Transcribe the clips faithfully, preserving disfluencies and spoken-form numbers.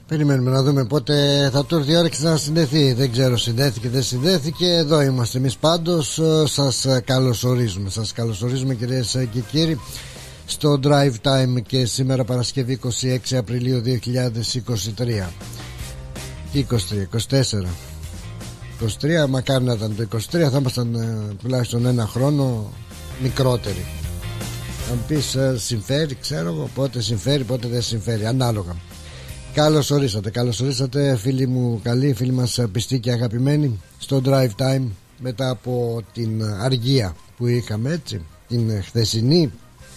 Περιμένουμε να δούμε πότε θα του έρθει η όρεξη να συνδεθεί. Δεν ξέρω, συνδέθηκε, δεν συνδέθηκε. Εδώ είμαστε εμείς πάντως. Σας καλωσορίζουμε. Σας καλωσορίζουμε κυρίες και κύριοι στο Drive Time και σήμερα Παρασκευή είκοσι έξι Απριλίου δύο χιλιάδες είκοσι τρία. είκοσι τρία, είκοσι τέσσερα, είκοσι τρία, μακάρι να ήταν το είκοσι τρία, θα ήμασταν ε, τουλάχιστον ένα χρόνο μικρότεροι. Θα μου πεις ε, συμφέρει, ξέρω εγώ, πότε συμφέρει, πότε δεν συμφέρει, ανάλογα. Καλώς ορίσατε, καλώς ορίσατε φίλοι μου καλοί, φίλοι μας πιστοί και αγαπημένοι στο Drive Time μετά από την αργία που είχαμε, έτσι, την χθεσινή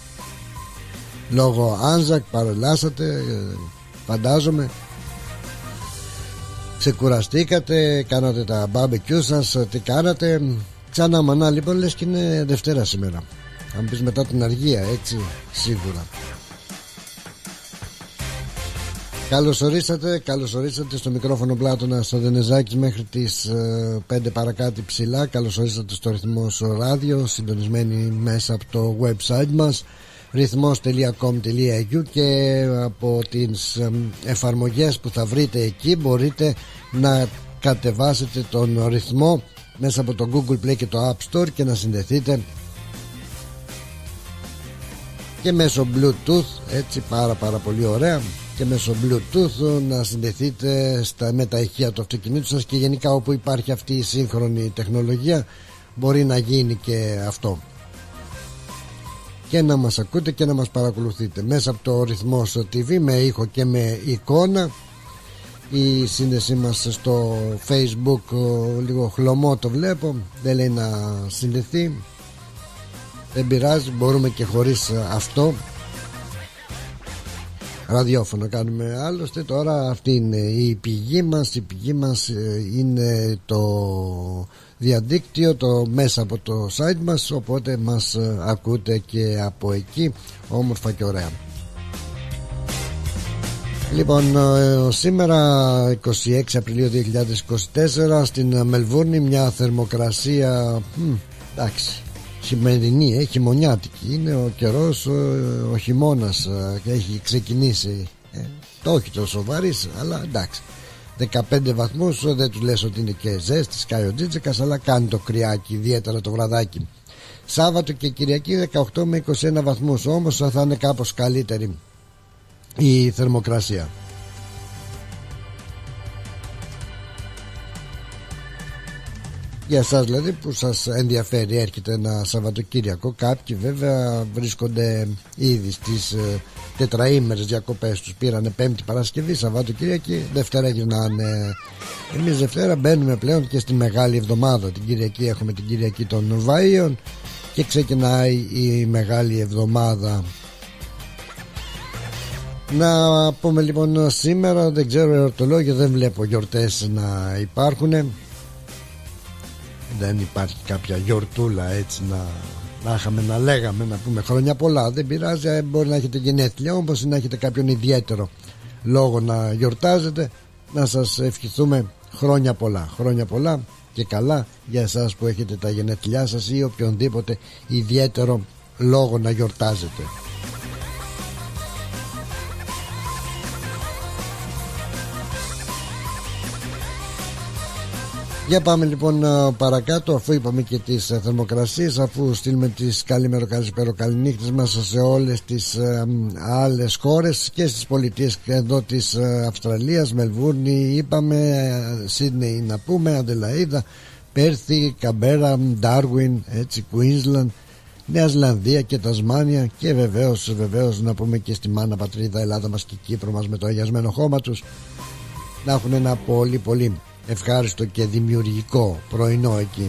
λόγω Άνζακ. Παρελάσατε, φαντάζομαι, ξεκουραστήκατε, κάνατε τα μπάμπεκιού σας, τι κάνατε. Ξανά μανά λοιπόν, λες και είναι Δευτέρα σήμερα. Αν πεις μετά την αργία, έτσι, σίγουρα. Καλώς ορίσατε, καλώς ορίσατε στο μικρόφωνο Πλάτωνα στο Δενεζάκης μέχρι τις ε, πέντε παρακάτω ψηλά. Καλώς ορίσατε στο Ρυθμός Ράδιο, συντονισμένοι μέσα από το website μας ρυθμός τελεία κομ τελεία έι γιου, και από τις ε, εφαρμογές που θα βρείτε εκεί μπορείτε να κατεβάσετε τον ρυθμό μέσα από το Google Play και το App Store και να συνδεθείτε και μέσω Bluetooth, έτσι, πάρα πάρα πολύ ωραία, και μέσω Bluetooth να συνδεθείτε στα, με τα ηχεία του αυτοκινήτου σας, και γενικά όπου υπάρχει αυτή η σύγχρονη τεχνολογία μπορεί να γίνει και αυτό, και να μας ακούτε και να μας παρακολουθείτε μέσα από το Ρυθμός τι βι με ήχο και με εικόνα. Η σύνδεσή μας στο Facebook λίγο χλωμό το βλέπω, δεν λέει να συνδεθεί, δεν πειράζει, μπορούμε και χωρίς αυτό. Ραδιόφωνο κάνουμε άλλωστε. Τώρα αυτή είναι η πηγή μας. Η πηγή μας είναι το διαδίκτυο, το μέσα από το site μας, οπότε μας ακούτε και από εκεί όμορφα και ωραία. Λοιπόν, σήμερα είκοσι έξι Απριλίου δύο χιλιάδες είκοσι τέσσερα στην Μελβούρνη μια θερμοκρασία μ, εντάξει, χειμερινή, ε, χειμωνιάτικη. Είναι ο καιρός, ο, ο χειμώνας και έχει ξεκινήσει, ε, το όχι τόσο βαρύς, αλλά εντάξει, δεκαπέντε βαθμούς, δεν του λες ότι είναι και ζέστη, σκάει ο τζίτζεκας, αλλά κάνει το κρυάκι, ιδιαίτερα το βραδάκι. Σάββατο και Κυριακή δεκαοκτώ με είκοσι ένα βαθμούς, όμως θα είναι κάπως καλύτερη η θερμοκρασία. Για εσάς δηλαδή που σας ενδιαφέρει, έρχεται ένα Σαββατοκύριακο. Κάποιοι βέβαια βρίσκονται ήδη στις ε, τετραήμερες διακοπές τους. Πήρανε Πέμπτη, Παρασκευή, Σαββατοκύριακη, Δευτέρα γυρνάνε. Εμείς Δευτέρα μπαίνουμε πλέον και στη Μεγάλη Εβδομάδα. Την Κυριακή έχουμε την Κυριακή των Βαΐων και ξεκινάει η Μεγάλη Εβδομάδα. Να πούμε λοιπόν σήμερα, δεν ξέρω εορτολόγιο, δεν βλέπω γιορτές να υπάρχουν. Δεν υπάρχει κάποια γιορτούλα έτσι να, να είχαμε να λέγαμε, να πούμε χρόνια πολλά. Δεν πειράζει, μπορεί να έχετε γενέθλια, όμως να έχετε κάποιον ιδιαίτερο λόγο να γιορτάζετε, να σας ευχηθούμε χρόνια πολλά. Χρόνια πολλά και καλά για εσάς που έχετε τα γενέθλιά σας ή οποιονδήποτε ιδιαίτερο λόγο να γιορτάζετε. Για πάμε λοιπόν παρακάτω, αφού είπαμε και τις θερμοκρασίες, αφού στείλουμε τις καλημέρο καλησπέρο καληνύχτες μας σε όλες τις ε, άλλες χώρες και στις πολιτείες εδώ της ε, Αυστραλίας, Μελβούρνη είπαμε, Σίδνεϊ να πούμε, Αντελαΐδα, Πέρθη, Καμπέρα, Ντάρουιν, έτσι, Κουίνσλαντ, Νέα Ζηλανδία και Τασμάνια, και βεβαίως, βεβαίως να πούμε και στη μάνα πατρίδα Ελλάδα μας και Κύπρο μας με το αγιασμένο χώμα τους, να έχουν ένα πολύ πολύ ευχάριστο και δημιουργικό πρωινό εκεί.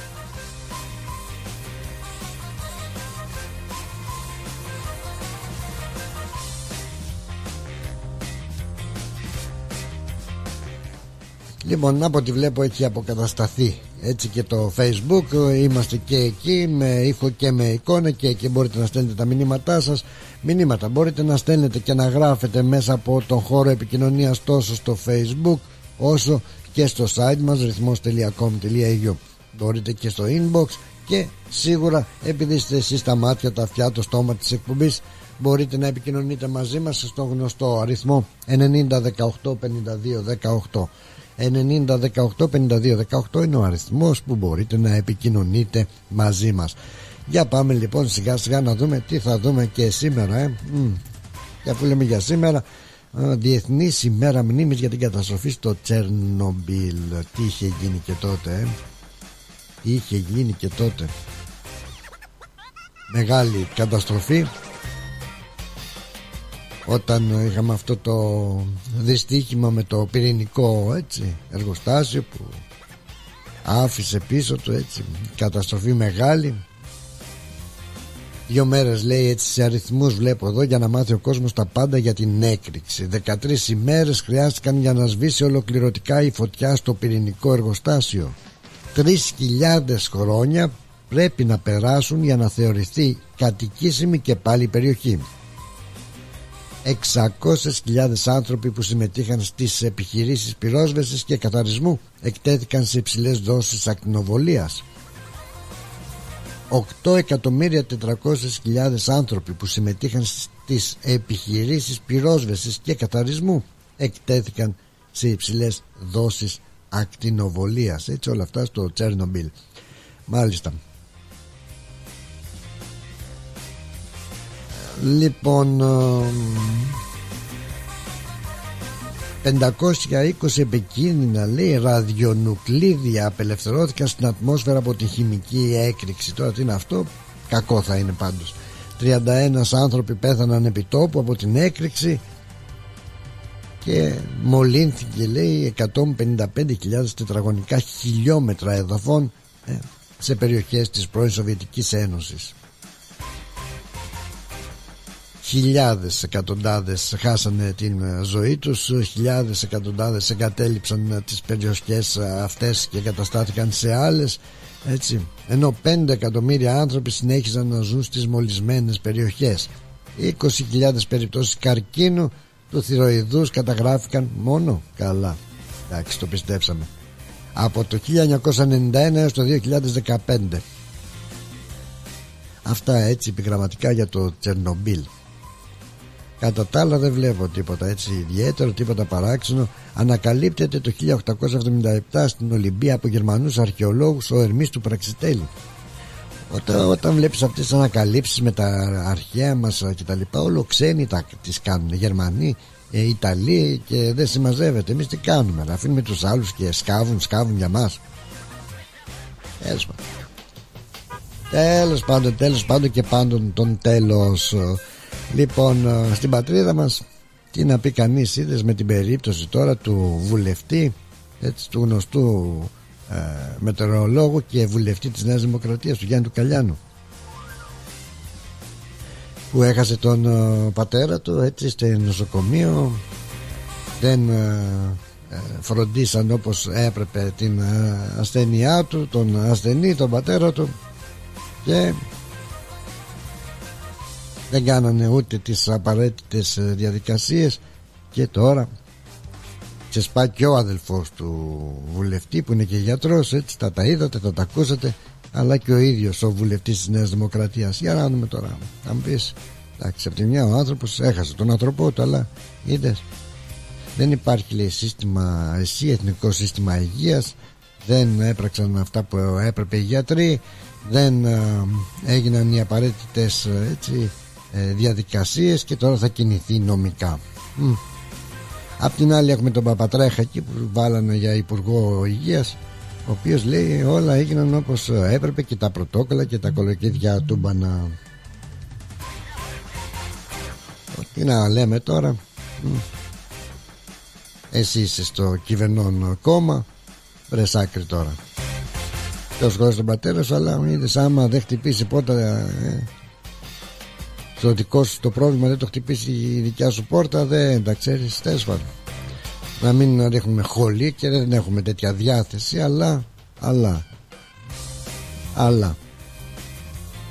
Λοιπόν, από ό,τι βλέπω έχει αποκατασταθεί έτσι και το Facebook, είμαστε και εκεί με ήχο και με εικόνα, και εκεί μπορείτε να στέλνετε τα μηνύματά σας. Μηνύματα μπορείτε να στέλνετε και να γράφετε μέσα από τον χώρο επικοινωνίας τόσο στο Facebook όσο και στο site μας ρυθμός τελεία κομ τελεία έι γιου. Μπορείτε και στο inbox, και σίγουρα επειδή είστε εσείς τα μάτια, τα αυτιά, το στόμα της εκπομπής, μπορείτε να επικοινωνείτε μαζί μας στο γνωστό αριθμό ενενήντα δεκαοκτώ πενήντα δύο δεκαοκτώ. ενενήντα δεκαοκτώ πενήντα δύο δεκαοκτώ είναι ο αριθμός που μπορείτε να επικοινωνείτε μαζί μας. Για πάμε λοιπόν σιγά σιγά να δούμε τι θα δούμε και σήμερα, ε. Mm. Και αφού λέμε για σήμερα, Διεθνής ημέρα μνήμης για την καταστροφή στο Τσέρνομπιλ. Τι είχε γίνει και τότε, ε? Τι είχε γίνει και τότε. Μεγάλη καταστροφή, όταν είχαμε αυτό το δυστύχημα με το πυρηνικό, έτσι, εργοστάσιο που άφησε πίσω του, έτσι, καταστροφή μεγάλη. Δύο μέρες, λέει, έτσι σε αριθμούς βλέπω εδώ, για να μάθει ο κόσμος τα πάντα για την έκρηξη. δεκατρείς ημέρες χρειάστηκαν για να σβήσει ολοκληρωτικά η φωτιά στο πυρηνικό εργοστάσιο. Τρεις χιλιάδες χρόνια πρέπει να περάσουν για να θεωρηθεί κατοικήσιμη και πάλι η περιοχή. εξακόσιες χιλιάδες άνθρωποι που συμμετείχαν στις επιχειρήσεις πυρόσβεσης και καθαρισμού εκτέθηκαν σε υψηλές δόσεις ακτινοβολίας. οκτώ εκατομμύρια τετρακόσιες χιλιάδες άνθρωποι που συμμετείχαν στις επιχειρήσεις πυρόσβεσης και καθαρισμού εκτέθηκαν σε υψηλές δόσεις ακτινοβολίας. Έτσι, όλα αυτά στο Τσέρνομπιλ. Μάλιστα. Λοιπόν, πεντακόσια είκοσι επικίνδυνα, λέει, ραδιονουκλίδια απελευθερώθηκαν στην ατμόσφαιρα από τη χημική έκρηξη. Τώρα τι είναι αυτό, κακό θα είναι πάντως. τριάντα ένα άνθρωποι πέθαναν επί τόπου από την έκρηξη και μολύνθηκε, λέει, εκατόν πενήντα πέντε χιλιάδες τετραγωνικά χιλιόμετρα εδαφών ε, σε περιοχές της πρώην Σοβιετικής Ένωσης. Χιλιάδες, εκατοντάδες χάσανε την ζωή τους, χιλιάδες, εκατοντάδες εγκατέλειψαν τις περιοχές αυτές και καταστάθηκαν σε άλλες, έτσι, ενώ πέντε εκατομμύρια άνθρωποι συνέχιζαν να ζουν στις μολυσμένες περιοχές. είκοσι χιλιάδες περιπτώσεις καρκίνου του θηροειδούς καταγράφηκαν μόνο. Καλά, εντάξει, το πιστέψαμε. Από το χίλια εννιακόσια ενενήντα ένα έως το δύο χιλιάδες δεκαπέντε. Αυτά, έτσι, επιγραμματικά για το Τσερνομπίλ. Κατά τα άλλα δεν βλέπω τίποτα έτσι ιδιαίτερο, τίποτα παράξενο. Ανακαλύπτεται το χίλια οκτακόσια εβδομήντα επτά στην Ολυμπία από Γερμανούς αρχαιολόγους ο Ερμής του Πραξιτέλη. Όταν, όταν βλέπεις αυτές τις ανακαλύψεις με τα αρχαία μας και τα λοιπά, όλο ξένοι τα, τις κάνουν, Γερμανοί, ε, Ιταλοί, και δεν συμμαζεύεται. Εμείς τι κάνουμε, να αφήνουμε τους άλλους και σκάβουν, σκάβουν για μας. Τέλος πάντων. Τέλος πάντων, τέλος πάντων και πάντων τον τέλος. Λοιπόν, στην πατρίδα μας, τι να πει κανείς, είδες με την περίπτωση τώρα του βουλευτή, έτσι, του γνωστού ε, μετεωρολόγου και βουλευτή της Νέας Δημοκρατίας, του Γιάννη του Καλιάνου, που έχασε τον ε, πατέρα του, έτσι, στο νοσοκομείο. Δεν ε, ε, φροντίσαν όπως έπρεπε την ε, ασθένειά του, τον ασθενή, τον πατέρα του, και δεν κάνανε ούτε τις απαραίτητες διαδικασίες, και τώρα ξεσπάει και ο αδελφός του βουλευτή που είναι και γιατρός, έτσι, τα τα είδατε, τα τα ακούσατε, αλλά και ο ίδιος ο βουλευτής της Νέας Δημοκρατίας. Για να δούμε τώρα, θα μου πεις, εντάξει, από τη μια ο άνθρωπος έχασε τον άνθρωπό του, αλλά είδες, δεν υπάρχει, λέει, σύστημα, εσύ, εθνικό σύστημα υγείας, δεν έπραξαν αυτά που έπρεπε οι γιατροί, δεν ε, έγιναν οι απαραίτητες, έτσι, διαδικασίες, και τώρα θα κινηθεί νομικά. Μ. Απ' την άλλη έχουμε τον Παπατρέχα εκεί που βάλανε για υπουργό υγείας, ο οποίος λέει όλα έγιναν όπως έπρεπε και τα πρωτόκολλα και τα κολοκύθια τούμπανα. Τι να λέμε τώρα. Μ. Εσύ είσαι στο κυβερνών κόμμα, βρες άκρη τώρα. Το σχόλιο τον πατέρα σου, αλλά είδες, άμα δεν χτυπήσει πόρτα, ε, το δικό σου το πρόβλημα, δεν το χτυπήσει η δικιά σου πόρτα, δεν τα ξέρεις. Τέλος πάντων, να μην ρίχνουμε χολή, και δεν έχουμε τέτοια διάθεση, αλλά αλλά αλλά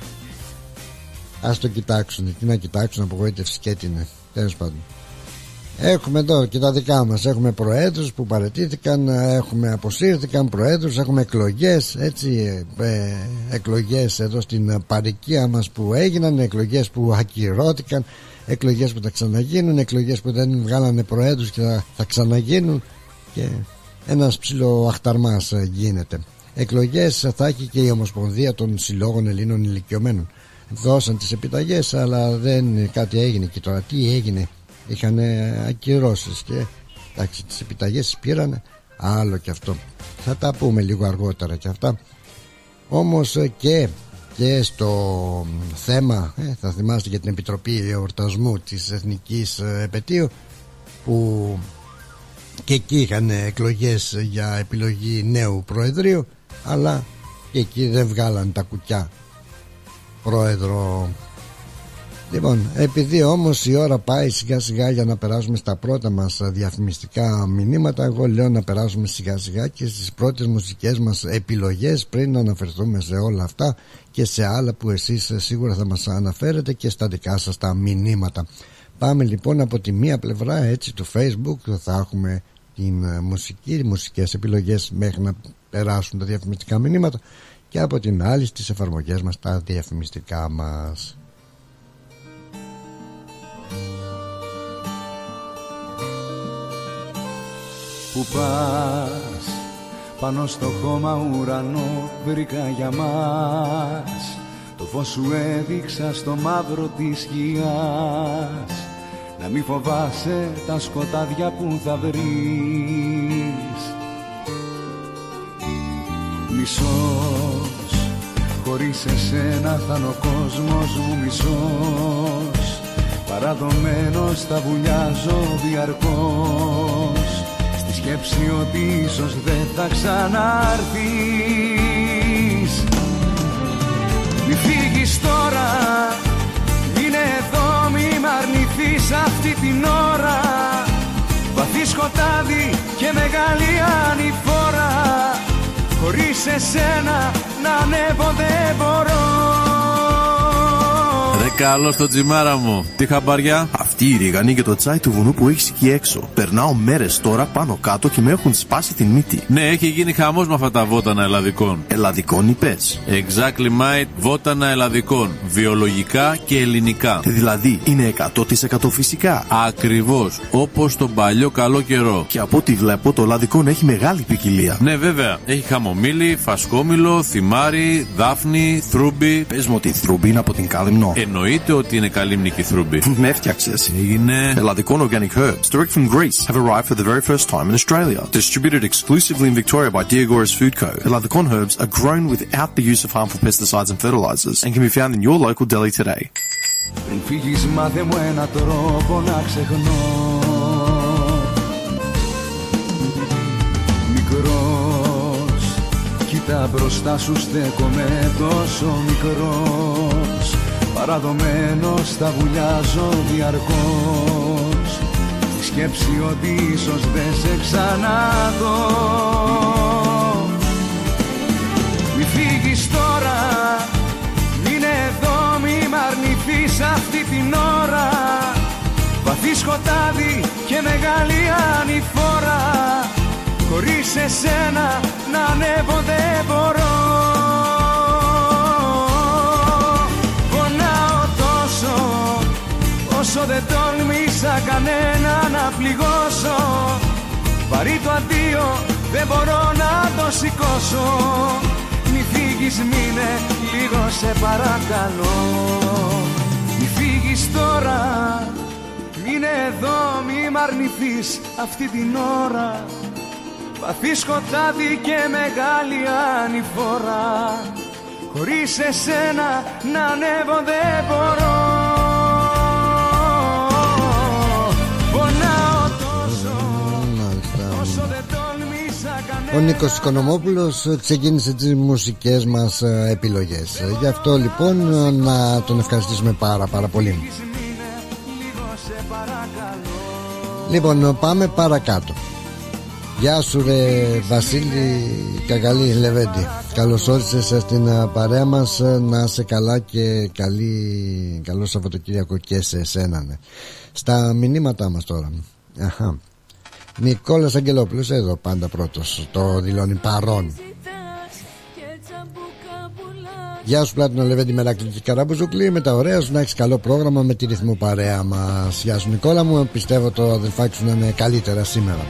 ας το κοιτάξουν. Τι να κοιτάξουν, απογοήτευση και τι είναι. Τέλος πάντων, Έχουμε εδώ και τα δικά μας. Έχουμε προέδρους που παραιτήθηκαν, έχουμε αποσύρθηκαν προέδρους, έχουμε εκλογές, έτσι, ε, εκλογές εδώ στην παροικία μας που έγιναν, εκλογές που ακυρώθηκαν, εκλογές που θα ξαναγίνουν, εκλογές που δεν βγάλανε προέδρους και θα, θα ξαναγίνουν, και ένας ψιλοαχταρμάς γίνεται. Εκλογές θα έχει και η Ομοσπονδία των Συλλόγων Ελλήνων Ηλικιωμένων. Δώσαν τις επιταγές, αλλά δεν κάτι έγινε. Και τώρα τι έγινε? Είχαν ακυρώσεις και εντάξει, τις επιταγές πήραν, άλλο και αυτό. Θα τα πούμε λίγο αργότερα και αυτά. Όμως και, και στο θέμα, ε, θα θυμάστε για την Επιτροπή Εορτασμού της Εθνικής Επετείου, που και εκεί είχαν εκλογές για επιλογή νέου Προεδρείου, αλλά και εκεί δεν βγάλαν τα κουκιά πρόεδρο. Λοιπόν, επειδή όμως η ώρα πάει σιγά σιγά για να περάσουμε στα πρώτα μας διαφημιστικά μηνύματα, εγώ λέω να περάσουμε σιγά σιγά και στις πρώτες μουσικές μας επιλογές, πριν να αναφερθούμε σε όλα αυτά και σε άλλα που εσείς σίγουρα θα μας αναφέρετε και στα δικά σας τα μηνύματα. Πάμε λοιπόν από τη μία πλευρά, έτσι, του Facebook, θα έχουμε την μουσική, μουσικές επιλογές μέχρι να περάσουν τα διαφημιστικά μηνύματα, και από την άλλη στις εφαρμογές μας τα διαφημιστικά μας. Που πας, πάνω στο χώμα ουρανό βρήκα για μας, το φως σου έδειξα στο μαύρο της σκιάς. Να μη φοβάσαι τα σκοτάδια που θα βρεις. Μισός, χωρίς εσένα θα είναι ο κόσμος μου μισός. Παραδομένος θα βουλιάζω διαρκώς, στη σκέψη ότι ίσως δεν θα ξανάρθεις. Μη φύγεις τώρα, είναι εδώ, μη μ' αρνηθείς αυτή την ώρα. Βαθύ σκοτάδι και μεγάλη ανηφόρα, χωρίς εσένα να ανέβω δεν μπορώ. Ρε καλώς το τζιμάρα μου, τι χαμπαριά? Αυτή η ρίγανη και το τσάι του βουνού που έχεις εκεί έξω. Περνάω μέρες τώρα πάνω κάτω και με έχουν σπάσει την μύτη. Ναι, έχει γίνει χαμός με αυτά τα βότανα ελλαδικών. Ελλαδικών είπες? Exactly mate, βότανα ελλαδικών. Βιολογικά και ελληνικά. Δηλαδή είναι εκατό τοις εκατό φυσικά? Ακριβώς, όπως τον παλιό καλό καιρό. Και από ό,τι βλέπω το ελλαδικών έχει μεγάλη ποικιλία. Ναι βέβαια, έχει χαμομήλι, φασκόμηλο, θυμάρι, δάφνη, θρούμπι. Πες μου ότι η θρούμπι είναι από την Κάλυμνο. Εννοείται ότι είναι καλύμνικη θρούμπι. Με έφτιαξες. Έγινε. Ελλαδικών organic herbs, direct from Greece, have arrived for the very first time in Australia. Distributed exclusively in Victoria by Diagoras Food Co. Ελλαδικών herbs are grown without the use of harmful pesticides and fertilizers and can be found in your local deli today. Πριν φύγεις μάθε μου ένα τρόπο να ξεχνώ. Μικρός, κοίτα μπροστά σου στέκομαι τόσο μικρός. Παραδομένος θα βουλιάζω διαρκώς, τη σκέψη ότι ίσως δεν σε ξαναδώ. Μη φύγεις τώρα, μείνε εδώ, μη μ' αρνηθείς αυτή την ώρα. Βαθύ σκοτάδι και μεγάλη ανηφόρα, χωρίς εσένα να ανέβω δεν μπορώ. Όσο δεν τόλμησα κανένα να πληγώσω, βαρύ το αντίο δεν μπορώ να το σηκώσω. Μη φύγεις, μείνε λίγο σε παρακαλώ. Μη φύγεις τώρα, μείνε εδώ, μη μ' αρνηθείς αυτή την ώρα. Βαθύ σκοτάδι και μεγάλη ανηφόρα, χωρίς εσένα να ανέβω δεν μπορώ. Ο Νίκος Οικονομόπουλος ξεκίνησε τις μουσικές μας επιλογές. Γι' αυτό λοιπόν να τον ευχαριστήσουμε πάρα πάρα πολύ. Λοιπόν, πάμε παρακάτω. Γεια σου ρε Βασίλη Καγαλή Λεβέντη, καλώς όρισες στην παρέα μας. Να είσαι καλά και καλή, καλό Σαββατοκύριακο και σε εσένα, ναι. Στα μηνύματά μας τώρα. Αχα. Νικόλας Αγγελόπουλος εδώ πάντα πρώτος το δηλώνει παρόν. Γεια σου Πλάτωνα, Λεβέντη, Μεράκλη και Καραμπουζουκλή. Με τα ωραία σου, να έχεις καλό πρόγραμμα με τη ρυθμό παρέα μας. Γεια σου Νικόλα μου, πιστεύω το αδελφάκι σου να είναι καλύτερα σήμερα.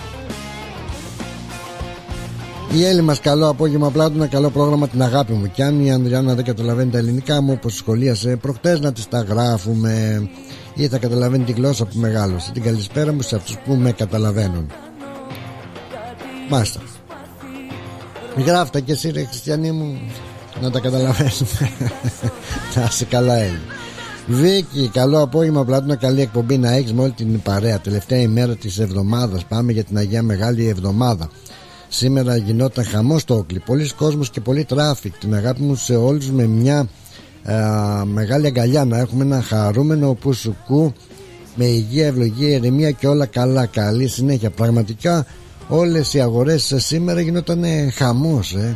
Η Έλλη μας, καλό απόγευμα Πλάτωνα, καλό πρόγραμμα, την αγάπη μου. Κι αν η Ανδριάννα δεν καταλαβαίνει τα ελληνικά μου όπως σχολίασε προχτές, να της τα γράφουμε, ή θα καταλαβαίνει τη γλώσσα που μεγάλωσε. Την καλησπέρα μου σε αυτούς που με καταλαβαίνουν. Μάλιστα. Γράφτα και εσύ ρε Χριστιανή μου, να τα καταλαβαίνουμε. Να είσαι καλά Έλλη. Βίκυ, καλό απόγευμα Πλάτωνα, καλή εκπομπή να έχεις με όλη την παρέα. Τελευταία ημέρα της εβδομάδας, πάμε για την Αγία Μεγάλη Εβδομάδα. Σήμερα γινόταν χαμός στο Όκλι, πολλοί κόσμος και πολύ τράφικ. Την αγάπη μου σε όλους με μια α, μεγάλη αγκαλιά. Να έχουμε ένα χαρούμενο πουσουκού με υγεία, ευλογία, ηρεμία και όλα καλά. Καλή συνέχεια. Πραγματικά όλες οι αγορές σήμερα γινόταν χαμός ε.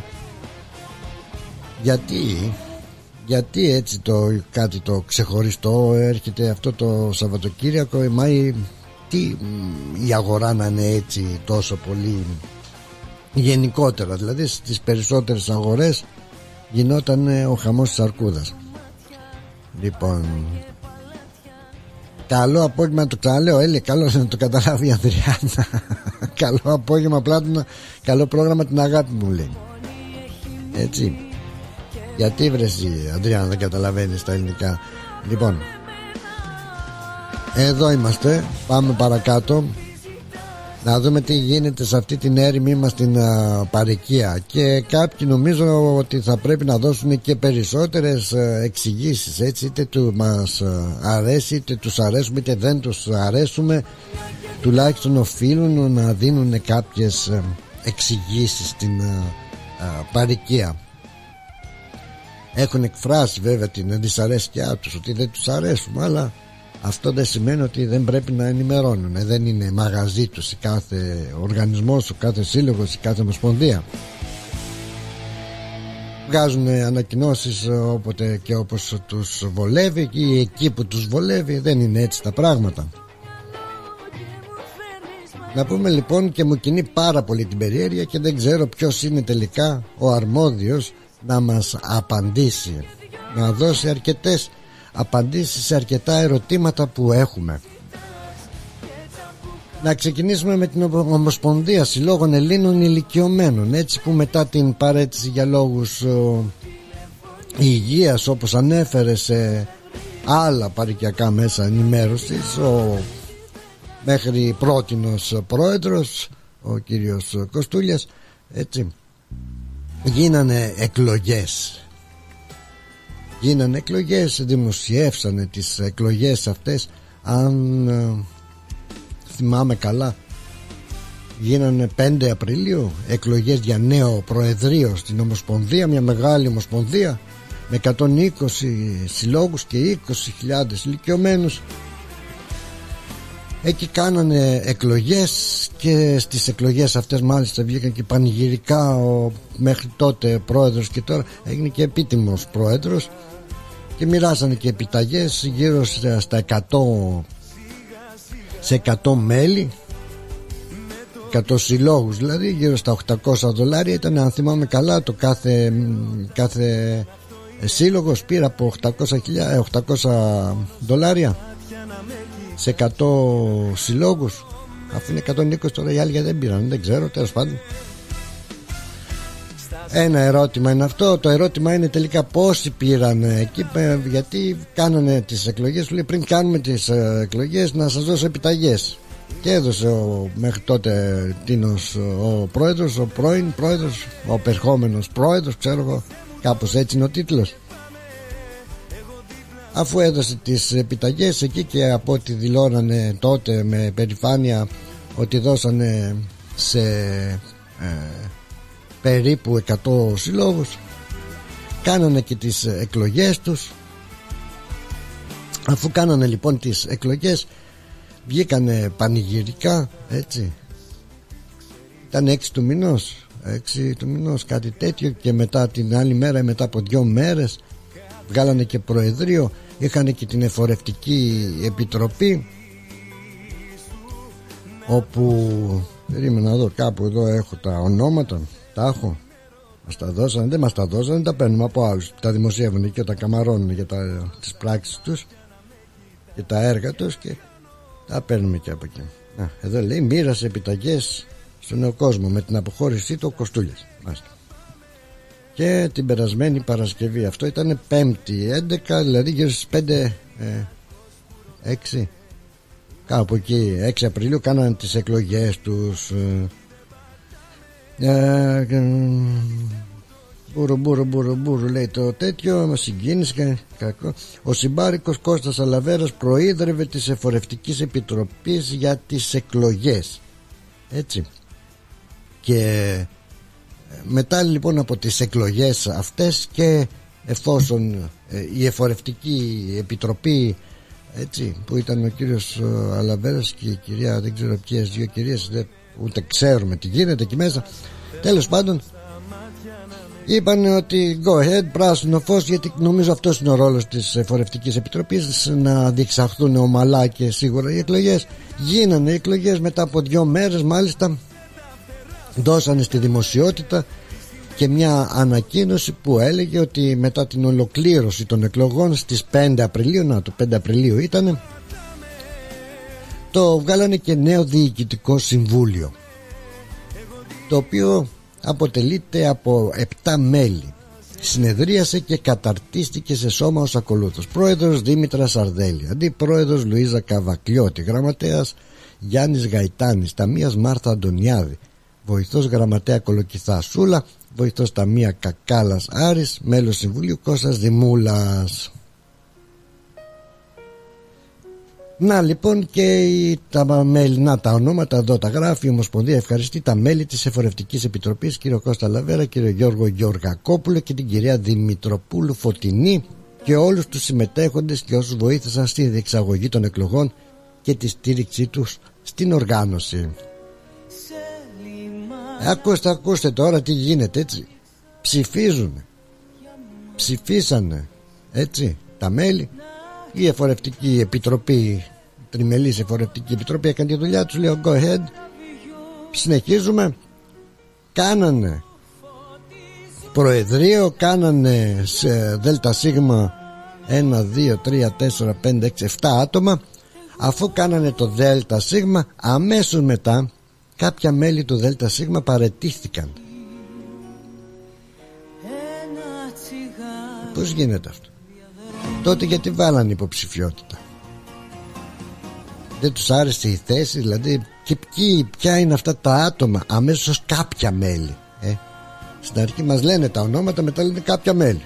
Γιατί Γιατί έτσι το, κάτι το ξεχωριστό έρχεται αυτό το Σαββατοκύριακο, μα η, τι, η αγορά να είναι έτσι τόσο πολύ γενικότερα, δηλαδή στις περισσότερες αγορές γινόταν ο χαμός της αρκούδας. Λοιπόν, καλό απόγευμα, το ξαναλέω Έλλη, καλό να το καταλάβει η Ανδριάννα. Καλό απόγευμα Πλάτωνα, καλό πρόγραμμα, την αγάπη μου λέει. Έτσι. Γιατί βρες η Ανδριάννα δεν καταλαβαίνεις τα ελληνικά. Λοιπόν, εδώ είμαστε, πάμε παρακάτω να δούμε τι γίνεται σε αυτή την έρημη μας την α, παροικία. Και κάποιοι νομίζω ότι θα πρέπει να δώσουν και περισσότερες α, εξηγήσεις, έτσι, είτε του μας α, αρέσει, είτε τους αρέσουμε, είτε δεν τους αρέσουμε, τουλάχιστον οφείλουν να δίνουν κάποιες α, εξηγήσεις στην α, α, παροικία. Έχουν εκφράσει βέβαια την δυσαρέσκειά τους, ότι δεν τους αρέσουμε, αλλά αυτό δεν σημαίνει ότι δεν πρέπει να ενημερώνουν. Δεν είναι μαγαζί τους η κάθε οργανισμός, ο κάθε σύλλογος, η κάθε ομοσπονδία. Βγάζουν ανακοινώσεις όποτε και όπως τους βολεύει, ή εκεί που τους βολεύει. Δεν είναι έτσι τα πράγματα. Να πούμε λοιπόν, και μου κινεί πάρα πολύ την περιέργεια και δεν ξέρω ποιος είναι τελικά ο αρμόδιος να μας απαντήσει, να δώσει αρκετές απαντήσεις σε αρκετά ερωτήματα που έχουμε. Να ξεκινήσουμε με την Ομοσπονδία Συλλόγων Ελλήνων Ηλικιωμένων, έτσι, που μετά την παρέτηση για λόγους ο, υγείας, όπως ανέφερε σε άλλα παροικιακά μέσα ενημέρωσης ο μέχρι πρότινος πρόεδρος, ο κύριος Κοστούλιας, έτσι, γίνανε εκλογές. Γίνανε εκλογές, δημοσιεύσανε τις εκλογές αυτές. Αν ε, θυμάμαι καλά, γίνανε πέντε Απριλίου εκλογές για νέο προεδρείο στην Ομοσπονδία, μια μεγάλη ομοσπονδία με εκατόν είκοσι συλλόγους και είκοσι χιλιάδες ηλικιωμένους. Εκεί κάνανε εκλογές και στις εκλογές αυτές μάλιστα βγήκαν και πανηγυρικά ο μέχρι τότε πρόεδρος, και τώρα έγινε και επίτιμος πρόεδρος, και μοιράσανε και επιταγές γύρω στα εκατό, σε εκατό μέλη, εκατό συλλόγους δηλαδή, γύρω στα οκτακόσια δολάρια ήταν, αν θυμάμαι καλά, το κάθε, κάθε σύλλογος πήρε από οκτακόσια δολάρια σε εκατό συλλόγους. Αφού είναι εκατόν είκοσι τώρα, οι άλλοι δεν πήραν, δεν ξέρω, τέλος πάντων. Ένα ερώτημα είναι αυτό. Το ερώτημα είναι τελικά πόσοι πήραν εκεί, γιατί κάνανε τις εκλογές. Του λέει, πριν κάνουμε τις εκλογές να σας δώσω επιταγές. Και έδωσε ο, μέχρι τότε τίνος, ο πρόεδρος, ο πρώην πρόεδρος, ο απερχόμενος πρόεδρος, ξέρω εγώ, κάπως έτσι είναι ο τίτλος. Αφού έδωσε τις επιταγές εκεί, και από ό,τι δηλώνανε τότε με περηφάνεια ότι δώσανε σε ε, περίπου εκατό συλλόγους, κάνανε και τις εκλογές τους. Αφού κάνανε λοιπόν τις εκλογές, βγήκανε πανηγυρικά, έτσι, ήταν έξι του μηνός, έξι του μηνός, κάτι τέτοιο, και μετά την άλλη μέρα, μετά από δυο μέρες, βγάλανε και προεδρείο, είχαν και την εφορευτική επιτροπή, όπου περίμενα να δω, κάπου εδώ έχω τα ονόματα, τα έχω, μας τα δώσανε, δεν μας τα δώσανε, τα παίρνουμε από άλλους, τα δημοσιεύουν και τα καμαρώνουν για τα, τις πράξεις τους και τα έργα τους και τα παίρνουμε και από εκεί. Α, εδώ λέει μοίρασε επιταγές στον νέο κόσμο με την αποχώρησή του ο Κοστούλιας. Μάλιστα. Και την περασμένη Παρασκευή, αυτό ήταν πέμπτη έντεκα, δηλαδή γύρω στις πέντε ε, έξι κάπου εκεί, έξι Απριλίου κάνανε τις εκλογές τους. ε, ε, Μπουρου μπουρου μπουρου μπουρου λέει το τέτοιο, μας συγκίνησε κακό. Ο συμπάρικος Κώστας Αλαβέρας προείδρευε της Εφορευτικής Επιτροπής για τις εκλογές, έτσι. Και μετά λοιπόν από τις εκλογές αυτές και εφόσον ε, η Εφορευτική Επιτροπή, έτσι, που ήταν ο κύριος Αλαβέρας και η κυρία, δεν ξέρω ποιες δύο κυρίες, δεν, ούτε ξέρουμε τι γίνεται εκεί μέσα, τέλος πάντων είπαν ότι go ahead, πράσινο φως, γιατί νομίζω αυτός είναι ο ρόλος της Εφορευτικής Επιτροπής, να διεξαχθούν ομαλά και σίγουρα οι εκλογές. Γίνανε οι εκλογές, μετά από δύο μέρες μάλιστα δώσανε στη δημοσιότητα και μια ανακοίνωση που έλεγε ότι μετά την ολοκλήρωση των εκλογών στις πέντε Απριλίου, να το πέντε Απριλίου ήτανε, το βγάλανε και νέο διοικητικό συμβούλιο, το οποίο αποτελείται από επτά μέλη. Συνεδρίασε και καταρτίστηκε σε σώμα ως ακολούθως: πρόεδρος Δήμητρα Σαρδέλη, αντιπρόεδρος Λουίζα Καβακλιώτη, γραμματέας Γιάννης Γαϊτάνης, ταμείας Μάρθα Αντωνιάδη, βοηθός γραμματέα Κολοκυθά Σούλα, βοηθός ταμεία Κακάλας Άρης, μέλος συμβουλίου Κώστας Δημούλας. Να λοιπόν και η, τα μέλη, να τα ονόματα εδώ τα γράφει η Ομοσπονδία. Ευχαριστεί τα μέλη της Εφορευτικής Επιτροπής, κύριο Κώστα Λαβέρα, κύριο Γιώργο Γεωργακόπουλο και την κυρία Δημητροπούλου Φωτεινή και όλους τους συμμετέχοντες και όσους βοήθησαν στη διεξαγωγή των εκλογών και τη στήριξή τους στην οργάνωση. Ακούστε, ακούστε τώρα τι γίνεται, έτσι. Ψηφίζουν, ψηφίσανε, έτσι, τα μέλη. Η Εφορευτική Επιτροπή, η τριμελής Εφορευτική Επιτροπή έκανε τη δουλειά τους, λέω go ahead, συνεχίζουμε. Κάνανε προεδρείο, κάνανε σε δέλτα σίγμα ένα, δύο, τρία, τέσσερα, πέντε, έξι, επτά άτομα. Αφού κάνανε το δέλτα σίγμα, αμέσως μετά κάποια μέλη του δέλτα σίγμα παραιτήθηκαν. Πώς γίνεται αυτό? Τότε γιατί βάλανε υποψηφιότητα? Δεν τους άρεσε η θέση, δηλαδή? Και ποιοι, ποια είναι αυτά τα άτομα? Αμέσως κάποια μέλη, ε? Στην αρχή μας λένε τα ονόματα, μετά λένε κάποια μέλη.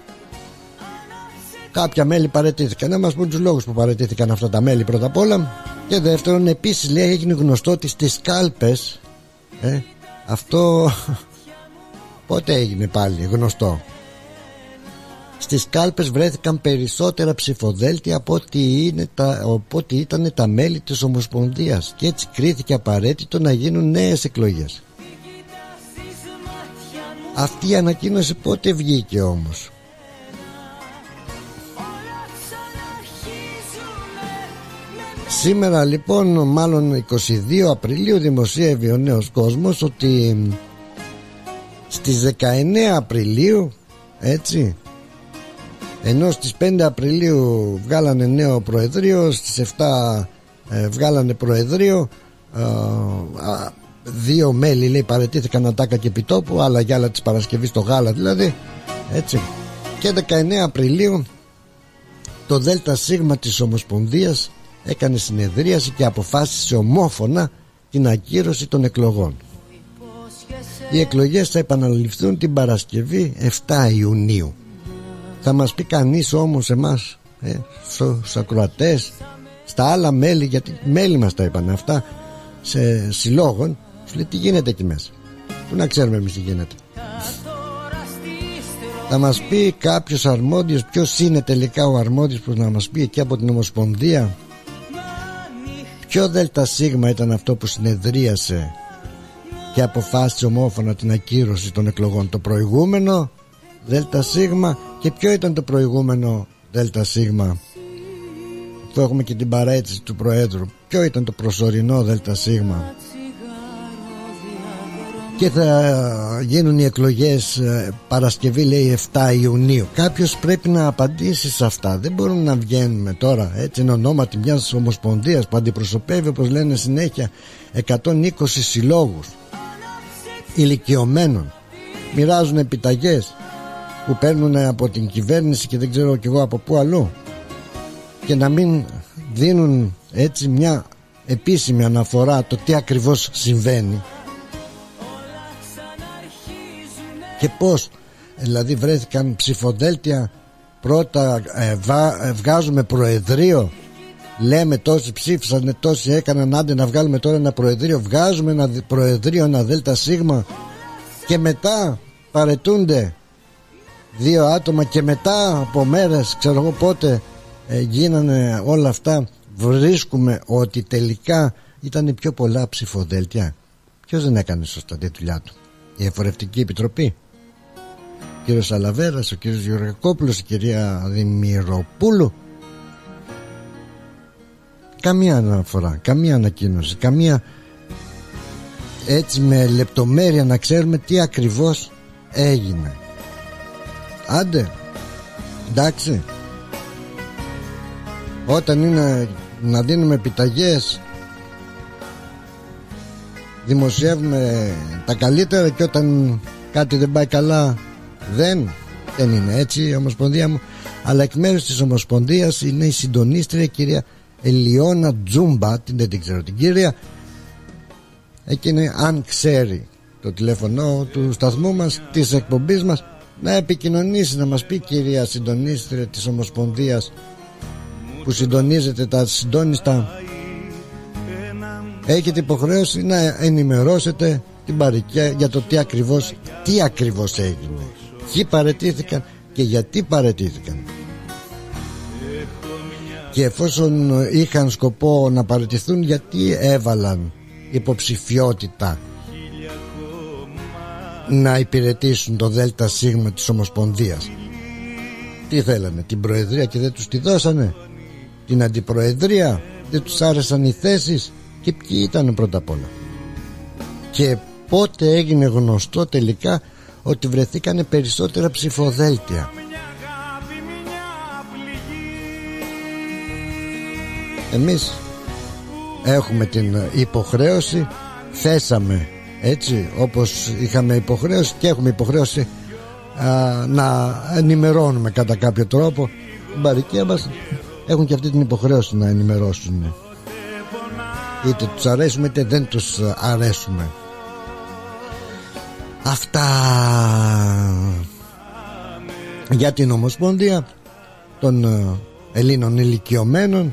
Κάποια μέλη παραιτήθηκαν. Να μας πούν τους λόγους που παραιτήθηκαν αυτά τα μέλη πρώτα απ' όλα. Και δεύτερον, επίσης λέει, έγινε γνωστό ότι στις κάλπες, ε, αυτό πότε έγινε πάλι γνωστό? Στις κάλπες βρέθηκαν περισσότερα ψηφοδέλτια από ό,τι, είναι τα, από ό,τι ήταν τα μέλη της Ομοσπονδίας, και έτσι κρίθηκε απαραίτητο να γίνουν νέες εκλογές. Αυτή η ανακοίνωση πότε βγήκε όμως? Σήμερα λοιπόν, μάλλον είκοσι δύο Απριλίου, δημοσίευε ο Νέος Κόσμος ότι στις δεκαεννέα Απριλίου, έτσι, ενώ στις πέντε Απριλίου βγάλανε νέο προεδρείο, στις επτά ε, βγάλανε προεδρείο, ε, ε, δύο μέλη λέει παραιτήθηκαν ατάκα και επιτόπου, άλλα για άλλα της Παρασκευής το γάλα δηλαδή, έτσι. Και δεκαεννέα Απριλίου το ΔΣ της Ομοσπονδίας έκανε συνεδρίαση και αποφάσισε ομόφωνα την ακύρωση των εκλογών. Οι εκλογές θα επαναληφθούν την Παρασκευή επτά Ιουνίου. Θα μας πει κανείς όμως εμάς, ε, στους ακροατές, στα άλλα μέλη, γιατί μέλη μας τα είπαν αυτά, σε συλλόγων, σου λέει τι γίνεται εκεί μέσα? Πού να ξέρουμε εμείς τι γίνεται? Θα μας πει κάποιος αρμόδιος ποιος είναι τελικά ο αρμόδιος που να μας πει εκεί από την Ομοσπονδία? Ποιο ΔΣ ήταν αυτό που συνεδρίασε και αποφάσισε ομόφωνα την ακύρωση των εκλογών? Το προηγούμενο ΔΣ? Και ποιο ήταν το προηγούμενο ΔΣ? που έχουμε και την παραίτηση του Προέδρου, ποιο ήταν το προσωρινό ΔΣ, και θα γίνουν οι εκλογές Παρασκευή, λέει, εφτά Ιουνίου. Κάποιος πρέπει να απαντήσει σε αυτά. Δεν μπορούμε να βγαίνουμε τώρα έτσι εν ονόματι μιας ομοσπονδίας που αντιπροσωπεύει, όπως λένε συνέχεια, εκατόν είκοσι συλλόγους ηλικιωμένων. Μοιράζουν επιταγές που παίρνουν από την κυβέρνηση και δεν ξέρω κι εγώ από πού αλλού, και να μην δίνουν έτσι μια επίσημη αναφορά το τι ακριβώς συμβαίνει και πώς. Δηλαδή βρέθηκαν ψηφοδέλτια πρώτα, ε, βα, ε, βγάζουμε προεδρείο, λέμε τόσοι ψήφισαν, τόσοι έκαναν, άντε να βγάλουμε τώρα ένα προεδρείο, βγάζουμε ένα προεδρείο, ένα ΔΣ, και μετά παρετούνται δύο άτομα και μετά από μέρες, ξέρω εγώ πότε ε, γίνανε όλα αυτά, βρίσκουμε ότι τελικά ήταν πιο πολλά ψηφοδέλτια. Ποιος δεν έκανε σωστά τη δουλειά του? Η Εφορευτική Επιτροπή, ο κύριος Σαλαβέρας, ο κύριος Γεωργακόπουλος, η κυρία Δημηροπούλου. Καμία αναφορά, καμία ανακοίνωση, καμία έτσι με λεπτομέρεια να ξέρουμε τι ακριβώς έγινε. Άντε, εντάξει, όταν είναι να δίνουμε επιταγές δημοσιεύουμε τα καλύτερα, και όταν κάτι δεν πάει καλά δεν, δεν είναι έτσι η Ομοσπονδία μου. Αλλά εκ μέρους της Ομοσπονδίας είναι η συντονίστρια κυρία Ελιώνα Τζούμπα, την δεν την ξέρω την κυρία εκείνη, αν ξέρει το τηλέφωνο του σταθμού μας, της εκπομπής μας, να επικοινωνήσει, να μας πει, κυρία συντονίστρια της Ομοσπονδίας που συντονίζετε τα συντόνιστα, έχετε υποχρέωση να ενημερώσετε την παροικία για το τι ακριβώς, τι ακριβώς έγινε, ποιοι παραιτήθηκαν και γιατί παραιτήθηκαν, και εφόσον είχαν σκοπό να παραιτηθούν, γιατί έβαλαν υποψηφιότητα να υπηρετήσουν το ΔΣ της Ομοσπονδίας. Τι θέλανε, την προεδρία και δεν τους τη δώσανε, την αντιπροεδρία, δεν τους άρεσαν οι θέσεις, και ποιοι ήταν πρώτα απ' όλα? Και πότε έγινε γνωστό τελικά ότι βρεθήκανε περισσότερα ψηφοδέλτια? Εμείς έχουμε την υποχρέωση, θέσαμε έτσι όπως είχαμε υποχρέωση και έχουμε υποχρέωση α, να ενημερώνουμε κατά κάποιο τρόπο. Την παροικία μας έχουν και αυτή την υποχρέωση να ενημερώσουν, είτε τους αρέσουμε είτε δεν τους αρέσουμε. Αυτά για την Ομοσπονδία των Ελλήνων ηλικιωμένων.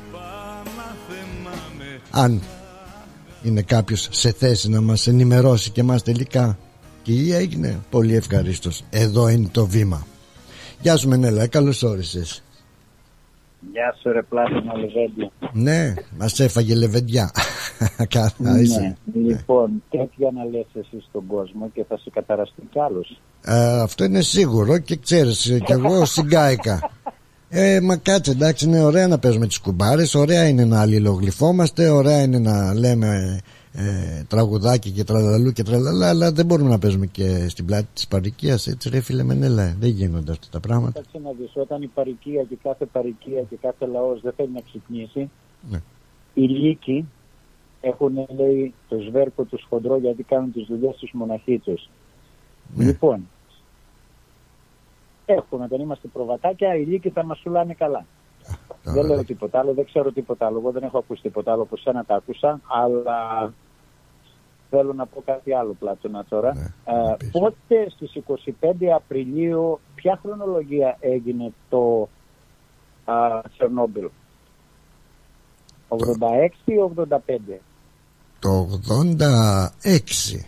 Αν είναι κάποιος σε θέση να μας ενημερώσει και μας τελικά τι έγινε, πολύ ευχαρίστως. Εδώ είναι το βήμα. Γεια σου Μενέλα, καλώς όρισες. Γεια σου ρε Πλάτωνα Λεβέντια. Ναι, μας έφαγε λεβεντιά. Καλά ναι. είσαι. Λοιπόν, τέτοια να λες εσύ στον κόσμο και θα σε καταραστεί κι άλλος. ε, Αυτό είναι σίγουρο, και ξέρεις κι εγώ συγκάηκα. Ε, μα κάτσε, εντάξει, είναι ωραία να παίζουμε τις κουμπάρες, ωραία είναι να αλληλογλυφόμαστε, ωραία είναι να λέμε ε, τραγουδάκι και τραλαλού και τραλαλά, αλλά δεν μπορούμε να παίζουμε και στην πλάτη της παροικίας, έτσι ρε φίλε Μενέλα, δεν γίνονται αυτά τα πράγματα. Κάτσε να δεις, όταν η παροικία και κάθε παροικία και κάθε λαός δεν θέλει να ξυπνήσει, ναι. Οι λύκοι έχουν, λέει, το σβέρκο τους χοντρό γιατί κάνουν τις δουλειές τους μοναχοί τους. Ναι. Λοιπόν, έχουμε, όταν είμαστε προβατάκια, οι λύκοι θα μας σουλάνε καλά. Α, δεν λέω τίποτα άλλο, δεν ξέρω τίποτα άλλο. Εγώ δεν έχω ακούσει τίποτα άλλο, από σένα τα άκουσα, αλλά θέλω να πω κάτι άλλο, Πλάτωνα, τώρα. Ναι, ε, πότε στις είκοσι πέντε Απριλίου, ποια χρονολογία έγινε το α, Τσερνόμπιλ? ογδόντα έξι ή ογδόντα πέντε? Το ογδόντα έξι.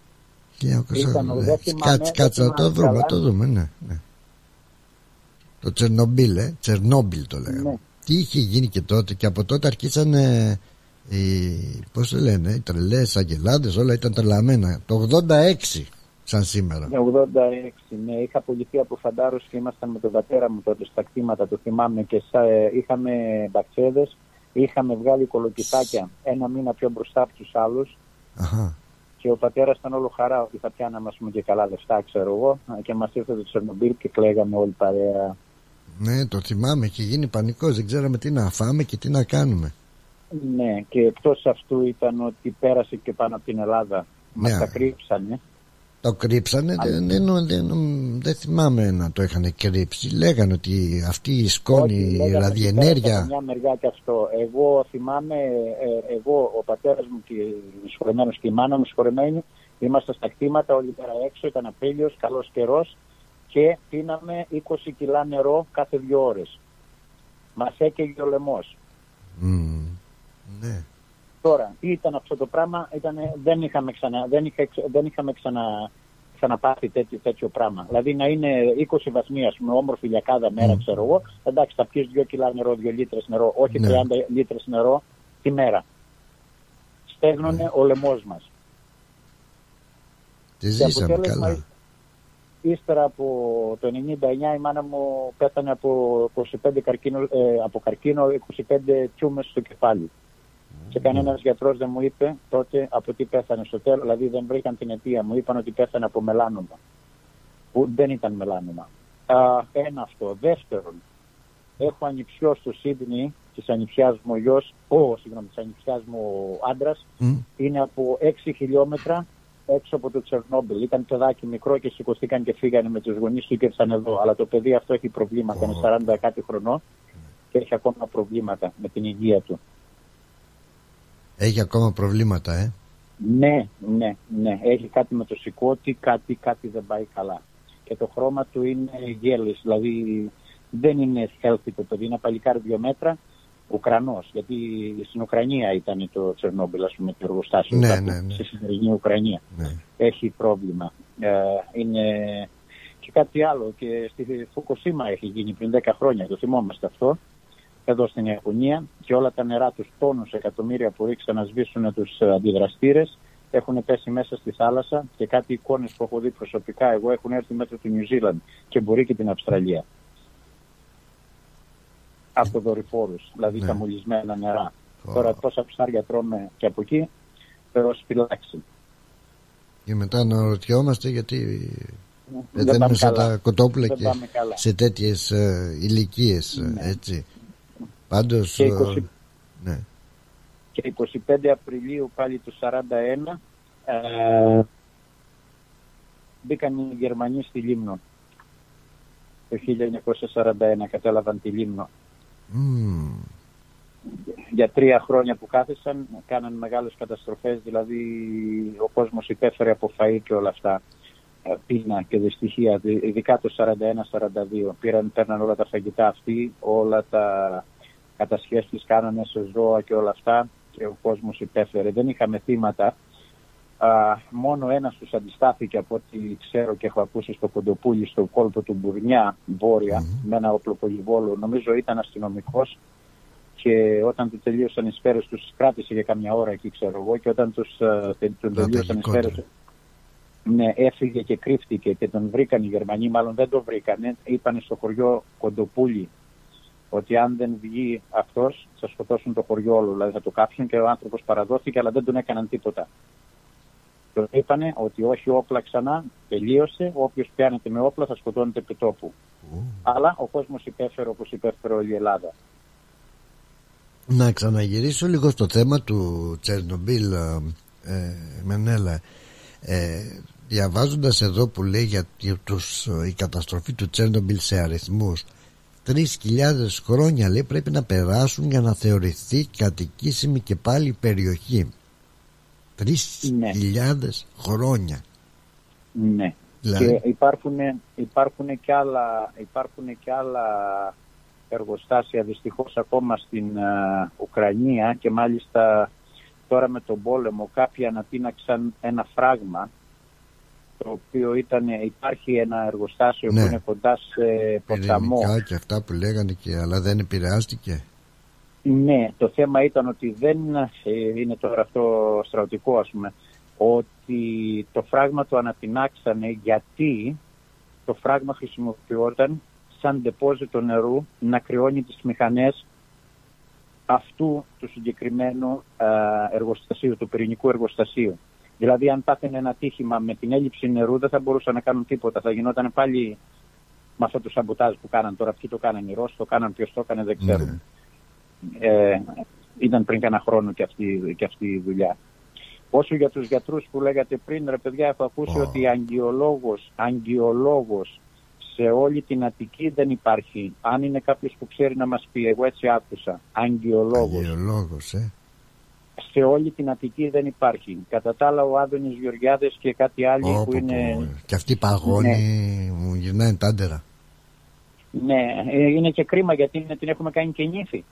Κάτσε, κάτσε να το δούμε, το δούμε, ναι, ναι. Το Τσερνομπίλ, ε, Τσερνόμπιλ το λέγαμε. Ναι. Τι είχε γίνει και τότε, και από τότε αρχίσανε οι, πώς το λένε, οι τρελές αγελάδες, όλα ήταν τρελαμένα. Το ογδόντα έξι σαν σήμερα. Ναι, ογδόντα έξι, ναι. Είχα απολυθεί από Φαντάρος και ήμασταν με τον πατέρα μου τότε στα κτήματα, το θυμάμαι, και σα, ε, είχαμε μπαξέδες, είχαμε βγάλει κολοκυθάκια ένα μήνα πιο μπροστά από τους άλλους. Αχα. Και ο πατέρας ήταν όλο χαρά ότι θα πιάναμε, ας πούμε, και καλά λεφτά, ξέρω εγώ, και μας ήρθε το Τσερνομπίλ και κλαίγαμε όλοι παρέα. Ναι, το θυμάμαι, είχε γίνει πανικός, δεν ξέραμε τι να φάμε και τι να κάνουμε. Ναι, και εκτός αυτού ήταν ότι πέρασε και πάνω από την Ελλάδα. Ναι. Μας τα κρύψανε. Το κρύψανε, δεν, δεν, δεν, δεν θυμάμαι να το είχαν κρύψει. Λέγανε ότι αυτή η σκόνη, η ραδιενέργεια. Μια μεριά και αυτό. Εγώ θυμάμαι, ε, εγώ, ο πατέρας μου και συγχωρεμένος και η μάνα μου συγχωρεμένη, είμαστε στα κτήματα όλη πέρα έξω, ήταν Απρίλιος, καλός καιρός και πίναμε είκοσι κιλά νερό κάθε δύο ώρες. Μας έκαιγε ο λαιμός. Mm, ναι. Τώρα, τι ήταν αυτό το πράγμα, ήτανε, δεν είχαμε, ξανα, δεν είχα, δεν είχαμε ξανα, ξαναπάθει τέτοιο, τέτοιο πράγμα. Δηλαδή να είναι είκοσι βαθμοί, ας πούμε, όμορφη για κάθε μέρα, mm. ξέρω εγώ, εντάξει, θα πιεις δύο κιλά νερό, δύο λίτρες νερό, όχι ναι. τριάντα λίτρες νερό τη μέρα. Στέγνωνε mm. ο λαιμός μας. Τι ζήσαμε καλά. Ύστερα από το ενενήντα εννιά η μάνα μου πέθανε από, είκοσι πέντε καρκίνο, ε, από καρκίνο, είκοσι πέντε τσούμες στο κεφάλι. Και κανένας γιατρός δεν μου είπε τότε από τι πέθανε στο τέλος, δηλαδή δεν βρήκαν την αιτία. Μου είπαν ότι πέθανε από μελάνομα, που δεν ήταν μελάνομα. Α, ένα αυτό. Δεύτερον, έχω ανιψιό στο Σίδνεϊ, της ανιψιάς μου ο γιος, ο, συγγνώμη, της ανιψιάς μου ο άντρας, mm. είναι από έξι χιλιόμετρα έξω από το Τσερνόμπιλ. Ήταν παιδάκι μικρό και σηκωθήκαν και φύγανε με τους γονείς του και ήρθαν εδώ. Αλλά το παιδί αυτό έχει προβλήματα, oh. είναι σαράντα κάτι χρονών και έχει ακόμα προβλήματα με την υγεία του. Έχει ακόμα προβλήματα, ε. Ναι, ναι, ναι. Έχει κάτι με το σηκώτη, κάτι, κάτι δεν πάει καλά. Και το χρώμα του είναι γέλης, δηλαδή δεν είναι healthy το παιδί, είναι παλικάρι δύο μέτρα, Ουκρανός. Γιατί στην Ουκρανία ήταν το Τσερνόμπιλ, ας πούμε, το εργοστάσιο. Ναι, ναι, ναι. Στη σημερινή Ουκρανία. Ναι. Έχει πρόβλημα. Ε, είναι και κάτι άλλο. Και στη Φουκουσίμα έχει γίνει πριν δέκα χρόνια, το θυμόμαστε αυτό. Εδώ στην Ιαπωνία και όλα τα νερά, τους τόνους εκατομμύρια που ρίξαν να σβήσουν τους αντιδραστήρες έχουν πέσει μέσα στη θάλασσα και κάτι εικόνες που έχω δει προσωπικά εγώ έχουν έρθει μέχρι του Νιου Ζίλαντ και μπορεί και την Αυστραλία. Από δορυφόρους, δηλαδή ναι. τα μολυσμένα νερά. Oh. Τώρα πόσα ψάρια τρώμε και από εκεί, ως φυλάξη. Και μετά αναρωτιόμαστε γιατί δεν πεταίνουμε σαν τα κοτόπουλα και σε τέτοιες uh, ηλικίες, ναι. έτσι. Πάντως, και, είκοσι, ναι. και είκοσι πέντε Απριλίου πάλι του σαράντα ένα ε, μπήκαν οι Γερμανοί στη Λίμνο. Το χίλια εννιακόσια σαράντα ένα κατέλαβαν τη Λίμνο. Mm. Για τρία χρόνια που κάθισαν κάναν μεγάλες καταστροφές, δηλαδή ο κόσμος υπέφερε από φαΐ και όλα αυτά. Πείνα και δυστυχία, ειδικά το σαράντα ένα σαράντα δύο. Πήραν, παίρναν όλα τα φαγητά αυτοί, όλα τα κατασχέσεις κάνανε σε ζώα και όλα αυτά και ο κόσμος υπέφερε. Δεν είχαμε θύματα. Α, μόνο ένας τους αντιστάθηκε από ό,τι ξέρω και έχω ακούσει στο Κοντοπούλι, στο κόλπο του Μπουρνιά, βόρεια, mm-hmm. με ένα όπλο-πολυβόλο. Νομίζω ήταν αστυνομικός και όταν του τελείωσαν οι σφαίρες τους κράτησε για καμιά ώρα εκεί, ξέρω εγώ, και όταν τους uh, τελείωσαν οι σφαίρες, ναι, έφυγε και κρύφτηκε και τον βρήκαν οι Γερμανοί, μάλλον δεν τον βρήκανε. Είπανε στο χωριό Κοντοπούλι ότι αν δεν βγει αυτός θα σκοτώσουν το χωριό όλο, δηλαδή θα το κάψουν, και ο άνθρωπος παραδόθηκε αλλά δεν τον έκαναν τίποτα. Τον είπανε ότι όχι όπλα ξανά, τελείωσε, όποιος πιάνεται με όπλα θα σκοτώνεται επί τόπου. Mm. Αλλά ο κόσμος υπέφερε όπως υπέφερε όλη η Ελλάδα. Να ξαναγυρίσω λίγο στο θέμα του Τσερνομπίλ, ε, Μενέλα. Ε, διαβάζοντας εδώ που λέει για τους, η καταστροφή του Τσέρνομπιλ σε αριθμούς, τρεις χιλιάδες χρόνια λέει πρέπει να περάσουν για να θεωρηθεί κατοικήσιμη και πάλι περιοχή. Τρεις ναι. χιλιάδες χρόνια. Ναι. Δηλαδή... Και υπάρχουν, υπάρχουν, και άλλα, υπάρχουν και άλλα εργοστάσια δυστυχώς ακόμα στην uh, Ουκρανία, και μάλιστα τώρα με τον πόλεμο κάποιοι ανατείναξαν ένα φράγμα, το οποίο ήταν, υπάρχει ένα εργοστάσιο ναι. που είναι κοντά σε ποταμό. Πυρηνικά και αυτά που λέγανε, και, αλλά δεν επηρεάστηκε. Ναι, το θέμα ήταν ότι δεν είναι τώρα αυτό στρατιωτικό, ας πούμε, ότι το φράγμα το ανατινάξανε γιατί το φράγμα χρησιμοποιόταν σαν ντεπόζιτο νερού να κρυώνει τις μηχανές αυτού του συγκεκριμένου εργοστασίου, του πυρηνικού εργοστασίου. Δηλαδή αν πάθαινε ένα τύχημα με την έλλειψη νερού δεν θα μπορούσαν να κάνουν τίποτα. Θα γινόταν πάλι με αυτό το σαμποτάζ που κάναν τώρα. Ποιοι το κάναν, οι Ρώσοι το κάναν, ποιος το έκανε δεν ξέρουν. Ναι. Ε, ήταν πριν κάνα χρόνο και αυτή, και αυτή η δουλειά. Όσο για τους γιατρούς που λέγατε πριν, ρε παιδιά, έχω ακούσει oh. ότι αγγιολόγος, αγγιολόγος σε όλη την Αττική δεν υπάρχει. Αν είναι κάποιος που ξέρει να μας πει, εγώ έτσι άκουσα, αγγιολόγος. Αγγιολόγος, ε. Σε όλη την Αττική δεν υπάρχει. Κατά τα άλλα ο Άδωνης Γεωργιάδες και κάτι άλλοι oh, που oh, είναι... Oh. Και αυτή η παγόνη ναι. μου γυρνάει τάντερα. Ναι, είναι και κρίμα γιατί είναι, την έχουμε κάνει και νύφη.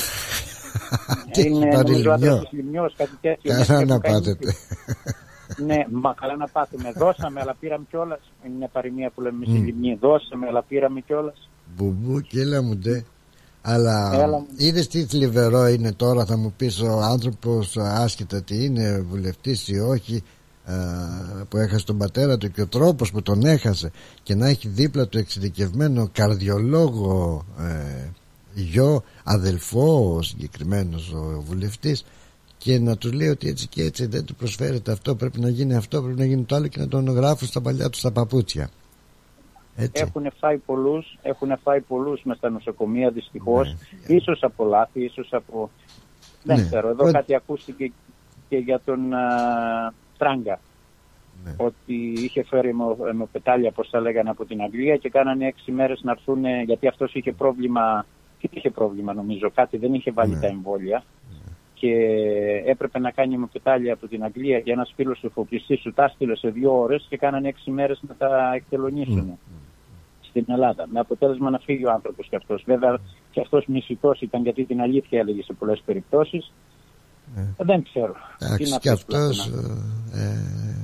Είναι νομίζω άντρας Λιμνιός, κάτι τέτοιο. Καλά να πάθετε. Ναι, μα καλά να πάθουμε. Δώσαμε, αλλά πήραμε κιόλας. Είναι μια παροιμία που λέμε στη Λιμνή. Δώσαμε, αλλά πήραμε κιόλας. Μπουμπού και έλα μου ντε. Αλλά είδες τι θλιβερό είναι τώρα, θα μου πεις ο άνθρωπος, άσχετα τι είναι, βουλευτής ή όχι, που έχασε τον πατέρα του και ο τρόπος που τον έχασε, και να έχει δίπλα του εξειδικευμένο καρδιολόγο ε, γιο, αδελφό ο συγκεκριμένος ο βουλευτής, και να του λέει ότι έτσι και έτσι δεν του προσφέρεται αυτό, πρέπει να γίνει αυτό, πρέπει να γίνει το άλλο, και να τον γράφουν στα παλιά του στα παπούτσια. Έχουν φάει πολλούς, έχουν φάει πολλούς μες στα νοσοκομεία δυστυχώς, ναι. Ίσως από λάθη, ίσως από... Δεν ναι. ξέρω, εδώ Ό... κάτι ακούστηκε και για τον α, Τράγκα, ναι. ότι είχε φέρει αιμοπετάλια, πώς τα λέγανε, από την Αγγλία και κάνανε έξι μέρες να έρθουν, γιατί αυτός είχε πρόβλημα, τι είχε πρόβλημα νομίζω, κάτι δεν είχε βάλει ναι. τα εμβόλια ναι. και έπρεπε να κάνει αιμοπετάλια από την Αγγλία, και ένας φίλος του εφοπλιστής του τα στείλε σε δύο ώρες και κάνανε έξι μέρες να τα εκτελονίσουν. Mm. Στην Ελλάδα, με αποτέλεσμα να φύγει ο άνθρωπος και αυτός. Βέβαια και αυτός μισητός ήταν, γιατί την αλήθεια έλεγε σε πολλές περιπτώσεις. Ε. Δεν ξέρω. Εντάξει, και αυτός ε,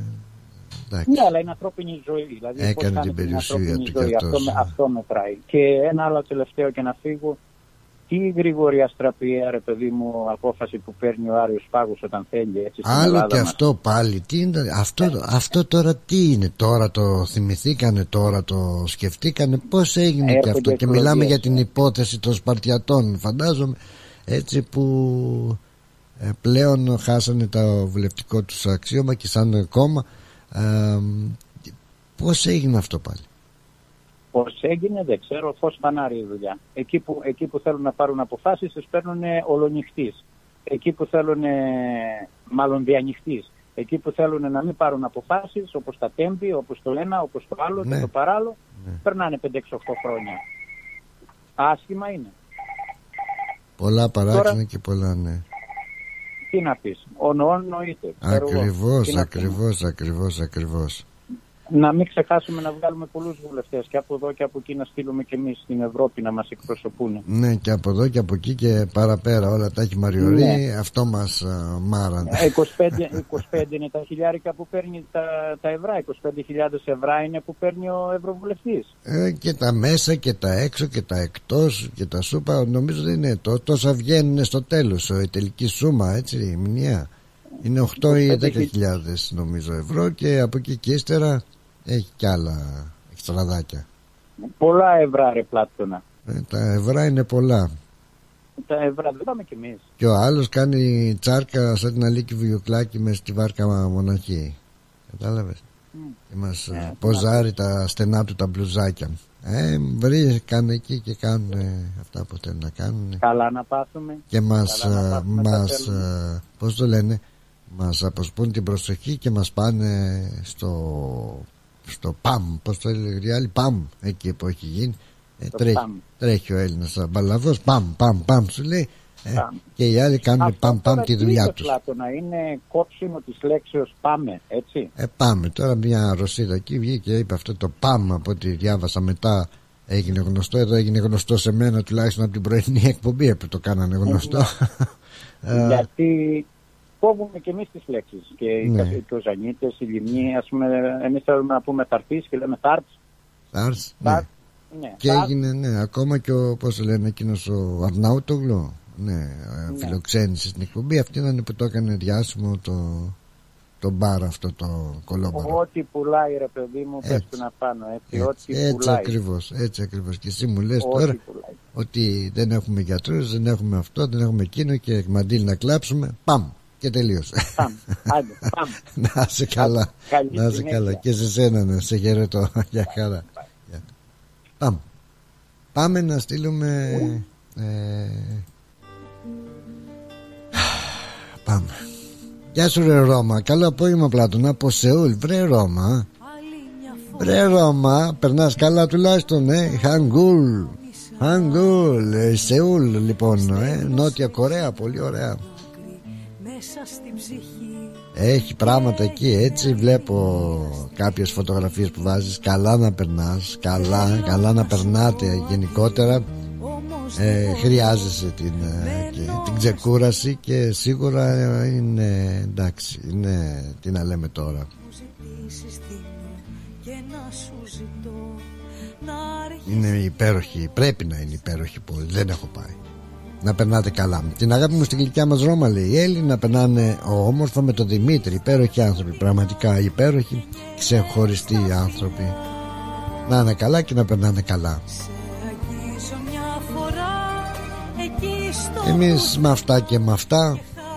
ναι, αλλά είναι ανθρώπινη ζωή. Δηλαδή έκανε την περιουσία του ζωή. Αυτό, αυτό μετράει. Και ένα άλλο τελευταίο και να φύγω. Τι γρήγορη αστραπιαία, ρε παιδί μου, απόφαση που παίρνει ο Άριος Πάγος όταν θέλει, έτσι. Άλλο και αυτό πάλι. Τι είναι, αυτό, ε. αυτό τώρα τι είναι, τώρα το θυμηθήκανε, τώρα το σκεφτήκανε, πώς έγινε και αυτό. Και μιλάμε για την υπόθεση των Σπαρτιατών, φαντάζομαι, έτσι, που ε, πλέον χάσανε το βουλευτικό τους αξίωμα και σαν κόμμα. Ε, πώς έγινε αυτό πάλι? Πώς έγινε δεν ξέρω, φως φανάρι η δουλειά. Εκεί που, εκεί που θέλουν να πάρουν αποφάσεις τις παίρνουν ολονυχτής. Εκεί που θέλουν, μάλλον διανυχτής. Εκεί που θέλουν να μην πάρουν αποφάσεις, όπως τα τέμπη, όπως το ένα, όπως το άλλο ναι. και το παράλληλο, ναι. περνάνε πέντε έξι οκτώ χρόνια. Άσχημα είναι. Πολλά παράξενα και πολλά ναι. Τι να πεις, ο νοόν νοείται. Ακριβώς, ακριβώς, ακριβώς, ακριβώς. Να μην ξεχάσουμε να βγάλουμε πολλούς βουλευτές και από εδώ και από εκεί, να στείλουμε και εμείς στην Ευρώπη να μας εκπροσωπούν. Ναι, και από εδώ και από εκεί και παραπέρα, όλα τα έχει μαριωρεί, ναι. αυτό μας uh, μάρανε. είκοσι πέντε, είκοσι πέντε είναι τα χιλιάρικα που παίρνει τα, τα ευρώ, είκοσι πέντε χιλιάδες ευρώ είναι που παίρνει ο Ευρωβουλευτής. Ε, και τα μέσα και τα έξω και τα εκτός και τα σούπα, νομίζω δεν είναι το, τόσα βγαίνουν στο τέλος, η τελική σούμα, έτσι, η μηνιαία. Είναι οκτώ ή δέκα χιλιάδες νομίζω ευρώ, και από εκεί και ύστερα έχει κι άλλα εξτραδάκια. Πολλά ευρώ ρε Πλάτωνα. Ε, τα ευρώ είναι πολλά. Τα ευρώ δεν πάμε κι εμείς. Και ο άλλος κάνει τσάρκα σαν την Αλίκη Βουγιουκλάκη μες στη βάρκα μοναχή. Κατάλαβες. Mm. Και μας ε, ποζάρει τα στενά του τα μπλουζάκια. Ε, βρήκαν εκεί και κάνουν αυτά που θέλουν να κάνουν. Καλά να πάθουμε. Και μας, να πάθουμε μας α, πώς το λένε, μας αποσπούν την προσοχή και μας πάνε στο, στο ΠΑΜ, πώς το έλεγε άλλη, ΠΑΜ, εκεί που έχει γίνει. Ε, τρέχει, τρέχει ο Έλληνας μπαλαβός, ΠΑΜ, ΠΑΜ, ΠΑΜ σου λέει. Ε, και οι άλλοι κάνουν αυτό ΠΑΜ, ΠΑΜ τη δουλειά τους. Αυτό να είναι κόψιμο της λέξεως πάμε, έτσι. Ε, πάμε. Τώρα μια Ρωσίδα εκεί βγήκε και είπε αυτό το ΠΑΜ, από ό,τι διάβασα μετά. Έγινε γνωστό, εδώ έγινε γνωστό σε μένα τουλάχιστον από την πρωινή εκπομπή που το κάνανε γνωστό. Γιατί κόβουμε και εμείς τις λέξεις. Και ναι. οι Κοζανίτες, οι Λιμνοί, ας πούμε, εμείς θέλουμε να πούμε ταρπής και λέμε τάρτς. Τάρτς, ναι. ναι. Και τάρτς. Έγινε, ναι, ακόμα και ο, πώς λένε, εκείνος ο Αρνάουτογλου, ναι, ναι. φιλοξένησε στην εκπομπή. Αυτή ήταν που το έκανε διάσημο το, το μπαρ αυτό το κολόμπαρο. Ό,τι πουλάει ρε παιδί μου πέφτουν απάνω. Έτσι, έτσι, ό,τι έτσι πουλάει. ακριβώς, έτσι ακριβώς. Και εσύ μου λες Ό,τι τώρα πουλάει. ότι δεν έχουμε γιατρούς, δεν έχουμε αυτό, δεν έχουμε εκείνο και μαντήλ να κλάψουμε. Πάμε και τελείωσε. Πάμε, άντε, πάμε. Να είσαι καλά. Καλή Να είσαι συνέχεια. καλά. Και σε σένα να σε χαιρετώ. Για χαρά. Πάμε. Πάμε να στείλουμε. Ε... Πάμε. Γεια σου ρε Ρώμα. Καλό απόγευμα Πλάτωνα από Σεούλ. Βρε Ρώμα. Βρε Ρώμα. Περνάς καλά τουλάχιστον ε. Χανγκούλ. Χανγκούλ. ε, Σεούλ λοιπόν ε. Νότια Κορέα. Πολύ ωραία. Έχει πράγματα εκεί έτσι. Βλέπω κάποιες φωτογραφίες που βάζεις. Καλά να περνάς. Καλά, καλά να περνάτε γενικότερα. ε, Χρειάζεσαι την, ε, και, την ξεκούραση. Και σίγουρα είναι εντάξει. Είναι, τι να λέμε τώρα, είναι υπέροχη. Πρέπει να είναι υπέροχη πόλη. Δεν έχω πάει. Να περνάτε καλά. Την αγάπη μου στην γλυκιά μας Ρώμα λέει η Έλλη. Να περνάνε όμορφα με τον Δημήτρη. Υπέροχοι άνθρωποι. Πραγματικά υπέροχοι. Ξεχωριστοί άνθρωποι. Να είναι καλά και να περνάνε καλά. Εμείς με αυτά και με αυτά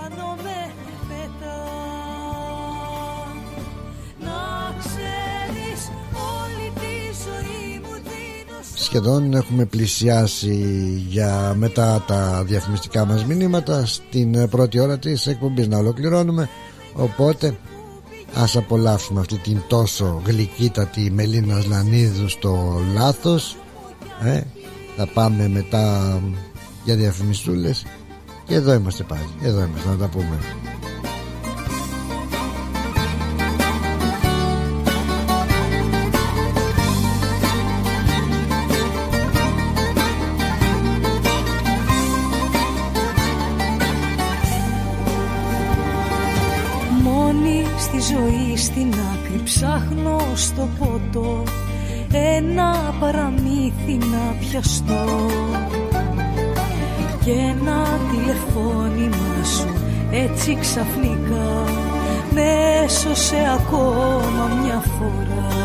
σχεδόν έχουμε πλησιάσει για μετά τα διαφημιστικά μας μηνύματα στην πρώτη ώρα της εκπομπής να ολοκληρώνουμε. Οπότε ας απολαύσουμε αυτή την τόσο γλυκύτατη Μελίνα Λανίδου στο λάθος. ε, Θα πάμε μετά για διαφημιστούλες. Και εδώ είμαστε πάλι. Εδώ είμαστε να τα πούμε. Μόνη στη ζωή στην άκρη ψάχνω στο ποτό ένα παραμύθι να πιαστώ. Και ένα τηλεφώνημα σου έτσι ξαφνικά με έσωσε ακόμα μια φορά.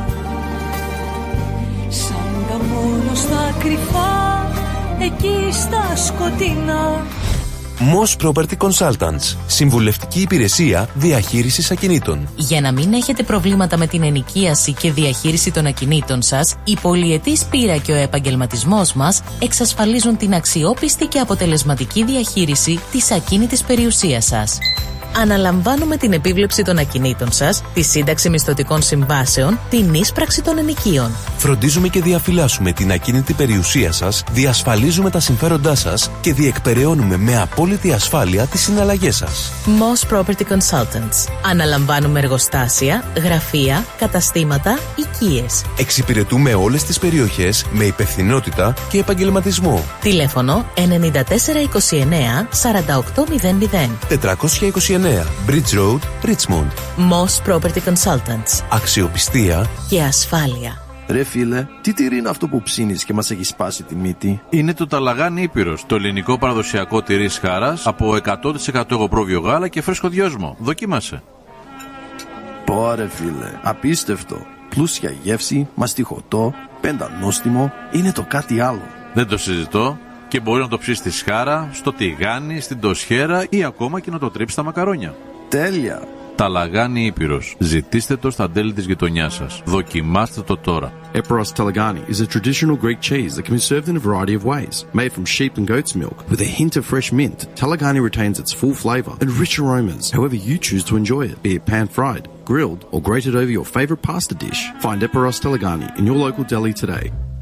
Σαν τα μόνο στα κρυφά εκεί στα σκοτεινά. Moss Property Consultants. Συμβουλευτική υπηρεσία διαχείρισης ακινήτων. Για να μην έχετε προβλήματα με την ενοικίαση και διαχείριση των ακινήτων σας, η πολυετής πείρα και ο επαγγελματισμός μας εξασφαλίζουν την αξιόπιστη και αποτελεσματική διαχείριση της ακίνητης περιουσίας σας. Αναλαμβάνουμε την επίβλεψη των ακινήτων σας, τη σύνταξη μισθωτικών συμβάσεων, την ίσπραξη των ενοικίων. Φροντίζουμε και διαφυλάσσουμε την ακίνητη περιουσία σας, διασφαλίζουμε τα συμφέροντά σας και διεκπεραιώνουμε με απόλυτη ασφάλεια τις συναλλαγές σας. Moss Property Consultants. Αναλαμβάνουμε εργοστάσια, γραφεία, καταστήματα, οικίες. Εξυπηρετούμε όλες τις περιοχές με υπευθυνότητα και επαγγελματισμό. Τηλέφωνο εννιά τέσσερα είκοσι εννέα σαράντα οκτώ μηδέν μηδέν. τετρακόσια είκοσι εννέα Bridge Road, Richmond. Moss Property Consultants. Αξιοπιστία και ασφάλεια. Ρε φίλε, τι τυρί είναι αυτό που ψήνεις και μας έχει σπάσει τη μύτη? Είναι το Ταλαγάνι Ήπειρος, το ελληνικό παραδοσιακό τυρί Σχάρας από εκατό τοις εκατό εγωπρόβιο γάλα και φρέσκο δυόσμο. Δοκίμασε. Πω ρε φίλε, απίστευτο. Πλούσια γεύση, μαστιχωτό, πεντανόστιμο, είναι το κάτι άλλο. Δεν το συζητώ. Και μπορεί να το ψήσει στη σχάρα, στο τηγάνι, στην τοσχέρα ή ακόμα και να το τρίψει στα μακαρόνια. Τέλεια! Ταλαγάνι Ήπειρος. Ζητήστε το στα τέλη της γειτονιάς σας. Δοκιμάστε το τώρα. Eperos Talagani is a traditional Greek cheese that can be served in a variety of ways. Made from sheep and goat's milk, with a hint of fresh mint, Talagani retains its full flavour and rich aromas, however you choose to enjoy it, be it pan-fried, grilled, or grated over your favourite pasta dish. Find Eperos Talagani in your local deli today.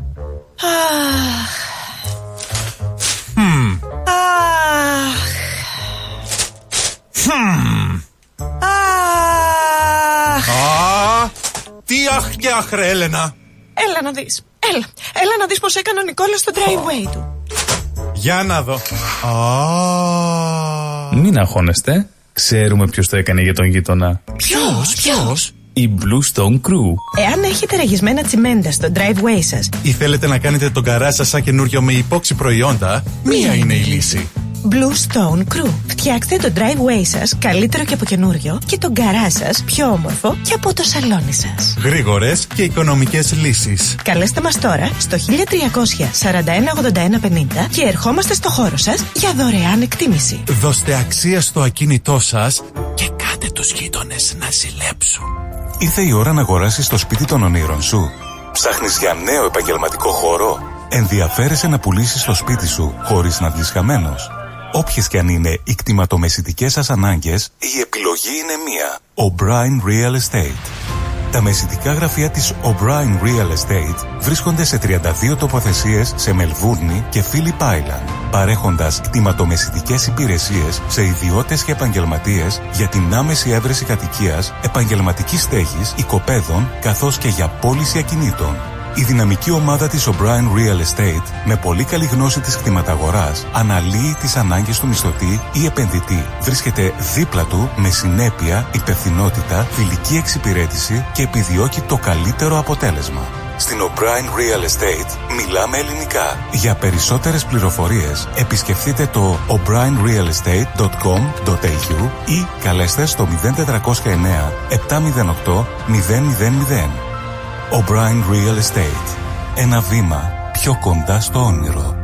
Hmm. Αχ. Hmm. Αχ. Α, τι αχ και αχ ρε Έλενα. Έλα να δεις. Έλα. Έλα να δεις πως έκανε ο Νικόλας στο driveway του. Για να δω. Α. Μην αγχώνεστε. Ξέρουμε ποιος το έκανε για τον γείτονα. Ποιος, ποιος? Η Blue Stone Crew. Εάν έχετε ραγισμένα τσιμέντα στο driveway σας ή θέλετε να κάνετε τον καράζ σας σαν καινούριο με υπόξι προϊόντα, μία είναι η λύση. Blue Stone Crew. Φτιάξτε το driveway σας καλύτερο και από καινούριο και το γκαράζ σας πιο όμορφο και από το σαλόνι σας. Γρήγορες και οικονομικές λύσεις. Καλέστε μας τώρα στο χίλια τριακόσια σαράντα ένα ογδόντα ένα πενήντα και ερχόμαστε στο χώρο σας για δωρεάν εκτίμηση. Δώστε αξία στο ακίνητό σας και κάτε τους γείτονες να ζηλέψουν. Ήρθε η ώρα να αγοράσεις το σπίτι των ονείρων σου. Ψάχνεις για νέο επαγγελματικό χώρο. Ενδιαφέρεσαι να πουλήσεις το σπίτι σου χωρίς να βγεις χαμένος. Όποιες και αν είναι οι κτηματομεσητικές σας ανάγκες, η επιλογή είναι μία. O'Brien Real Estate. Τα μεσητικά γραφεία της O'Brien Real Estate βρίσκονται σε τριάντα δύο τοποθεσίες σε Μελβούρνη και Phillip Island, παρέχοντας κτηματομεσητικές υπηρεσίες σε ιδιώτες και επαγγελματίες για την άμεση έβρεση κατοικίας, επαγγελματικής στέγης, οικοπαίδων, καθώς και για πώληση ακινήτων. Η δυναμική ομάδα της O'Brien Real Estate, με πολύ καλή γνώση της κτηματαγοράς, αναλύει τις ανάγκες του μισθωτή ή επενδυτή. Βρίσκεται δίπλα του με συνέπεια, υπευθυνότητα, φιλική εξυπηρέτηση και επιδιώκει το καλύτερο αποτέλεσμα. Στην O'Brien Real Estate μιλάμε ελληνικά. Για περισσότερες πληροφορίες επισκεφτείτε το ο μπράιν ριαλ εστέιτ τελεία κομ τελεία έι γιου ή καλέστε στο μηδέν τετρακόσια εννέα επτακόσια οκτώ μηδέν μηδέν μηδέν. O'Brien Real Estate. Ένα βήμα πιο κοντά στο όνειρο.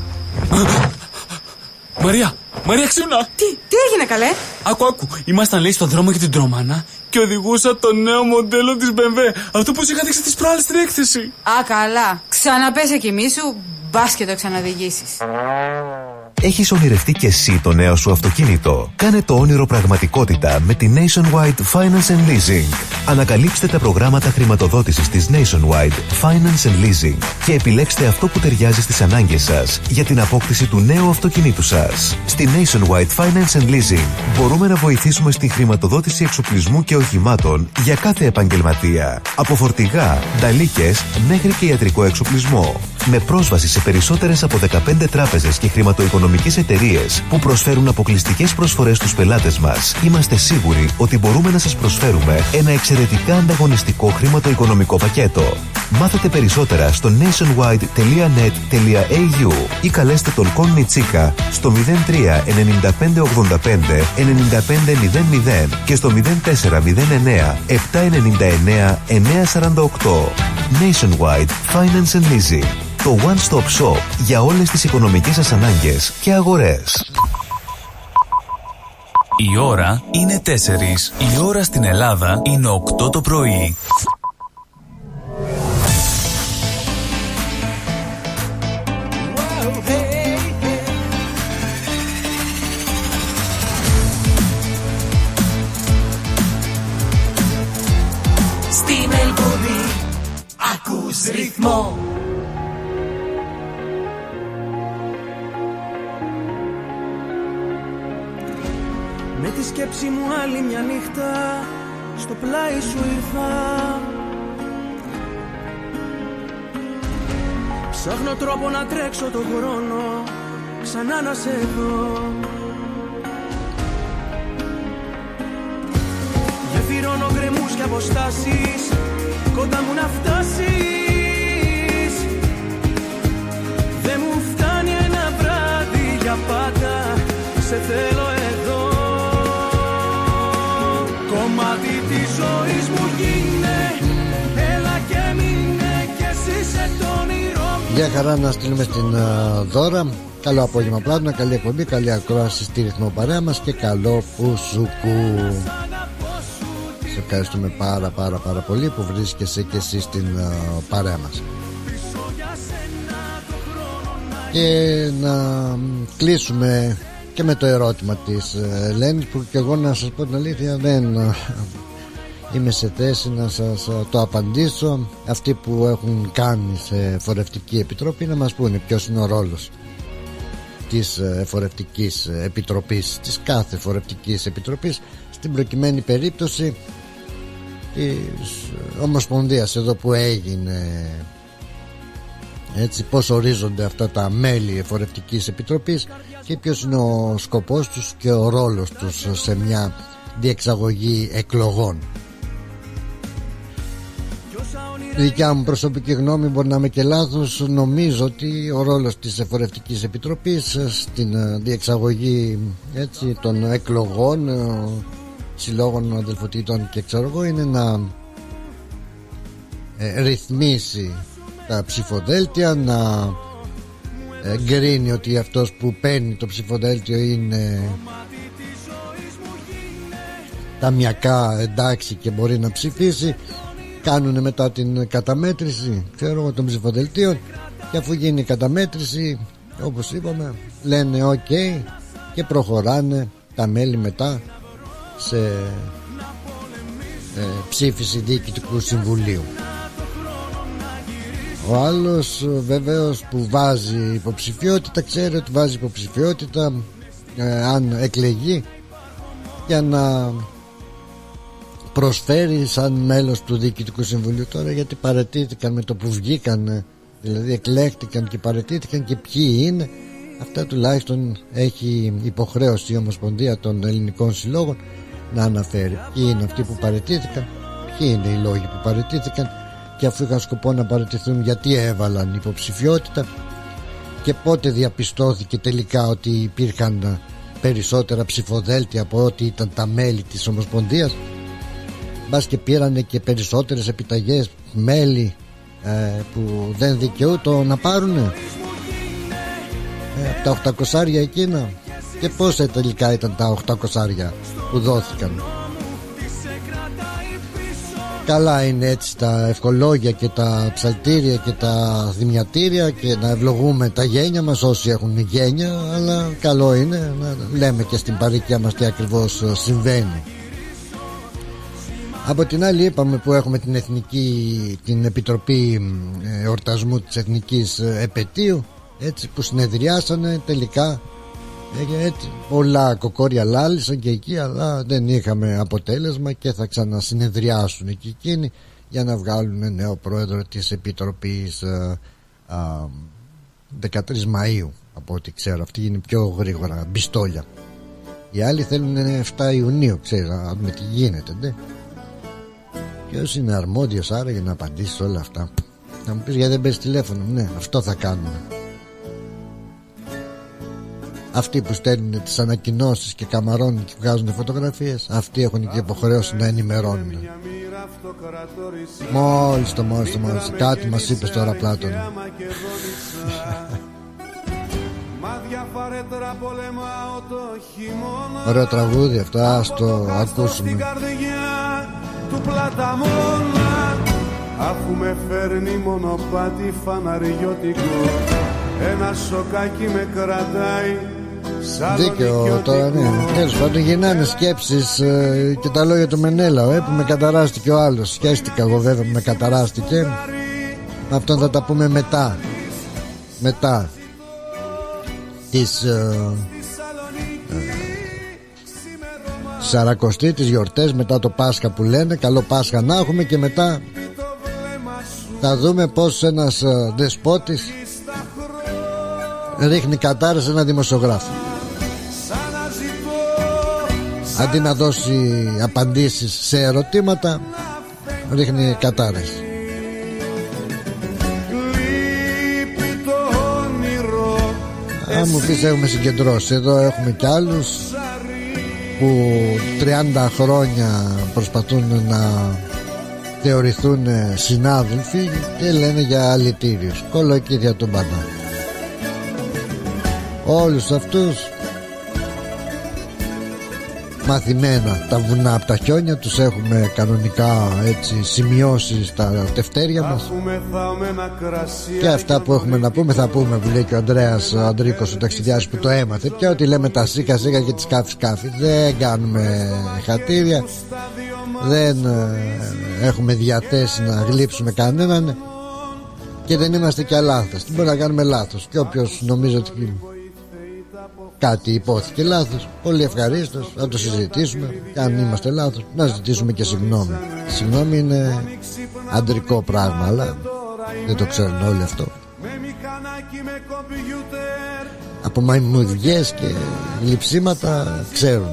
Μαρία! Μαρία, ξύπνα! Τι, τι έγινε καλέ? Άκου, άκου. Ήμασταν λέει στον δρόμο για την Τρομάνα και οδηγούσα το νέο μοντέλο της μπι εμ ντάμπλιου. Αυτό που σου είχα δείξει τις προάλλες στην έκθεση. Α, καλά. Ξαναπέσε κι εμείς σου, μπας και το ξαναδηγήσεις. Έχεις ονειρευτεί και εσύ το νέο σου αυτοκίνητο? Κάνε το όνειρο πραγματικότητα με τη Nationwide Finance and Leasing. Ανακαλύψτε τα προγράμματα χρηματοδότησης της Nationwide Finance and Leasing και επιλέξτε αυτό που ταιριάζει στις ανάγκες σας για την απόκτηση του νέου αυτοκινήτου σας. Στη Nationwide Finance and Leasing μπορούμε να βοηθήσουμε στη χρηματοδότηση εξοπλισμού και οχημάτων για κάθε επαγγελματία. Από φορτηγά, νταλίκες μέχρι και ιατρικό εξοπλισμό. Με πρόσβαση σε περισσότερες από δεκαπέντε τράπεζες και χρηματοοικονομικές εταιρείες που προσφέρουν αποκλειστικές προσφορές στους πελάτες μας, είμαστε σίγουροι ότι μπορούμε να σας προσφέρουμε ένα εξαιρετικά ανταγωνιστικό χρηματοοικονομικό πακέτο. Μάθετε περισσότερα στο nationwide τελεία net τελεία έι γιου ή καλέστε τον Κον Τσίκα στο μηδέν τρία εννιά πέντε ογδόντα πέντε εννιά πέντε μηδέν μηδέν και στο μηδέν τέσσερα μηδέν εννέα επτά εννιά εννέα εννέα σαράντα οκτώ. Nationwide Finance and Leasing. Το one-stop shop για όλες τις οικονομικές σας ανάγκες και αγορές. Η ώρα είναι τέσσερις. Η ώρα στην Ελλάδα είναι οκτώ το πρωί. Στη Μελβούρνη ακούς ρυθμό. Με τη σκέψη μου άλλη μια νύχτα στο πλάι σου ήρθα. Ψάχνω τρόπο να τρέξω τον χρόνο ξανά να σε δω. Γεφυρώνω γκρεμούς και αποστάσεις κοντά μου να φτάσεις. Δεν μου φτάνει ένα βράδυ για πάντα. Σε θέλω εδώ. Κομμάτι της ζωής μου γίνε. Έλα και μείνε κι εσύ σε το όνειρό μου. Για χαρά να στείλουμε στην uh, Δώρα. Καλό απόγευμα Πλάτωνα, καλή εκπομπή, καλή ακρόαση στη ρυθμό παρέα μας και καλό φουσουκού. Σε ευχαριστούμε πάρα πάρα πάρα πολύ που βρίσκεσαι και εσύ στην uh, παρέα μας. Και να κλείσουμε και με το ερώτημα της Ελένης, που και εγώ να σας πω την αλήθεια δεν είμαι σε θέση να σας το απαντήσω. Αυτοί που έχουν κάνει σε φορευτική επιτροπή να μας πούνε ποιος είναι ο ρόλος της φορευτικής επιτροπής, της κάθε φορευτικής επιτροπής, στην προκειμένη περίπτωση της Ομοσπονδίας εδώ που έγινε, έτσι, πώς ορίζονται αυτά τα μέλη εφορευτικής επιτροπής και ποιος είναι ο σκοπός τους και ο ρόλος τους σε μια διεξαγωγή εκλογών. Η δικιά μου προσωπική γνώμη, μπορεί να είμαι και λάθος, νομίζω ότι ο ρόλος της Εφορευτικής Επιτροπής στην διεξαγωγή, έτσι, των εκλογών συλλόγων αδελφοτήτων και ξέρω εγώ είναι να ε, ρυθμίσει τα ψηφοδέλτια, να εγκρίνει ότι αυτός που παίρνει το ψηφοδέλτιο είναι ταμιακά εντάξει και μπορεί να ψηφίσει. Κάνουν μετά την καταμέτρηση, ξέρω εγώ, των ψηφοδελτίων, και αφού γίνει η καταμέτρηση, όπως είπαμε, λένε ok και προχωράνε τα μέλη μετά σε ε, ψήφιση διοικητικού συμβουλίου. Ο άλλος βεβαίως που βάζει υποψηφιότητα ξέρει ότι βάζει υποψηφιότητα ε, αν εκλεγεί, για να προσφέρει σαν μέλος του Διοικητικού Συμβουλίου. Τώρα γιατί παραιτήθηκαν με το που βγήκαν, δηλαδή εκλέχτηκαν και παραιτήθηκαν, και ποιοι είναι, αυτά τουλάχιστον έχει υποχρέωση η Ομοσπονδία των Ελληνικών Συλλόγων να αναφέρει ποιοι είναι αυτοί που παραιτήθηκαν, ποιοι είναι οι λόγοι που παραιτήθηκαν, και αφού είχαν σκοπό να παραιτηθούν γιατί έβαλαν υποψηφιότητα, και πότε διαπιστώθηκε τελικά ότι υπήρχαν περισσότερα ψηφοδέλτια από ό,τι ήταν τα μέλη της Ομοσπονδίας. Μπας και πήρανε και περισσότερες επιταγές μέλη ε, που δεν δικαιούτο να πάρουνε ε, από τα οκτακόσια εκείνα, και πόσα τελικά ήταν τα οκτακόσια που δόθηκαν. Καλά είναι έτσι τα ευχολόγια και τα ψαλτήρια και τα θυμιατήρια, και να ευλογούμε τα γένια μας όσοι έχουν γένια, αλλά καλό είναι να λέμε και στην παροικία μας τι ακριβώς συμβαίνει. Από την άλλη είπαμε που έχουμε την, εθνική, την Επιτροπή Εορτασμού της Εθνικής Επετείου, έτσι, που συνεδριάσανε τελικά, έτσι, πολλά κοκόρια λάλησαν και εκεί, αλλά δεν είχαμε αποτέλεσμα και θα ξανασυνεδριάσουν και εκείνοι για να βγάλουν νέο πρόεδρο της Επιτροπής α, α, δεκατρείς Μαΐου από ό,τι ξέρω. Αυτή είναι πιο γρήγορα, μπιστόλια. Οι άλλοι θέλουν εφτά Ιουνίου, ξέρεις, να δούμε τι γίνεται, ναι. Ποιος είναι αρμόδιος άρα για να απαντήσει σε όλα αυτά? Να μου πεις γιατί δεν παίρνεις τηλέφωνο. Ναι, αυτό θα κάνουμε. Αυτοί που στέλνουν τις ανακοινώσεις και καμαρώνουν και βγάζουν φωτογραφίες, αυτοί έχουν και υποχρέωση να ενημερώνουν. Μόλις το μόλις το μόλις κάτι μας είπες τώρα, Πλάτωνα. Ωραίο τραγούδι αυτό, ας το ακούσουμε. Του πλαταμόνα, αφού με φέρνει μονοπάτι φαναριώτικο, ένα σοκάκι με κρατάει. Δίκαιο τώρα, ναι. Τέλος πάντων γυρνάνε σκέψεις ε, και τα λόγια του Μενέλαο, ε, που με καταράστηκε ο άλλος. Σκέφτηκα εγώ βέβαια που με καταράστηκε. Αυτόν θα τα πούμε μετά. Μετά τις ε, ε, Σαρακοστή, τις γιορτές, μετά το Πάσχα που λένε. Καλό Πάσχα να έχουμε, και μετά θα δούμε πως ένας ε, δεσπότης ρίχνει κατάρες σε ένα δημοσιογράφο. Αντί να δώσει απαντήσεις σε ερωτήματα, ρίχνει κατάρες. Αν μου πεις έχουμε συγκεντρώσει, εδώ έχουμε κι άλλους που τριάντα χρόνια προσπαθούν να θεωρηθούν συνάδελφοι και λένε για αλητήριους. Κολοκύθια του μπανά. Όλους αυτούς μαθημένα τα βουνά από τα χιόνια τους έχουμε κανονικά, έτσι, σημειώσει στα τευτέρια μας, και αυτά που έχουμε να πούμε θα πούμε, που λέει και ο Ανδρέας ο Ανδρίκος ο ταξιδιάς που το έμαθε πια, ότι λέμε τα σίκα σίκα και τις σκάφη σκάφη. Δεν κάνουμε χατήρια, δεν ε, έχουμε διαθέσει να γλύψουμε κανέναν, και δεν είμαστε και λάθος. Τι μπορεί να κάνουμε λάθος, και όποιος νομίζει ότι κάτι υπόθηκε λάθος, πολύ ευχαρίστως να το συζητήσουμε, και αν είμαστε λάθος να ζητήσουμε και συγγνώμη. Συγγνώμη είναι αντρικό πράγμα, αλλά δεν το ξέρουν όλοι αυτό. Από μαϊμουδιές και λειψίματα ξέρουν.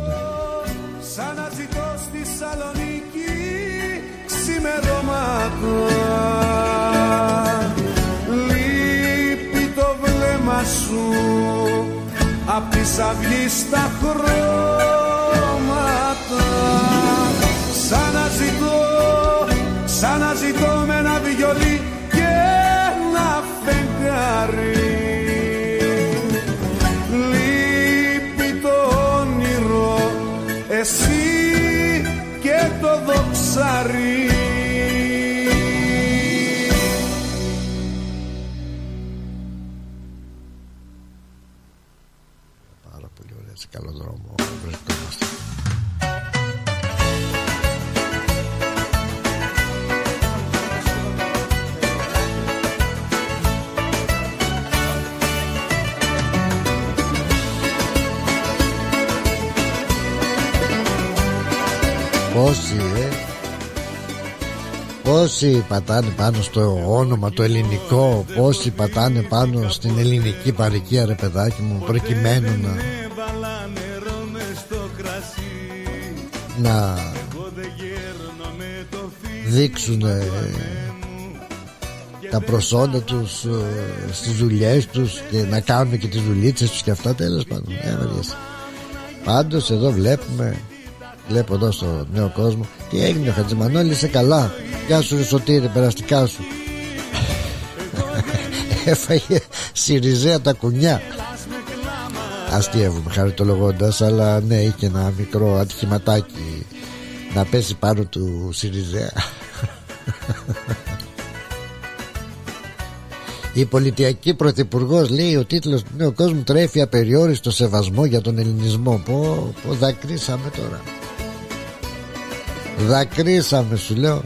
Σαν να ζητώ στη Σαλονίκη ξημερώματα. απ' της αυγής τα χρώματα. Σαν να ζητώ, σαν να ζητώ με ένα βιολί και ένα φεγγάρι. Λείπει το όνειρο, εσύ και το δοξάρι. Πάρα πολύ ωραία, σε καλό δρόμο βρισκόμαστε. Πόσοι, ε, πόσοι πατάνε πάνω στο όνομα το ελληνικό, πόσοι πατάνε πάνω στην ελληνική παροικία, ρε παιδάκι μου, προκειμένου να να δείξουν ε, τα προσόντα τους ε, στις δουλειές τους και να κάνουν και τις δουλίτσες τους και αυτά, τέλος πάντων. ε, Πάντως εδώ βλέπουμε, βλέπω εδώ στο Νέο Κόσμο, τι έγινε ο Χατζημανόλης, είσαι καλά? Γεια σου Σωτήρη, περαστικά σου. Έφαγε Σιριζέα τα κουνιά. Αστείευομαι χαριτολογώντας, αλλά ναι, είχε ένα μικρό ατυχηματάκι να πέσει πάνω του Σιριζέα. Η πολιτιακή πρωθυπουργός, λέει ο τίτλος του Νέου Κόσμου, τρέφει απεριόριστο σεβασμό για τον ελληνισμό. Πω, πω δακρύσαμε τώρα. Δακρύσαμε, σου λέω.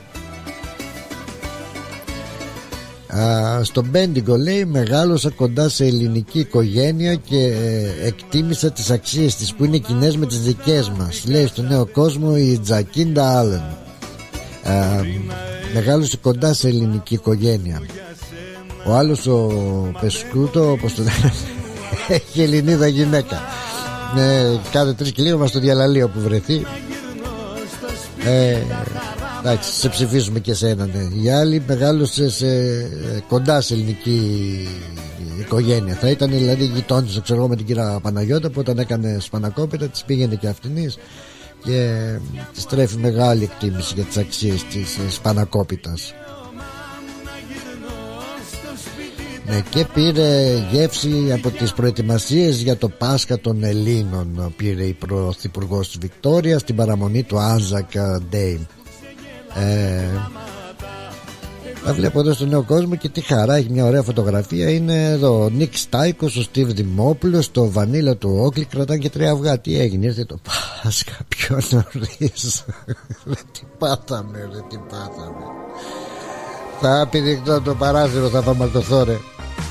Α, στον Πέντικο, λέει, μεγάλωσα κοντά σε ελληνική οικογένεια και ε, εκτίμησα τις αξίες της που είναι κοινές με τις δικές μας, λέει στο Νέο Κόσμο η Τζακίντα Άλεν. Μεγάλωσε κοντά σε ελληνική οικογένεια. Ο άλλος ο Πεσκούτο, όπως το λένε, έχει Ελληνίδα γυναίκα. ε, Κάθε τρεις κιλίωμα στο διαλαλείο που βρεθεί. ε, Εντάξει, σε ψηφίζουμε και σε έναν. Ναι. Η άλλη μεγάλωσε σε, κοντά σε ελληνική οικογένεια. Θα ήταν δηλαδή γειτόνις, ξέρω εγώ, με την κυρία Παναγιώτα, που όταν έκανε σπανακόπιτα της πήγαινε και αυτινής και της τρέφει μεγάλη εκτίμηση για τις αξίες της σπανακόπιτας. Ναι, και πήρε γεύση από τις προετοιμασίες για το Πάσχα των Ελλήνων. Πήρε η πρωθυπουργός της Βικτόρια στην παραμονή του Άζακ Ντέι. Ε, τα βλέπω εδώ στο Νέο Κόσμο και τι χαρά, έχει μια ωραία φωτογραφία. Είναι εδώ ο Νίκ Στάικος, ο Στίβ Δημόπουλος, το βανίλα του Όκλι, κρατάνε και τρία αυγά. Τι έγινε, ήρθε το Πάσχα πιο νωρίς. Ρε τι πάθαμε, ρε τι πάθαμε. Θα πηδηχτώ το παράθυρο, θα φαμαρτωθώ, ρε.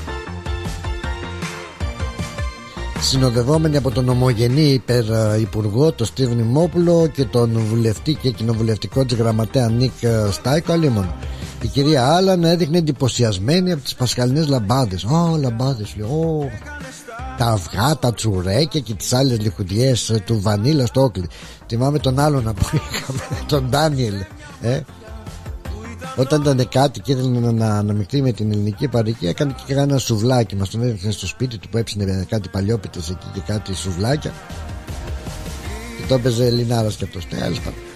Συνοδευόμενοι από τον ομογενή υπουργό, τον Στίβ Δημόπουλο, και τον βουλευτή και κοινοβουλευτικό της γραμματέα Νίκ Στάικο, αλίμον. Η κυρία Άλαν έδειχνε εντυπωσιασμένη από τις πασχαλινές λαμπάδες. Ω, λαμπάδες, λέει. Ω, τα αυγά, τα τσουρέκια και τις άλλες λιχουδιές του βανίλα στο Όκλι. Θυμάμαι τον άλλον που είχαμε, τον Ντάνιελ, ε. Όταν ήταν κάτι και ήθελε να, να αναμειχθεί με την ελληνική παροικία, έκανε και ένα σουβλάκι. Μας τον έδειξε στο σπίτι του που έψινε κάτι παλιόπιτες εκεί και κάτι σουβλάκια. Και το έπαιζε Ελληνάρας και αυτός. Ναι,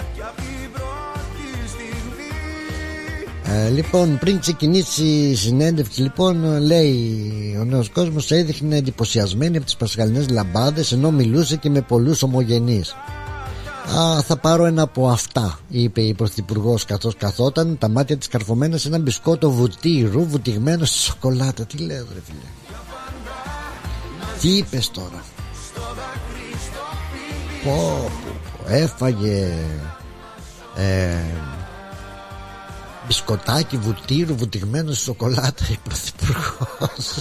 ε, λοιπόν, πριν ξεκινήσει η συνέντευξη, λοιπόν, λέει ο Νέος Κόσμος, έδειχνε εντυπωσιασμένη από τις πασχαλινές λαμπάδες, ενώ μιλούσε και με πολλούς ομογενείς. Α, θα πάρω ένα από αυτά, είπε η πρωθυπουργός καθώς καθόταν, τα μάτια της καρφωμένα σε ένα μπισκότο βουτύρου βουτυγμένο στη σοκολάτα. Τι λέω, ρε φίλε? Τι είπες τώρα? Πω, πω, πω. Έφαγε ε, μπισκοτάκι βουτύρου βουτυγμένο στη σοκολάτα η πρωθυπουργός.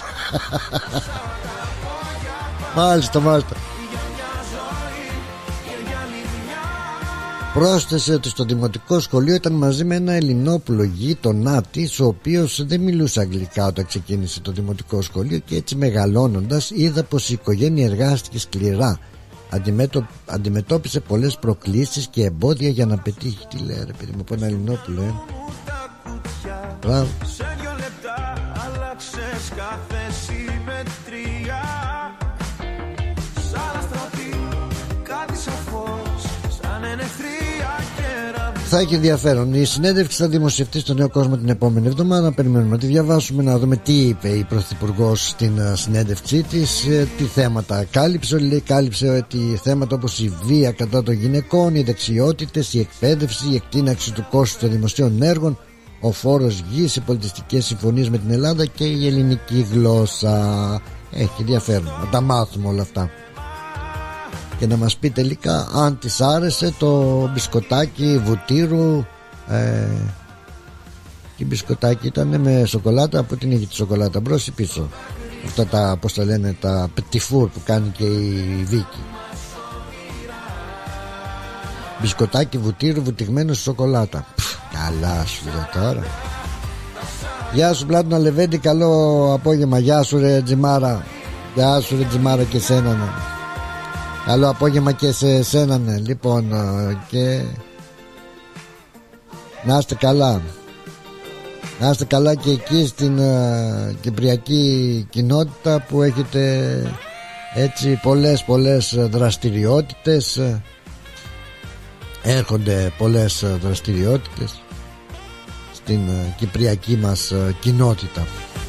Μάλιστα, μάλιστα. Πρόσθεσε ότι στο δημοτικό σχολείο ήταν μαζί με ένα Ελληνόπουλο γείτονά της, ο οποίος δεν μιλούσε αγγλικά όταν ξεκίνησε το δημοτικό σχολείο, και έτσι μεγαλώνοντας είδα πως η οικογένεια εργάστηκε σκληρά. Αντιμέτω... Αντιμετώπισε πολλές προκλήσεις και εμπόδια για να πετύχει. Τι λέει, ρε παιδί μου, από ένα Ελληνόπουλο, ε. Μπράβο. Θα έχει ενδιαφέρον. Η συνέντευξη θα δημοσιευτεί στο Νέο Κόσμο την επόμενη εβδομάδα. Να περιμένουμε να τη διαβάσουμε, να δούμε τι είπε η Πρωθυπουργός στην συνέντευξή της, τι θέματα κάλυψε. Λέει, κάλυψε ότι θέματα όπως η βία κατά των γυναικών, οι δεξιότητες, η εκπαίδευση, η εκτείναξη του κόστου των δημοσίων έργων, ο φόρος γης, οι πολιτιστικές συμφωνίες με την Ελλάδα και η ελληνική γλώσσα. Έχει ενδιαφέρον να τα μάθουμε όλα αυτά και να μας πει τελικά αν της άρεσε το μπισκοτάκι βουτύρου. ε, και η μπισκοτάκι ήταν με σοκολάτα. Από την είχε τη σοκολάτα, μπρος ή πίσω? Αυτά τα, πώς τα λένε, τα πετιφούρ που κάνει και η Βίκη. Μπισκοτάκι βουτύρου βουτυγμένο στη σοκολάτα. Πφ, καλά σου ρε τώρα. Γεια σου Πλάτωνα Λεβέντη, καλό απόγευμα. Γεια σου ρε Τζιμάρα. Γεια σου ρε Τζιμάρα και σένα, ναι. Καλό απόγευμα και σε σένα, ναι. Λοιπόν, και να είστε καλά. Να είστε καλά και εκεί στην uh, κυπριακή κοινότητα που έχετε έτσι πολλές πολλές δραστηριότητες. Έρχονται πολλές δραστηριότητες στην uh, κυπριακή μας uh, κοινότητα.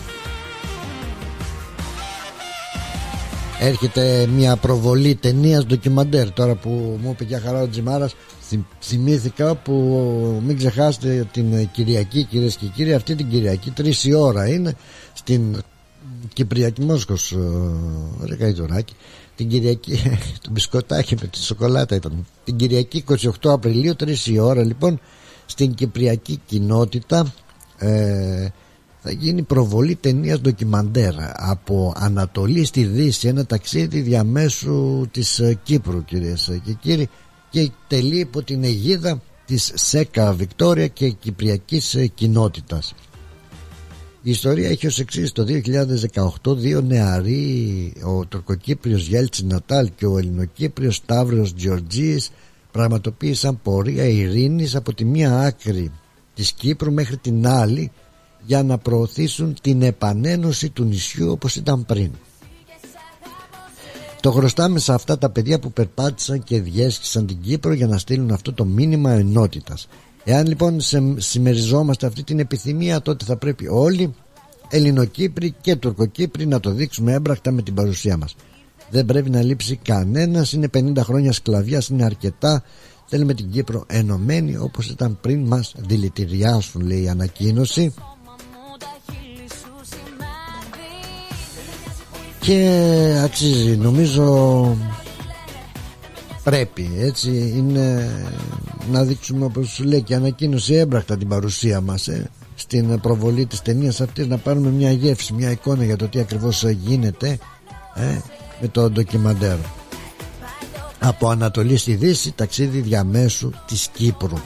Έρχεται μια προβολή ταινίας ντοκιμαντέρ. Τώρα που μου είπε για χαρά ο Τζιμάρας, θυμήθηκα που μην ξεχάσετε την Κυριακή, κυρίες και κύριοι, αυτή την Κυριακή τρεις η ώρα είναι στην Κυπριακή Μόσχος, ρε Καϊτουράκη, την Κυριακή το μπισκοτάκι με τη σοκολάτα ήταν την Κυριακή είκοσι οκτώ Απριλίου τρεις η ώρα λοιπόν στην Κυπριακή κοινότητα. ε, Θα γίνει προβολή ταινίας ντοκιμαντέρ από Ανατολή στη Δύση, ένα ταξίδι διαμέσου της Κύπρου, κυρίες και κύριοι, και τελεί υπό την αιγίδα της ΣΕΚΑ Βικτόρια και Κυπριακής κοινότητας. Η ιστορία έχει ως εξής: το δύο χιλιάδες δεκαοκτώ δύο νεαροί, ο Τουρκοκύπριος Γέλτσι Νατάλ και ο Ελληνοκύπριος Σταύρος Τζιορτζής, πραγματοποίησαν πορεία ειρήνης από τη μία άκρη της Κύπρου μέχρι την άλλη για να προωθήσουν την επανένωση του νησιού όπως ήταν πριν. Το χρωστάμε σε αυτά τα παιδιά που περπάτησαν και διέσχισαν την Κύπρο για να στείλουν αυτό το μήνυμα ενότητας. Εάν λοιπόν συμμεριζόμαστε αυτή την επιθυμία, τότε θα πρέπει όλοι, Ελληνοκύπροι και Τουρκοκύπροι, να το δείξουμε έμπρακτα με την παρουσία μας. Δεν πρέπει να λείψει κανένας. Είναι πενήντα χρόνια σκλαβιάς, είναι αρκετά. Θέλουμε την Κύπρο ενωμένη όπως ήταν πριν μας δηλητηριάσουν, λέει η ανακοίνωση. Και αξίζει, νομίζω πρέπει, έτσι είναι, να δείξουμε, όπως λέει και η ανακοίνωση, έμπρακτα την παρουσία μας ε, στην προβολή της ταινίας αυτής, να πάρουμε μια γεύση, μια εικόνα για το τι ακριβώς γίνεται ε, με το ντοκιμαντέρ. Από Ανατολή στη Δύση, ταξίδι διαμέσου της Κύπρου.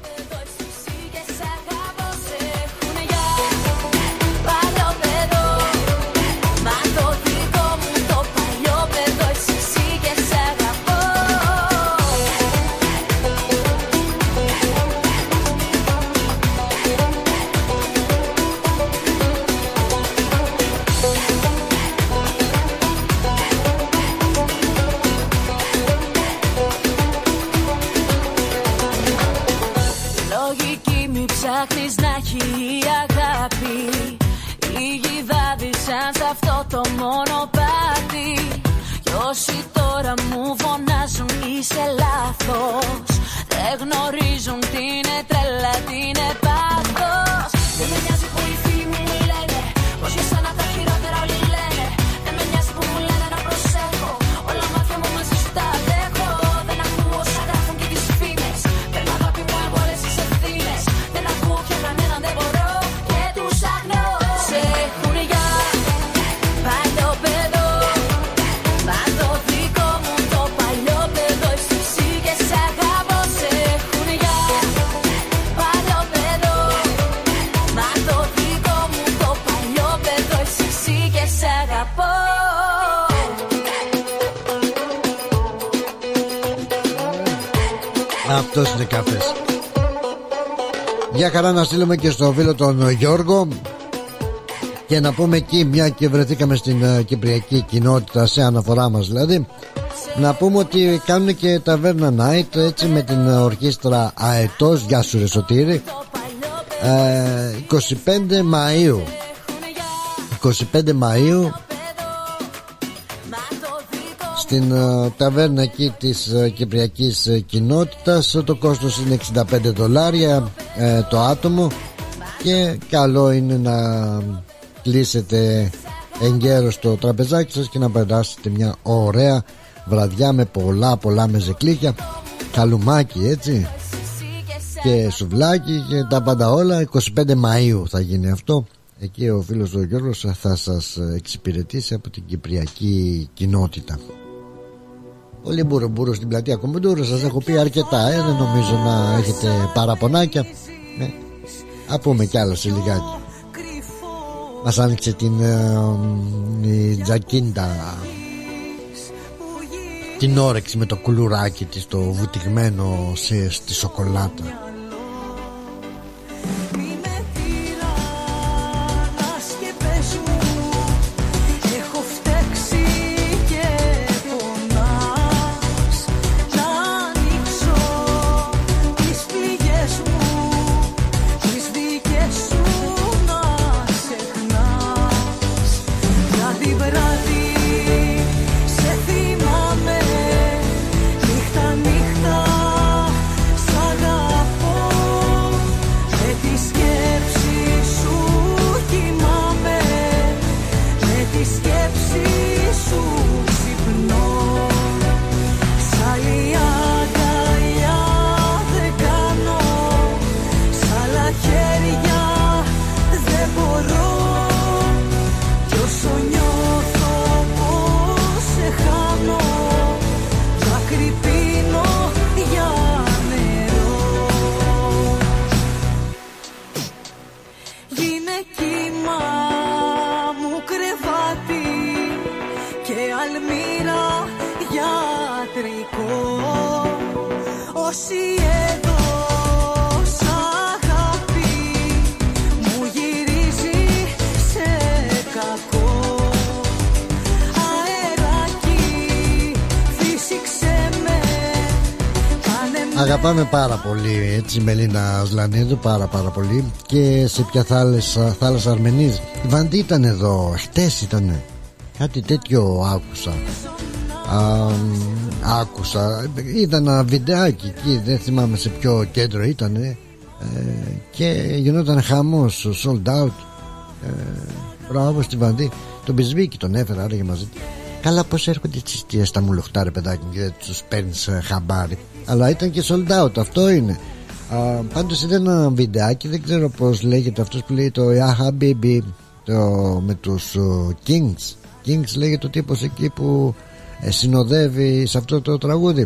Αυτός είναι καφές. Για χαρά να στείλουμε και στο φίλο τον Γιώργο και να πούμε εκεί, μια και βρεθήκαμε στην uh, κυπριακή κοινότητα, σε αναφορά μας δηλαδή, Να πούμε ότι κάνουν και ταβέρνα night, έτσι, με την ορχήστρα Αετός. Γεια σου ρε Σωτήρη. ε, είκοσι πέντε Μαΐου είκοσι πέντε Μαΐου στην uh, ταβέρνα εκεί της uh, κυπριακής uh, κοινότητας. Το κόστος είναι εξήντα πέντε δολάρια uh, το άτομο, και καλό είναι να κλείσετε εγκαίρως το τραπεζάκι σας και να περάσετε μια ωραία βραδιά με πολλά πολλά μεζεκλίκια, καλουμάκι, έτσι, και σουβλάκι και τα πάντα όλα. είκοσι πέντε Μαΐου θα γίνει αυτό. Εκεί ο φίλος ο Γιώργος θα σας εξυπηρετήσει από την κυπριακή κοινότητα. Πολύ μπουρουμπουρου στην πλατεία Κομοντούρου. Σας έχω πει αρκετά, ε, δεν νομίζω να έχετε παραπονάκια. ε, Α πούμε κι άλλα σε λιγάκι. Μας άνοιξε την ε, η Τζακίντα την όρεξη με το κουλουράκι της, το βουτυγμένο σε, στη σοκολάτα. Αγαπάμε πάρα πολύ, έτσι, Μελίνα Σλανίδου, πάρα πάρα πολύ. Και σε ποια θάλασσα, θάλασσα Αρμενής. Η Βαντή ήταν εδώ, χτες ήτανε. Κάτι τέτοιο άκουσα. Α, άκουσα, ήταν ένα βιντεάκι εκεί, δεν θυμάμαι σε ποιο κέντρο ήτανε, ε, και γινόταν χαμός, sold out. ε, Μπράβο στη Βαντή. Τον Μπισβίκη τον έφερα άραγε μαζί. Καλά, πως έρχονται τις αιστείες στα μουλοχτά, ρε παιδάκι, και δεν τους παίρνεις χαμπάρι. Αλλά ήταν και sold out, αυτό είναι. Α, πάντως ήταν ένα βιντεάκι, δεν ξέρω πως λέγεται αυτός που λέει το Ya Habibi, το, με τους uh, Kings. Kings λέγεται ο τύπος εκεί που ε, συνοδεύει σε αυτό το τραγούδι.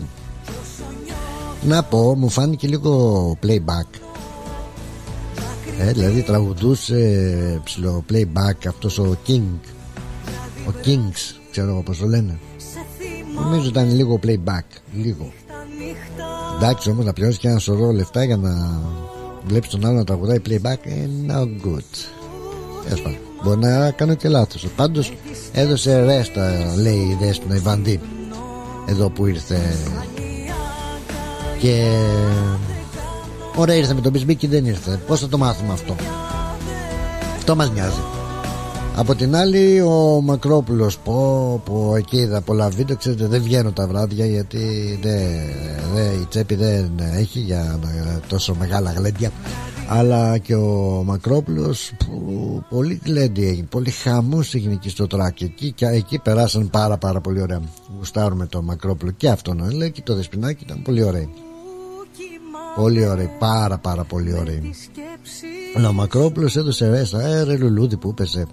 Να πω, μου φάνηκε λίγο playback. Ε, δηλαδή τραγουδούσε ψηλό playback αυτός ο King. Ο Kings, ξέρω πως το λένε. Νομίζω ήταν λίγο playback, λίγο. Εντάξει, όμως να πληρώσεις και ένα σωρό λεφτά για να βλέπεις τον άλλο να τραγουδάει playback, ε, no good. Έσπα, μπορεί να κάνω και λάθος. Πάντως έδωσε ρέστα, λέει η Δέσποινα η Βαντή, εδώ που ήρθε. Και ωραία, ήρθε με τον Μπισμπίκι, δεν ήρθε. Πώς θα το μάθουμε αυτό? Αυτό μας νοιάζει. Από την άλλη, ο Μακρόπουλος, πω, πω, εκεί είδα πολλά βίντεο. Ξέρετε, δεν βγαίνω τα βράδια γιατί δε, δε, η τσέπη δεν έχει για τόσο μεγάλα γλέντια. Αλλά και ο Μακρόπουλος, που, πολύ γλέντι έγινε, πολύ χαμός έγινε εκεί στο τράκι. Εκεί, και εκεί περάσαν πάρα πάρα πολύ ωραία. Γουστάρουμε το Μακρόπουλο και αυτό να λέει, και το Δεσποινάκι ήταν πολύ ωραίο. Πολύ ωραίο, πάρα πάρα πολύ ωραίο. Αλλά ο Μακρόπουλος έδωσε ρέστα. Ε, ρε λουλούδι που πέσε.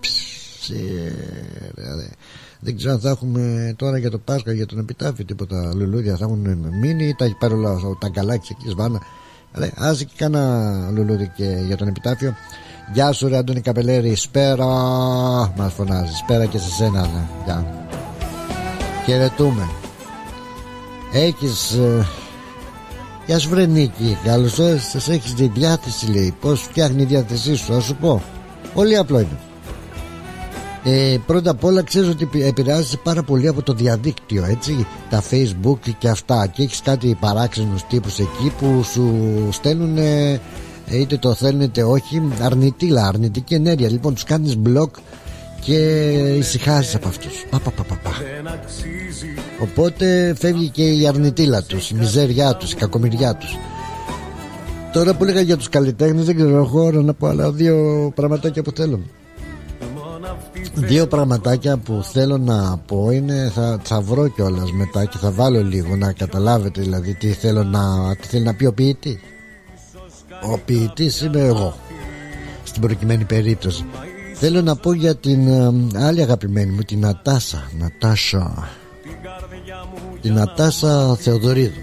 Δεν ξέρω αν θα έχουμε τώρα για το Πάσχα, για τον επιτάφιο, τίποτα λουλούδια θα έχουν μείνει ή τα έχει πάρει όλα τα γκαλάκια εκεί σβάνα. Άσε και κάνα λουλούδι και για τον επιτάφιο. Γεια σου ρε Αντώνη Καπελέρη, σπέρα. Μας φωνάζει, σπέρα και σε σένα, ναι. Γεια. Χαιρετούμε. Έχεις... Γεια σου βρε Νίκη, καλώς όρισες, έχεις τη διάθεση, λέει. Πώς φτιάχνει η διάθεσή σου, θα σου πω. Πολύ απλό είναι. Ε, πρώτα απ' όλα ξέρεις ότι επηρεάζεσαι πάρα πολύ από το διαδίκτυο, έτσι, τα Facebook και αυτά, και έχεις κάτι παράξενους τύπους εκεί που σου στέλνουν, ε, είτε το θέλουν είτε όχι, αρνητήλα, αρνητική ενέργεια. Λοιπόν, τους κάνεις block και ησυχάζεις από αυτούς. Πα, πα, πα, πα, πα. Οπότε φεύγει και η αρνητήλα τους, η μιζέριά τους, η κακομοιριά τους. Τώρα που έλεγα για τους καλλιτέχνες, δεν ξέρω χώρο να πω, αλλά δύο πραγματάκια που θέλω. Δύο πραγματάκια που θέλω να πω είναι, θα, θα βρω κιόλας μετά και θα βάλω λίγο να καταλάβετε δηλαδή τι θέλω να, τι θέλει να πει ο ποιητής. Ο ποιητής είμαι εγώ στην προκειμένη περίπτωση. Θέλω να πω για την ε, άλλη αγαπημένη μου, την Νατάσα Νατάσα την Νατάσα Θεοδωρίδου,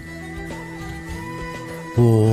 που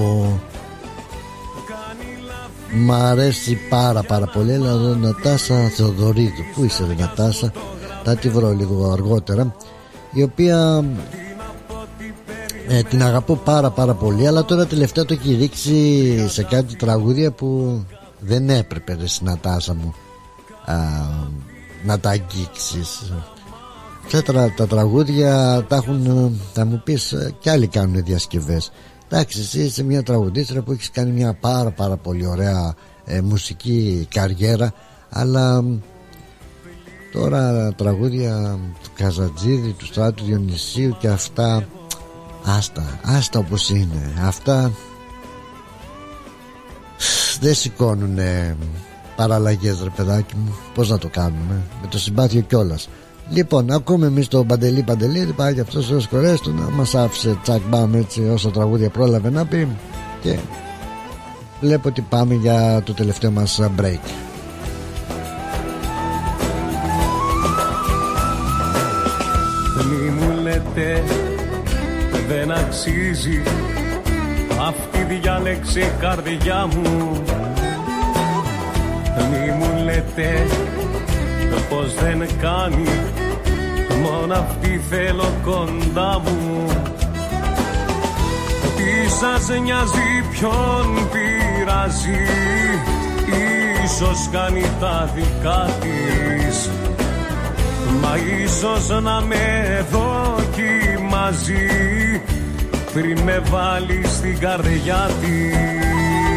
μ' αρέσει πάρα πάρα πολύ. Αλλά Νατάσα Θεοδωρίδου, πού είσαι ρε Νατάσα, θα τη βρω λίγο αργότερα, η οποία ε, την αγαπώ πάρα πάρα πολύ. Αλλά τώρα τελευταία το έχει ρίξει σε κάτι τραγούδια που δεν έπρεπε ρε Νατάσα μου α, να τα αγγίξεις. Αυτά τα τραγούδια τα έχουν, θα μου πεις, κι άλλοι κάνουν διασκευές. Εντάξει, εσύ είσαι μια τραγουδίστρια που έχεις κάνει μια πάρα πάρα πολύ ωραία ε, μουσική καριέρα, αλλά τώρα τραγούδια του Καζατζίδη, του Στράτου Διονυσίου και αυτά, άστα, άστα όπως είναι. Αυτά δεν σηκώνουν παραλλαγές ρε παιδάκι μου. Πώς να το κάνουμε, με το συμπάθειο κιόλας. Λοιπόν, ακούμε εμείς το Παντελή Παντελή, πάει και αυτός ως κορές του, να μας άφησε τσακ μπαμ έτσι όσο τραγούδια πρόλαβε να πει, και βλέπω ότι πάμε για το τελευταίο μας break. Μη μου λέτε δεν αξίζει αυτή διάλεξε η καρδιά μου. Μη μου λέτε πως δεν κάνει, μόνο αυτή θέλω κοντά μου. Τι σας νοιάζει, ποιον πειράζει, ίσως κάνει τα δικά της, μα ίσως να με δοκιμάζει πριν με βάλει στην καρδιά της.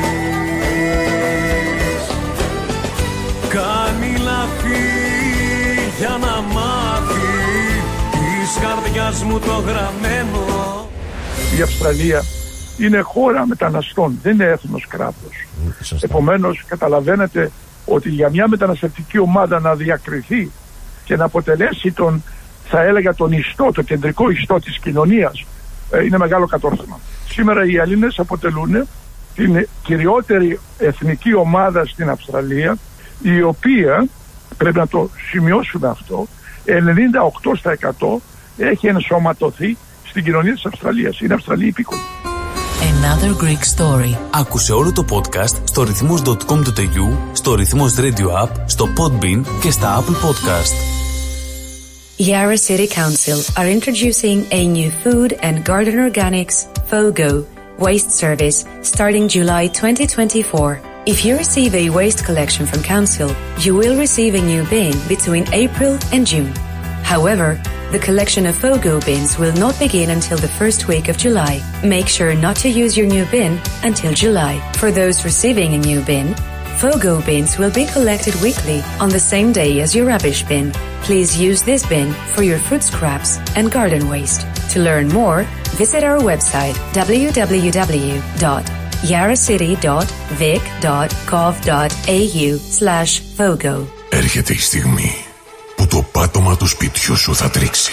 Κάνει λαθή για να μάθει της καρδιάς μου το γραμμένο. Η Αυστραλία είναι χώρα μεταναστών, δεν είναι έθνος κράτος. Επομένως καταλαβαίνετε ότι για μια μεταναστευτική ομάδα να διακριθεί και να αποτελέσει τον, θα έλεγα, τον ιστό, το κεντρικό ιστό της κοινωνίας, είναι μεγάλο κατόρθωμα. Σήμερα οι Έλληνες αποτελούν την κυριότερη εθνική ομάδα στην Αυστραλία, η οποία, πρέπει να το σημειώσουμε αυτό, ενενήντα οκτώ τοις εκατό έχει ενσωματωθεί στην κοινωνία της Αυστραλίας. Είναι Αυστραλία υπήκοη. Another Greek Story. Άκουσε όλο το podcast στο ρυθμός τελεία κομ τελεία έι γιου, στο Ρυθμός Radio App, στο Podbean και στα Apple Podcast. Yarra City Council are introducing a new food and garden organics FOGO waste service starting July twenty twenty-four. If you receive a waste collection from Council, you will receive a new bin between April and June. However, the collection of FOGO bins will not begin until the first week of July. Make sure not to use your new bin until July. For those receiving a new bin, FOGO bins will be collected weekly on the same day as your rubbish bin. Please use this bin for your food scraps and garden waste. To learn more, visit our website w w w dot yarra city dot vic dot gov dot a u slash fogo. Έρχεται η στιγμή που το πάτωμα του σπιτιού σου θα τρίξει.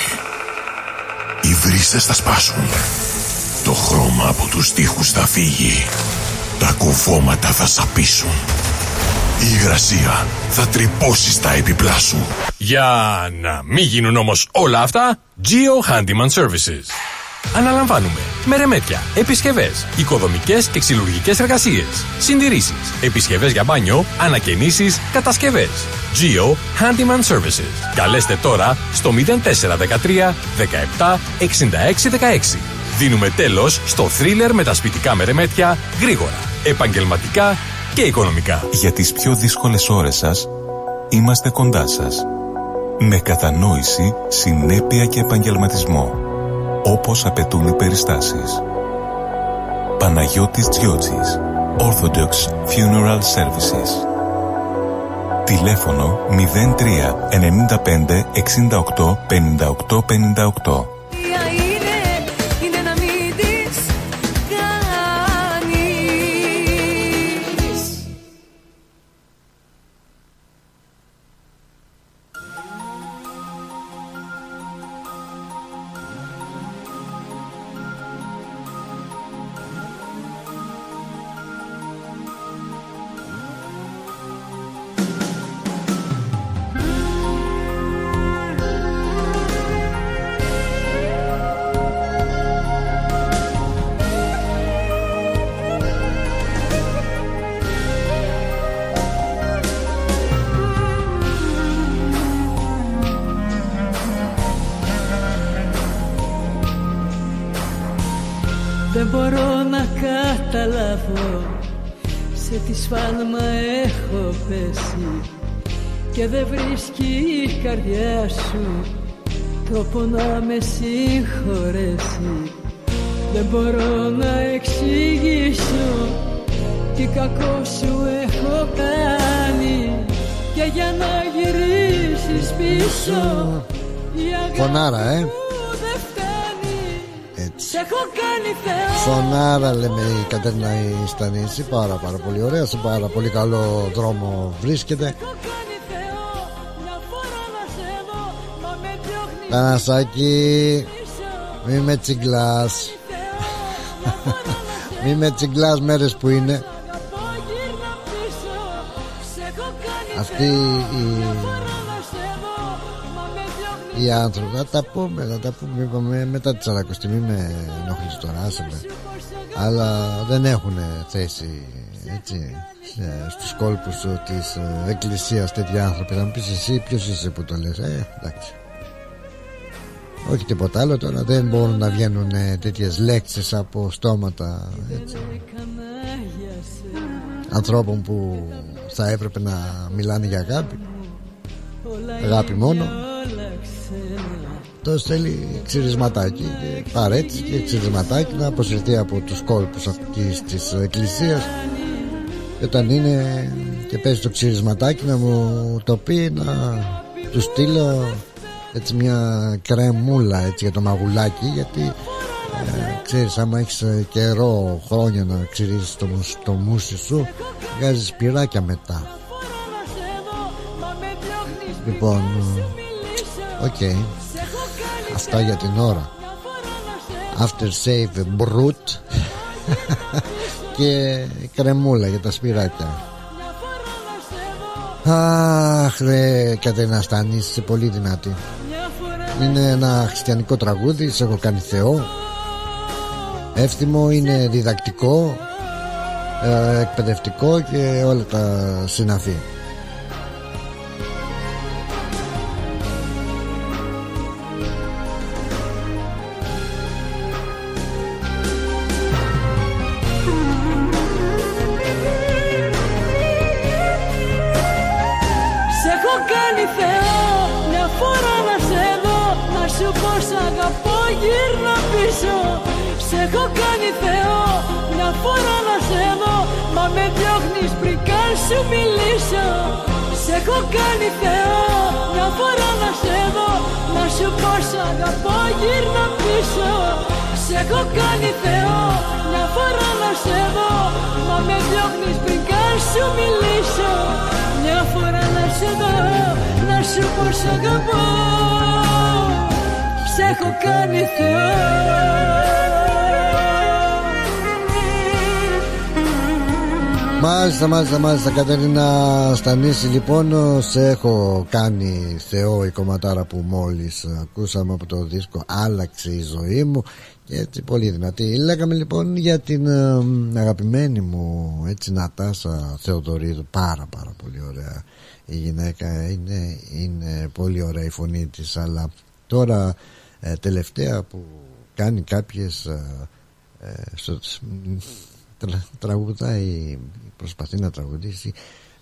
Οι βρύσες θα σπάσουν. Το χρώμα από τους τοίχους θα φύγει. Τα κουβώματα θα σαπίσουν. Η υγρασία θα τρυπώσει στα επιπλά σου. Για να μην γίνουν όμως όλα αυτά, Geo Handyman Services. Αναλαμβάνουμε μερεμέτια, επισκευές, οικοδομικές και ξυλουργικές εργασίες, συντηρήσεις, επισκευές για μπάνιο, ανακαινήσεις, κατασκευές. Geo Handyman Services. Καλέστε τώρα στο μηδέν τέσσερα ένα τρία δεκαεπτά εξήντα έξι δεκαέξι. Δίνουμε τέλος στο θρίλερ με τα σπιτικά μερεμέτια γρήγορα, επαγγελματικά και οικονομικά. Για τις πιο δύσκολες ώρες σας, είμαστε κοντά σας. Με κατανόηση, συνέπεια και επαγγελματισμό, όπως απαιτούν οι περιστάσεις. Παναγιώτης Τζιότσης, Orthodox Funeral Services. Τηλέφωνο μηδέν τρία εννιά πέντε εξήντα οκτώ πενήντα οκτώ πενήντα οκτώ. Δεν μπορώ να καταλάβω σε τι σφάλμα έχω πέσει και δεν βρίσκει η καρδιά σου τρόπο να με συγχωρέσει. Δεν μπορώ να εξηγήσω τι κακό σου έχω κάνει και για να γυρίσεις πίσω η αγάπη φωνάρα, ε. Σε έχω κάνει Θεό. Φωνάρα, λέμε η Κατερίνα η Στανίση. Πάρα πάρα πολύ ωραία. Σε πάρα πολύ καλό δρόμο βρίσκεται. Πανασάκη, μη με τσιγκλάς. Μη με τσιγκλάς μέρες που είναι. Αυτή η οι άνθρωποι, θα τα πούμε, θα τα πούμε, είπαμε μετά τη σαρακοστή, μη με ενοχλείς τώρα, άσε με. Αλλά δεν έχουν θέση, έτσι, στους κόλπους της εκκλησίας τέτοια άνθρωποι. Θα μου πεις εσύ ποιος είσαι που το λες, ε, εντάξει. Όχι τίποτα άλλο τώρα, δεν μπορούν να βγαίνουν τέτοιες λέξεις από στόματα, έτσι, ανθρώπων που θα έπρεπε να μιλάνε για αγάπη. Αγάπη μόνο. Τόσο θέλει ξυρισματάκι και παρέτηση και ξυρισματάκι να αποσυρθεί από τους κόλπους αυτής της εκκλησίας, και όταν είναι και παίζει το ξυρισματάκι να μου το πει, να του στείλω έτσι μια κρεμούλα, έτσι, για το μαγουλάκι, γιατί ε, ξέρεις, άμα έχεις καιρό, χρόνια να ξυρίσεις το, το μουσι σου, βγάζεις πυράκια μετά. Λοιπόν, οκ, okay. Αυτά για την ώρα. After save brute και κρεμούλα για τα σπυράκια. Αχ, ρε Κατερίνα Στανίση, είσαι πολύ δυνατή. Είναι ένα χριστιανικό τραγούδι, σε έχω κάνει Θεό. Εύθυμο, είναι διδακτικό, ε, εκπαιδευτικό και όλα τα συναφή. Μάλιστα, μάλιστα, μάλιστα, Κατερίνα Στανίση, λοιπόν, σε έχω κάνει Θεό, η κομματάρα που μόλις ακούσαμε από το δίσκο άλλαξε η ζωή μου, και έτσι πολύ δυνατή. Λέγαμε λοιπόν για την ε, αγαπημένη μου, έτσι, Νατάσα Θεοδωρίδου. Πάρα πάρα πολύ ωραία η γυναίκα, είναι, είναι πολύ ωραία η φωνή της, αλλά τώρα ε, τελευταία που κάνει κάποιες ε, ε, στο, Τρα, τραγουδάει, προσπαθεί να τραγουδήσει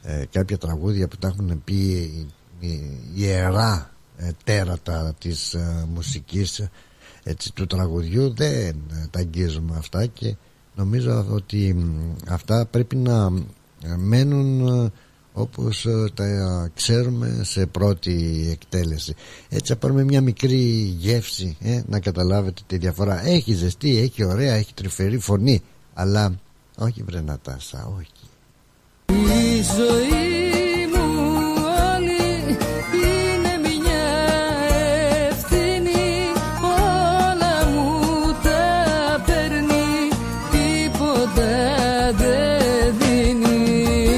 ε, κάποια τραγούδια που τα έχουν πει οι ιερά ε, τέρατα της ε, μουσικής, έτσι, του τραγουδιού, δεν τα αγγίζουμε αυτά, και νομίζω ότι αυτά πρέπει να μένουν όπως τα ξέρουμε σε πρώτη εκτέλεση. Έτσι θα πάρουμε μια μικρή γεύση, ε, να καταλάβετε τη διαφορά. Έχει ζεστή, έχει ωραία, έχει τρυφερή φωνή, αλλά όχι βρε Νατάσα, όχι. Η ζωή μου όλη είναι μια ευθύνη, όλα μου τα παίρνει, τίποτα δεν δίνει.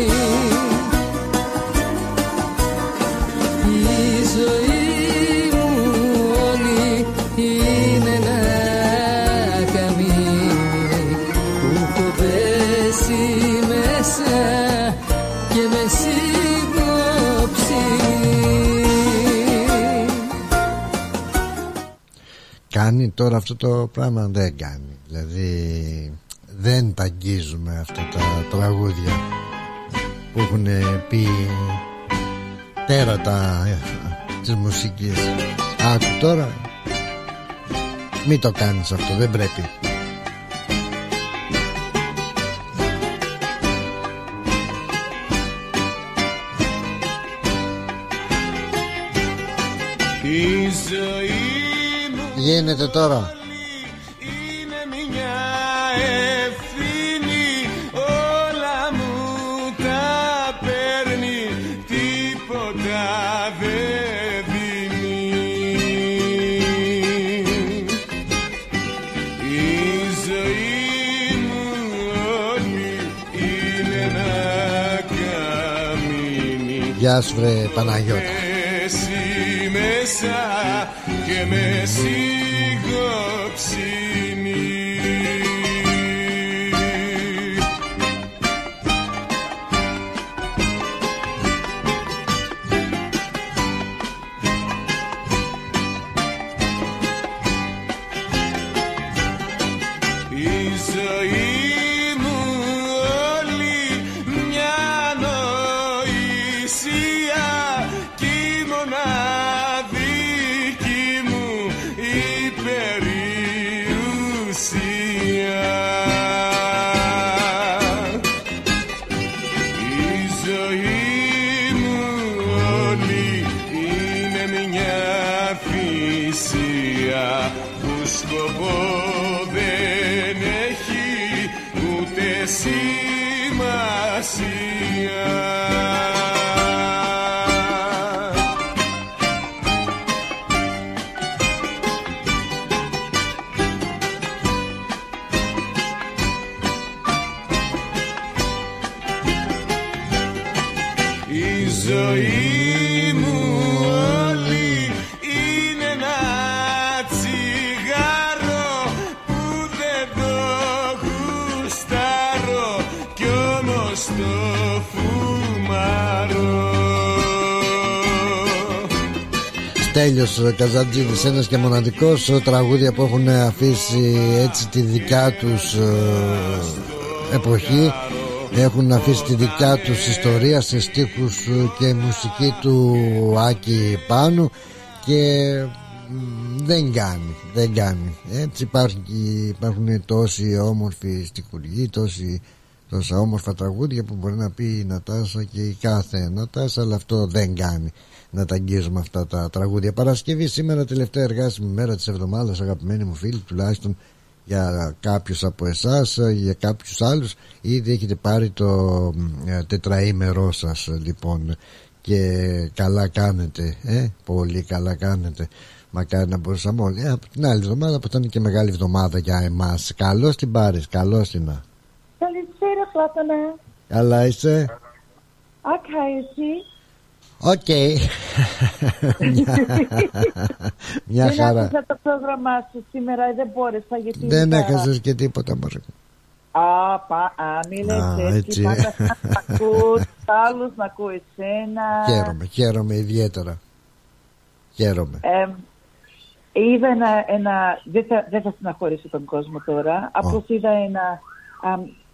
Η ζωή μου όλη είναι ένα καμίνι που έχω πέσει μέσα και με σύγκοψη. Κάνει τώρα αυτό το πράγμα? Δεν κάνει. Δηλαδή δεν τα αγγίζουμε αυτά τα τραγούδια που έχουν πει τέρατα της μουσικής. Άκου τώρα, μην το κάνεις αυτό, δεν πρέπει. Η ζωή μου γίνεται τώρα είναι μια ευθύνη, όλα μου τα παίρνει, τίποτα δεν δίνει. Η ζωή μου όλη είναι ένα καμίνι. Γεια σου βρε Παναγιώτα. Μέσα και με σιγοψίνει. Η ζωή μου όλη μια νοησία κι η μοναδική μου υπεριουσία. Η ζωή μου όλη είναι μια θυσία που σκοπό δεν έχει ούτε σημασία. Η ζωή μου όλη είναι ένα τσιγάρο που δεν το γουστάρω κι όμως το φουμάρω. Στέλιος Καζαντζίδης, ένας και μοναδικός, τραγούδια που έχουν αφήσει έτσι τη δικιά τους ε, εποχή, έχουν αφήσει τη δικιά τους ιστορία σε στίχους και μουσική του Άκη Πάνου, και δεν κάνει, δεν κάνει. Έτσι υπάρχουν, υπάρχουν τόσοι όμορφοι στιχουργοί, τόσοι, τόσα όμορφα τραγούδια που μπορεί να πει η Νατάσα και η κάθε Νατάσα, αλλά αυτό δεν κάνει να τα αγγίζουμε αυτά τα τραγούδια. Παρασκευή σήμερα, τελευταία εργάσιμη μέρα της εβδομάδας, αγαπημένοι μου φίλοι, τουλάχιστον για κάποιους από εσάς, για κάποιους άλλους ήδη έχετε πάρει το ε, τετραήμερό σας, λοιπόν, και καλά κάνετε, ε, πολύ καλά κάνετε. Μακάρι να μπορούσαμε όλοι, ε, από την άλλη εβδομάδα που ήταν και μεγάλη εβδομάδα για εμάς. Καλώς την πάρεις, καλώς την. Καλησπέρα Πλάτωνα. Καλά είσαι? Άκα εσύ? Οκ. Okay. μια, μια δεν χαρά. Δεν άκουσα το πρόγραμμά σου σήμερα, δεν μπόρεσα γιατί... Δεν έχασες και τίποτα μωρέ. Α, πα, α, μη λες έτσι, πάντα να ακούω τους άλλους, να ακούω εσένα. Χαίρομαι, χαίρομαι ιδιαίτερα. Χαίρομαι. Ε, είδα ένα, ένα δεν, θα, δεν θα συναχωρήσω τον κόσμο τώρα, απλώς oh. είδα ένα α,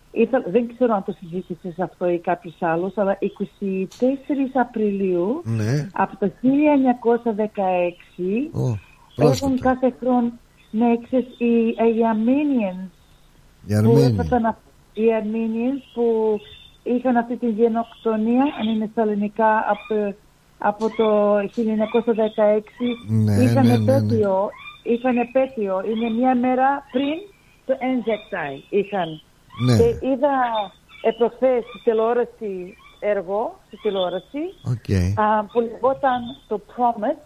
Ήθελα, δεν ξέρω αν το συζήτησες αυτό ή κάποιος άλλος, αλλά εικοστή τέταρτη Απριλίου ναι. από το χίλια εννιακόσια δεκαέξι oh, έχουν κάθε χρόνο ναι, ξέρεις, οι, οι Armenians οι Armenians. Που, οι Armenians που είχαν αυτή τη γενοκτονία, αν είναι στα ελληνικά, από, από το χίλια εννιακόσια δεκαέξι ναι, είχαν ναι, επέτειο, ναι, ναι. είχαν επέτειο, είναι μια μέρα πριν το Anzac είχαν. Ναι. Και είδα προχθές στη τηλεόραση έργο, στη τηλεόραση, okay. α, που λεγόταν το Promise,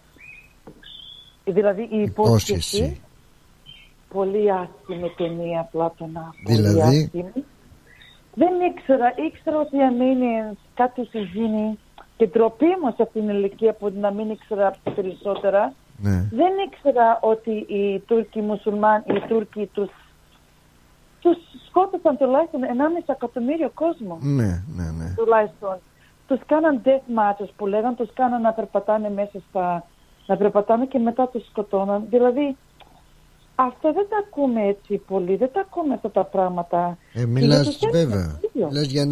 δηλαδή η υπόσχεση. Πολύ άσχημη ταινία, απλά το να δηλαδή... πολύ άσχημη. Δεν ήξερα, ήξερα ότι οι Armenians κάτι τους γίνει και ντροπή μου σε αυτήν την ηλικία που να μην ήξερα περισσότερα. Ναι. Δεν ήξερα ότι οι Τούρκοι μουσουλμάνοι, οι Τούρκοι τους τους σκότωσαν τουλάχιστον ενάμιση εκατομμύριο κόσμο. Ναι, ναι, ναι. Τουλάχιστον. Τους κάναν death marches που λέγαν, τους κάναν να περπατάνε μέσα στα... να περπατάνε και μετά τους σκοτώναν. Δηλαδή, αυτό δεν τα ακούμε έτσι πολύ, δεν τα ακούμε αυτά τα πράγματα. Ε, μιλάς βέβαια. Λες για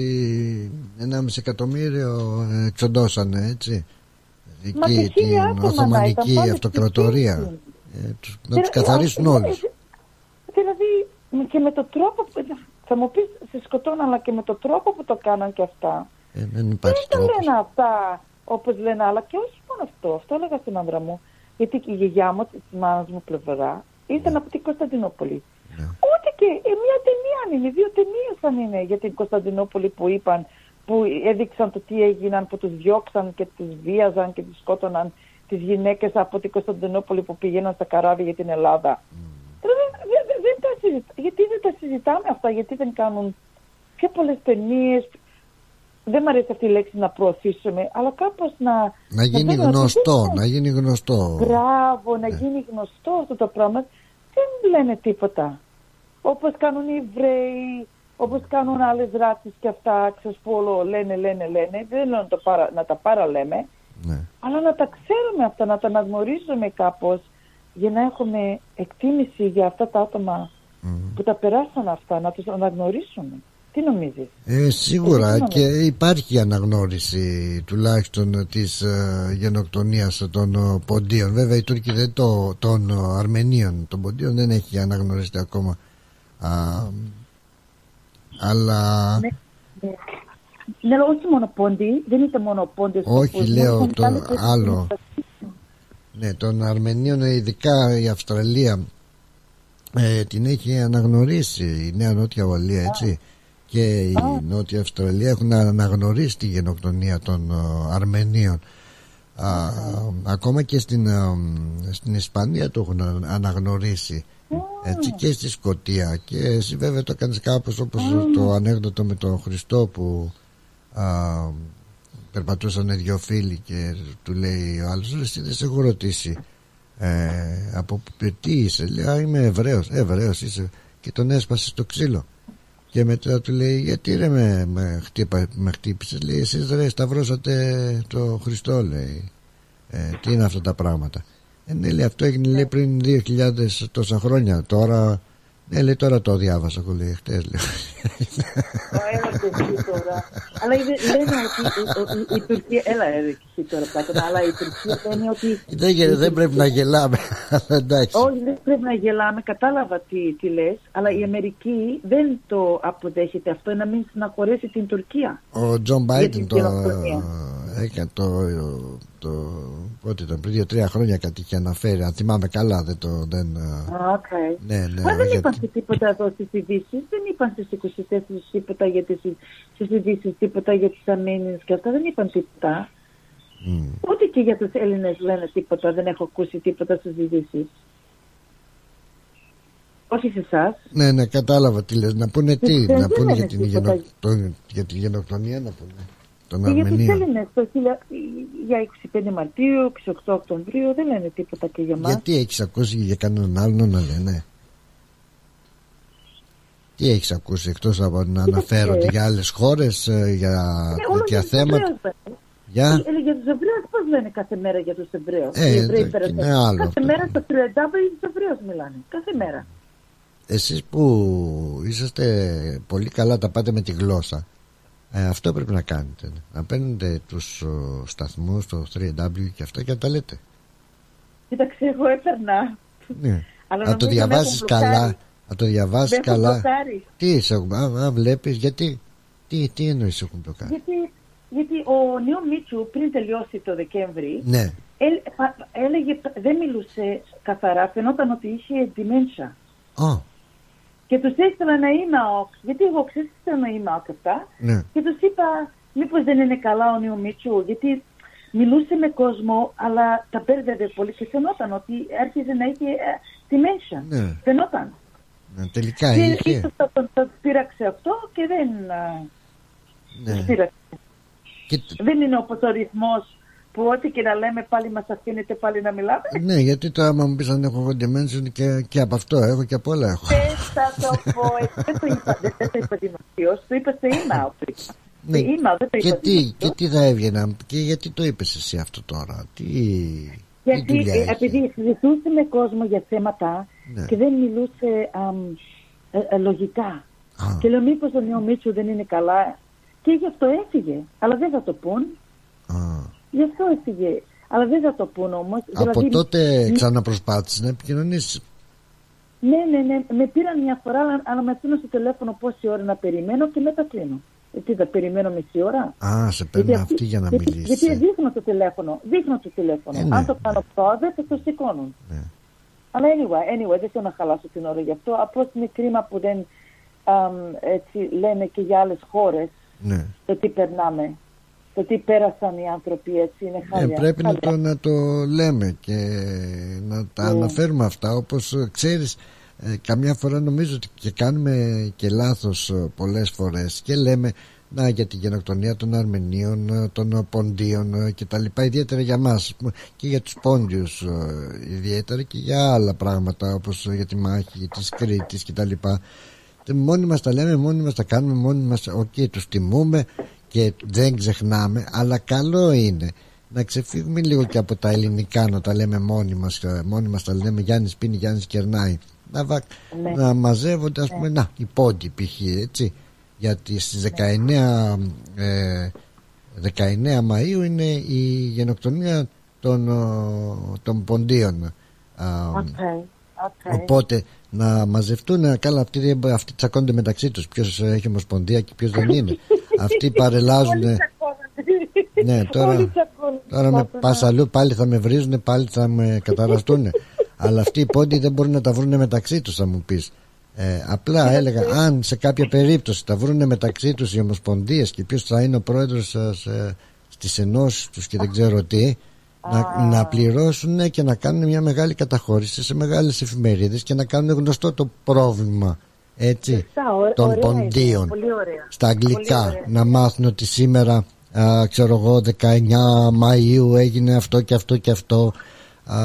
ενάμιση εκατομμύριο εξοντώσανε, έτσι. Εκεί την Οθωμανική Αυτοκρατορία. Ε, τους, να τους καθαρίσουν όλους. Δηλαδή, και με τον τρόπο που, θα μου πεις σε σκοτώναν, αλλά και με τον τρόπο που το κάναν και αυτά. Ε, δεν υπάρχει δεν τρόπος. Δεν λένε αυτά όπως λένε, αλλά και όχι μόνο αυτό. Αυτό έλεγα στην άντρα μου. Γιατί η γιαγιά μου, τη μάνα μου πλευρά, ήταν από την Κωνσταντινούπολη. Ναι. Ούτε και ε, μια ταινία αν είναι, δύο ταινίες αν είναι για την Κωνσταντινούπολη που είπαν, που έδειξαν το τι έγιναν, που τους διώξαν και τους βίαζαν και τους σκότωναν τις γυναίκες από την Κωνσταντινούπολη που πήγαιναν στα καράβια για την Ελλάδα. Mm. Δεν, δεν, δεν τα συζητά, γιατί δεν τα συζητάμε αυτά, γιατί δεν κάνουν πιο πολλές ταινίες. Δεν μου αρέσει αυτή η λέξη να προωθήσουμε, αλλά κάπως να... Να γίνει να γνωστό, να, να γίνει γνωστό. Μπράβο, να ναι. γίνει γνωστό αυτό το πράγμα. Δεν λένε τίποτα. Όπως κάνουν οι Εβραίοι, όπως κάνουν άλλες ράτσες και αυτά, ξέρεις που όλο λένε, λένε, λένε. Δεν λέω να, το παρα, να τα παραλέμε, ναι. αλλά να τα ξέρουμε αυτά, να τα αναγνωρίζουμε κάπως, για να έχουμε εκτίμηση για αυτά τα άτομα mm. που τα περάσαν αυτά, να τους αναγνωρίσουμε. Τι νομίζεις? Ε, σίγουρα ε, και υπάρχει αναγνώριση τουλάχιστον της ε, γενοκτονίας των ε, Ποντίων. Βέβαια οι Τούρκοι δεν το, των ε, Αρμενίων των Ποντίων δεν έχει αναγνωριστεί ακόμα. Α, αλλά... Ναι, ναι. ναι, όχι μόνο Πόντι, δεν ήταν μόνο Πόντες. Όχι, λέω το άλλο. Ναι, των Αρμενίων, ειδικά η Αυστραλία ε, την έχει αναγνωρίσει η Νέα Νότια Ουαλία, έτσι. Και η oh. Νότια Αυστραλία έχουν αναγνωρίσει τη γενοκτονία των uh, Αρμενίων. Uh, uh, ακόμα και στην, uh, στην Ισπανία το έχουν αναγνωρίσει. Oh. Έτσι, και στη Σκωτία. Και εσύ βέβαια το κάνεις κάπως όπως oh. το ανέκδοτο με τον Χριστό που uh, περπατούσαν δυο φίλοι και του λέει ο άλλος, εσύ δεν σε έχω ρωτήσει ε, από τι είσαι? Λέει, είμαι Εβραίος. Εβραίος είσαι. Και τον έσπασε στο ξύλο. Και μετά του λέει, γιατί ρε με, με, χτύπα, με χτύπησες? Λέει, εσείς ρε σταυρώσατε το Χριστό, λέει. Ε, τι είναι αυτά τα πράγματα? Ε, ναι, λέει, αυτό έγινε λέει, πριν δύο χιλιάδες τόσα χρόνια. Τώρα, ναι, λέει, τώρα το διάβασα, εγώ λέει, χτες, λέει. Αλλά λένε ότι η Τουρκία, έλα εσύ τώρα πλάκα, αλλά η Τουρκία λένε ότι... Δεν πρέπει να γελάμε, εντάξει. Όχι, δεν πρέπει να γελάμε, κατάλαβα τι, τι λες, αλλά η Αμερική δεν το αποδέχεται αυτό, να μην συναχωρέσει την Τουρκία. Ο Τζον Μπάιντεν το έκανε το, το, πότε ήταν, πριν δύο-τρία χρόνια κάτι είχε αναφέρει, αν θυμάμαι καλά, δεν το... Δεν, okay. ναι, ναι, Μα δεν γιατί... είπαν τίποτα εδώ στις ειδήσεις, δεν είπαν στις είκοσι τέσσερις τίποτα για τις ειδήσεις, τίποτα για τις Αρμένιες και αυτά, δεν είπαν τίποτα. Mm. Ούτε και για τους Έλληνες λένε τίποτα, δεν έχω ακούσει τίποτα στις ειδήσεις. Όχι σε εσάς. Ναι, ναι, κατάλαβα τι λες. Να πούνε τι, δεν να πούνε για την, γενο... το... για την γενοκτονία, να πούνε. Τον και Αρμενίων. Για τους Έλληνες, το... για είκοσι πέντε Μαρτίου, είκοσι οκτώ Οκτωβρίου, δεν λένε τίποτα και για μας. Γιατί έχεις ακούσει για κανέναν άλλον να λένε? Τι έχεις ακούσει εκτός από να αναφέρονται για άλλες χώρες, για ναι, τέτοια θέματα? Για... Ε, για τους Εβραίους πώς λένε κάθε μέρα για τους Εβραίους? Ε, Εβραίοι είναι άλλο. Κάθε μέρα στο τριαντάβριο για τους Εβραίους μιλάνε. Κάθε μέρα. εσείς που είσαστε πολύ καλά, τα πάτε με τη γλώσσα, ε, αυτό πρέπει να κάνετε, να παίρνετε τους ο, σταθμούς, το θρι ντάμπλιου και αυτό και να τα λέτε. Κοίταξε, εγώ έπαιρνα. Ναι. Να το διαβάσεις καλά. Να το διαβάσεις καλά. Μπλοκάρει. Τι είσαι, α, α, βλέπεις, γιατί, τι, τι εννοείς έχουν μπλοκάρει. Γιατί, γιατί ο Νίο Μίτσου πριν τελειώσει το Δεκέμβρη, ναι. Έ, έλεγε, δεν μιλούσε καθαρά, φαινόταν ότι είχε dementia. Oh. Και τους έστειλα ένα email, γιατί εγώ ξέρεις ένα email και αυτά, ναι. και τους είπα μήπως δεν είναι καλά ο Νίο Μίτσου, γιατί μιλούσε με κόσμο, αλλά τα μπέρδευε πολύ και φαινόταν ότι άρχιζε να είχε dementia. Ναι. Φαινόταν. Ναι, τελικά και είχε. ίσως το, το, το πήραξε αυτό και δεν ναι. πήραξε. Και... Δεν είναι όπως ο ρυθμός που ό,τι και να λέμε πάλι μας αφήνετε πάλι να μιλάμε. Ναι, γιατί τώρα άμα μου πεις αν έχω dementia και, και από αυτό έχω και από όλα έχω. Δεν θα το πω, δεν το είπα, δεν το είπα δημοσίως, το είπα σε email. Ναι. Και, τι, και τι θα έβγαινα και γιατί το είπες εσύ αυτό τώρα, τι, γιατί τι ε, επειδή συζητούσε με κόσμο για θέματα, ναι. και δεν μιλούσε α, ε, ε, λογικά. Α. Και λέω μήπως ο Νίο Μίτσου δεν είναι καλά και γι' αυτό έφυγε, αλλά δεν θα το πούν. Α. Γι' αυτό έφυγε, αλλά δεν θα το πούν όμως. Από δηλαδή, τότε ξαναπροσπάθησες να επικοινωνήσεις. Ναι, ναι, ναι, με πήραν μια φορά, αλλά με αφήνω στο τηλέφωνο πόση ώρα να περιμένω και μετά κλείνω. Τι θα περιμένω μισή ώρα. Α, σε παίρνει αυτή για, για να γιατί, μιλήσει. Γιατί δείχνω το τηλέφωνο. Δείχνω το τηλέφωνο. Ε, ναι. Αν το κάνω πρώτα, θα το σηκώνουν. Ναι. Αλλά anyway, anyway, δεν θέλω να χαλάσω την ώρα γι' αυτό. Απλώς είναι κρίμα που δεν α, έτσι, λένε και για άλλες χώρες ναι. το τι περνάμε. Το τι πέρασαν οι άνθρωποι, έτσι είναι χάλια. Ε, πρέπει χάλια. Να, το, να το λέμε και να τα ναι. αναφέρουμε αυτά. Όπως ξέρεις, Ε, καμιά φορά νομίζω ότι και κάνουμε και λάθος πολλές φορές και λέμε να, για τη γενοκτονία των Αρμενίων, των Ποντίων και τα λοιπά, ιδιαίτερα για μας και για τους Πόντιους, ιδιαίτερα και για άλλα πράγματα όπως για τη μάχη της Κρήτης και τα λοιπά. Μόνοι μας τα λέμε, μόνοι μας τα κάνουμε, μόνοι μας, οκ, okay, τους τιμούμε και δεν ξεχνάμε, αλλά καλό είναι να ξεφύγουμε λίγο και από τα ελληνικά, να τα λέμε μόνοι μας, μόνοι μας τα λέμε Γιάννης πίνει, Γιάννης κερνάει. Να, βα... ναι. να μαζεύονται, ας πούμε, ναι. να, οι πόντοι π.χ. έτσι, γιατί στις δεκαεννέα, ε, δεκαεννέα Μαΐου είναι η γενοκτονία των, των Ποντίων. Okay. Okay. Οπότε να μαζευτούν, καλά αυτοί, αυτοί τσακώνται μεταξύ τους ποιος έχει ομοσπονδία και ποιος δεν είναι. Αυτοί παρελάζουν. Ναι, τώρα, τώρα με πας αλλού πάλι θα με βρίζουν, πάλι θα με καταραστούν. Αλλά αυτοί οι πόντοι δεν μπορούν να τα βρουν μεταξύ τους, θα μου πεις. Ε, απλά έλεγα, αν σε κάποια περίπτωση τα βρουν μεταξύ τους οι ομοσπονδίες και ποιος θα είναι ο πρόεδρος ε, στις ενώσεις τους και δεν ξέρω τι, να, να πληρώσουν και να κάνουν μια μεγάλη καταχώρηση σε μεγάλες εφημερίδες και να κάνουν γνωστό το πρόβλημα, έτσι, των ωραία, ποντίων στα αγγλικά, να μάθουν ότι σήμερα α, ξέρω εγώ δεκαεννέα Μαΐου έγινε αυτό και αυτό και αυτό, α,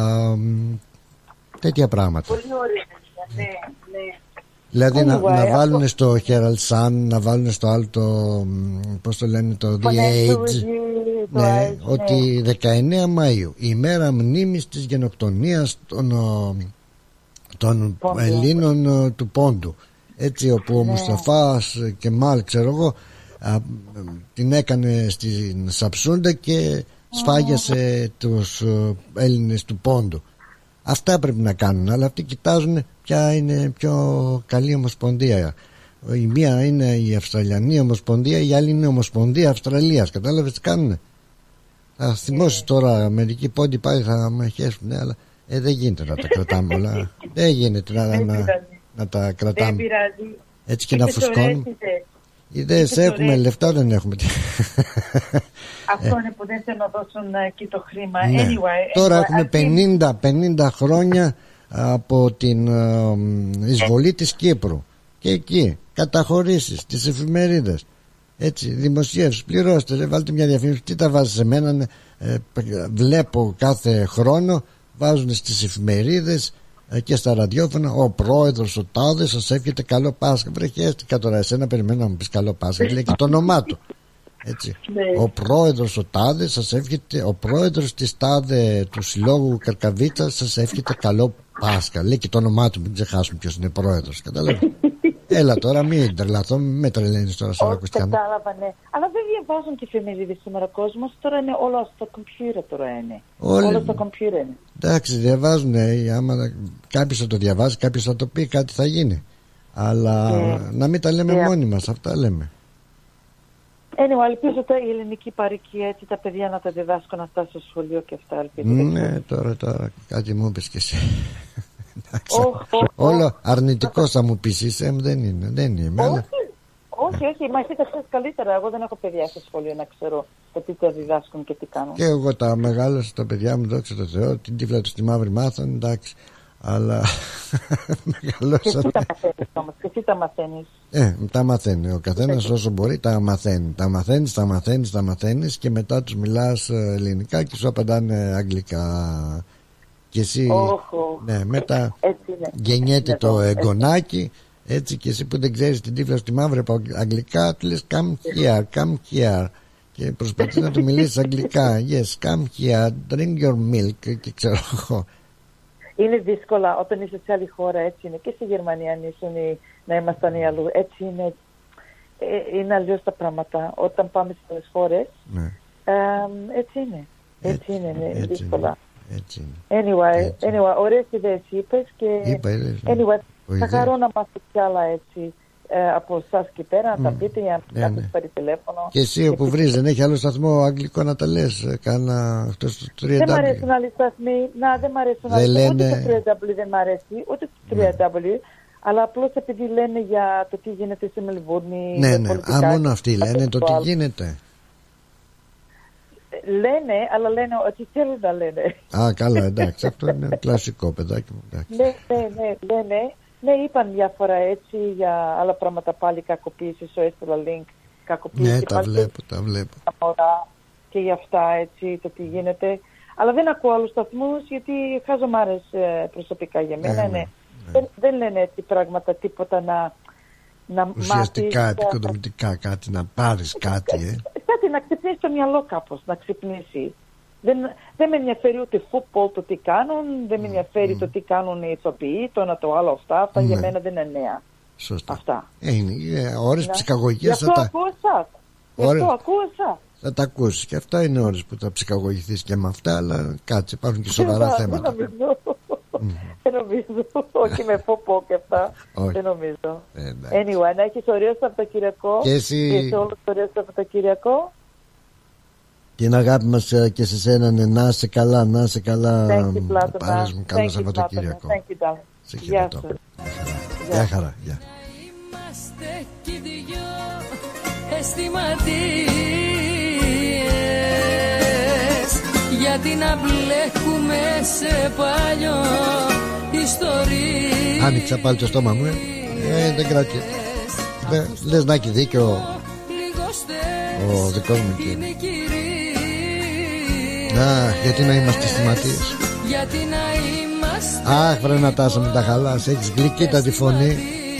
τέτοια πράγματα. Πολύ ωραία, ναι, ναι. Δηλαδή anyway, να, να βάλουν αυτό στο Herald Sun, να βάλουν στο άλλο το, πώς το λένε, το The Age, ναι, ναι, ότι δεκαεννέα Μαΐου, η μέρα μνήμης της γενοκτονίας των, των Ελλήνων του Πόντου, έτσι, όπου ο ναι. Μουσταφάς Κεμάλ, ξέρω εγώ, α, την έκανε στην Σαψούντα και σφάγιασε τους Έλληνες του Πόντου. Αυτά πρέπει να κάνουν, αλλά αυτοί κοιτάζουν ποια είναι πιο καλή ομοσπονδία. Η μία είναι η Αυστραλιανή Ομοσπονδία, η άλλη είναι η Ομοσπονδία Αυστραλίας. Κατάλαβες τι κάνουνε. Θα θυμώσαι τώρα, μερικοί πόντοι πάλι θα με χέσουν, ναι, αλλά ε, δεν γίνεται να τα κρατάμε όλα. Δεν γίνεται να, να, να τα κρατάμε έτσι και να φουσκώνουμε. Ιδέες έχουμε, λεφτά δεν έχουμε. Αυτό είναι που δεν θέλουν να δώσουν εκεί το χρήμα. Ναι. Anyway, τώρα anyway, έχουμε πενήντα, πενήντα χρόνια από την εισβολή της Κύπρου και εκεί καταχωρήσεις τις εφημερίδες, έτσι, δημοσίευσεις, πληρώστε, βάλτε μια διαφήμιση. Τι τα βάζεις σε μένα, ε, βλέπω κάθε χρόνο βάζουν στις εφημερίδες και στα ραδιόφωνα, ο πρόεδρος ο τάδε σας εύχεται καλό Πάσχα. Βρε χαίστηκα τώρα, εσένα περιμένω να μου πεις καλό Πάσχα, λέει και το όνομά του, έτσι. Ναι. Ο πρόεδρος ο τάδε σας εύχεται, ο πρόεδρος της τάδε του συλλόγου Καρκαβίτσα σας εύχεται καλό Πάσκα, λέει και το όνομά του, μην ξεχάσουμε ποιος είναι πρόεδρος. Καταλαβαίνω. Έλα τώρα, μην τρελαθώ, μην με τρελαίνεις τώρα σαν ακουστικά. Κατάλαβα, ναι. Αλλά δεν διαβάζουν και εφημερίδες σήμερα ο κόσμος. Τώρα είναι όλα στο κομπιούτερ τώρα είναι. Όλοι... Όλα στο κομπιούτερ είναι. Εντάξει, διαβάζουν. Άμα κάποιος θα το διαβάζει, κάποιος θα το πει, κάτι θα γίνει. Αλλά yeah. να μην τα λέμε yeah. μόνοι μας, αυτά λέμε. Anyway, ελπίζω τα η ελληνική παροικεί έτσι τα παιδιά να τα διδάσκουν αυτά στο σχολείο και αυτά. Ελπίζω. Ναι, τώρα, τώρα κάτι μου είπες και εσύ. Oh, oh, Όλο oh. αρνητικό θα μου πεις, είσαι, δεν είναι, δεν είμαι. Όχι, αλλά... όχι, όχι, μα εσύ τα ξέρεις καλύτερα. Εγώ δεν έχω παιδιά στο σχολείο να ξέρω το τι τα διδάσκουν και τι κάνουν. Και εγώ τα μεγάλωσα, τα παιδιά μου, δόξα τω Θεώ, την τύφλα του στη μαύρη μάθαν, εντάξει. Αλλά μεγαλώσαν. Και εσύ τα μαθαίνεις όμως, και εσύ τα μαθαίνεις. Ε, τα μαθαίνει. Ο καθένας όσο μπορεί τα μαθαίνει. Τα μαθαίνεις, τα μαθαίνεις, τα μαθαίνεις και μετά τους μιλάς ελληνικά και σου απαντάνε αγγλικά. Και εσύ, oh, oh. ναι, μετά γεννιέται το εγγονάκι, έτσι, και εσύ που δεν ξέρεις την τύφλα στη μαύρη από αγγλικά, του λες come here, come here. Και προσπαθείς να του μιλήσεις αγγλικά. Yes, come here, drink your milk. Και ξέρω εγώ. Είναι δύσκολα όταν είσαι σε άλλη χώρα, έτσι είναι. Και στη Γερμανία, αν ήσουν ή, να ήμασταν ή αλλού, έτσι είναι. Ε, είναι αλλιώς τα πράγματα. Όταν πάμε σε άλλες χώρες, ναι. ε, έτσι είναι. Έτσι, έτσι είναι, είναι έτσι δύσκολα. Είναι. Έτσι είναι. Anyway, έτσι. anyway, ωραίες ιδέες είπες και Είπα, ιδέες, anyway, ναι. θα χαρώ να μάθω κι άλλα έτσι. Ε, από εσάς και πέρα, να mm. τα πείτε για να ναι, ναι. πάρει τηλέφωνο. Και εσύ όπου βρεις, δεν έχει άλλο σταθμό αγγλικό να τα λες, κάνα αυτό στο τρία ντάμπλιου. Δεν μ' αρέσουν άλλοι σταθμοί, να δεν μ' αρέσουν άλλοι σταθμοί, ούτε το τρία ντάμπλιου δεν μ' αρέσει, ούτε το τρία ντάμπλιου, ναι. αλλά απλώς επειδή λένε για το τι γίνεται στη Μελβούρνη. Ναι, ναι, α, μόνο αυτοί λένε το τι γίνεται. Λένε, αλλά λένε ότι θέλουν να λένε. Α, καλά, εντάξει, αυτό είναι κλασικό, παιδάκι μου. Ναι, ναι, ναι, λένε. Ναι, είπαν διάφορα έτσι για άλλα πράγματα πάλι, κακοποίηση, σου έστειλα link, κακοποίηση. Ναι, τα βλέπω, τα βλέπω. Και για αυτά έτσι το τι γίνεται. Αλλά δεν ακούω άλλους σταθμούς γιατί χαζομάρες προσωπικά για μένα. Ναι, ναι, ναι. Δεν, δεν λένε έτσι πράγματα, τίποτα να, να ουσιαστικά, μάθεις. επικοδομητικά κάτι, να πάρεις κάτι. Ε. Κάτι να ξυπνήσει το μυαλό κάπως, να ξυπνήσει. Δεν, δεν με ενδιαφέρει ούτε φούτμπολ το τι κάνουν, δεν με ενδιαφέρει mm. το τι κάνουν οι ηθοποιοί, το ένα το άλλο αυτά, αυτά mm. για μένα δεν είναι νέα. Σωστά. Αυτά. Ε, είναι ε, ώρες ψυχαγωγίας. Γι' αυτό ακούω εσάς. Γι' αυτό ακούω εσάς. Θα τα ακούσεις και αυτά είναι ώρες που θα ψυχαγωγηθείς και με αυτά, αλλά κάτσε, υπάρχουν και σοβαρά θέματα. Δεν νομίζω. Δεν νομίζω. Όχι με φούτμπολ και αυτά. Δεν νομίζω. Anyway, να έχεις ωραίο Σαββατοκυριακό. Και εσύ. Και σε όλους ωραίο Σαββατοκυριακό. Την αγάπη μας και σε σένα, ναι, να είσαι καλά, να είσαι καλά. Πάρες μου, καλό Σαββατοκύριακο. Σε χαιρετώ. Γεια χαρά. Γεια. Είμαστε κι οι δυο αισθηματίες, γιατί να μπλέκουμε σε παλιό ιστορίες. Άνοιξα πάλι το στόμα μου, ε, ε δεν κρατεί. Λες να έχει δίκιο ο δικός μου εκεί. Α, γιατί να είμαστε αισθηματίες. Αχ, βρε Νατάσα, μην τα χαλάς. Έχεις γλυκύτα τη φωνή.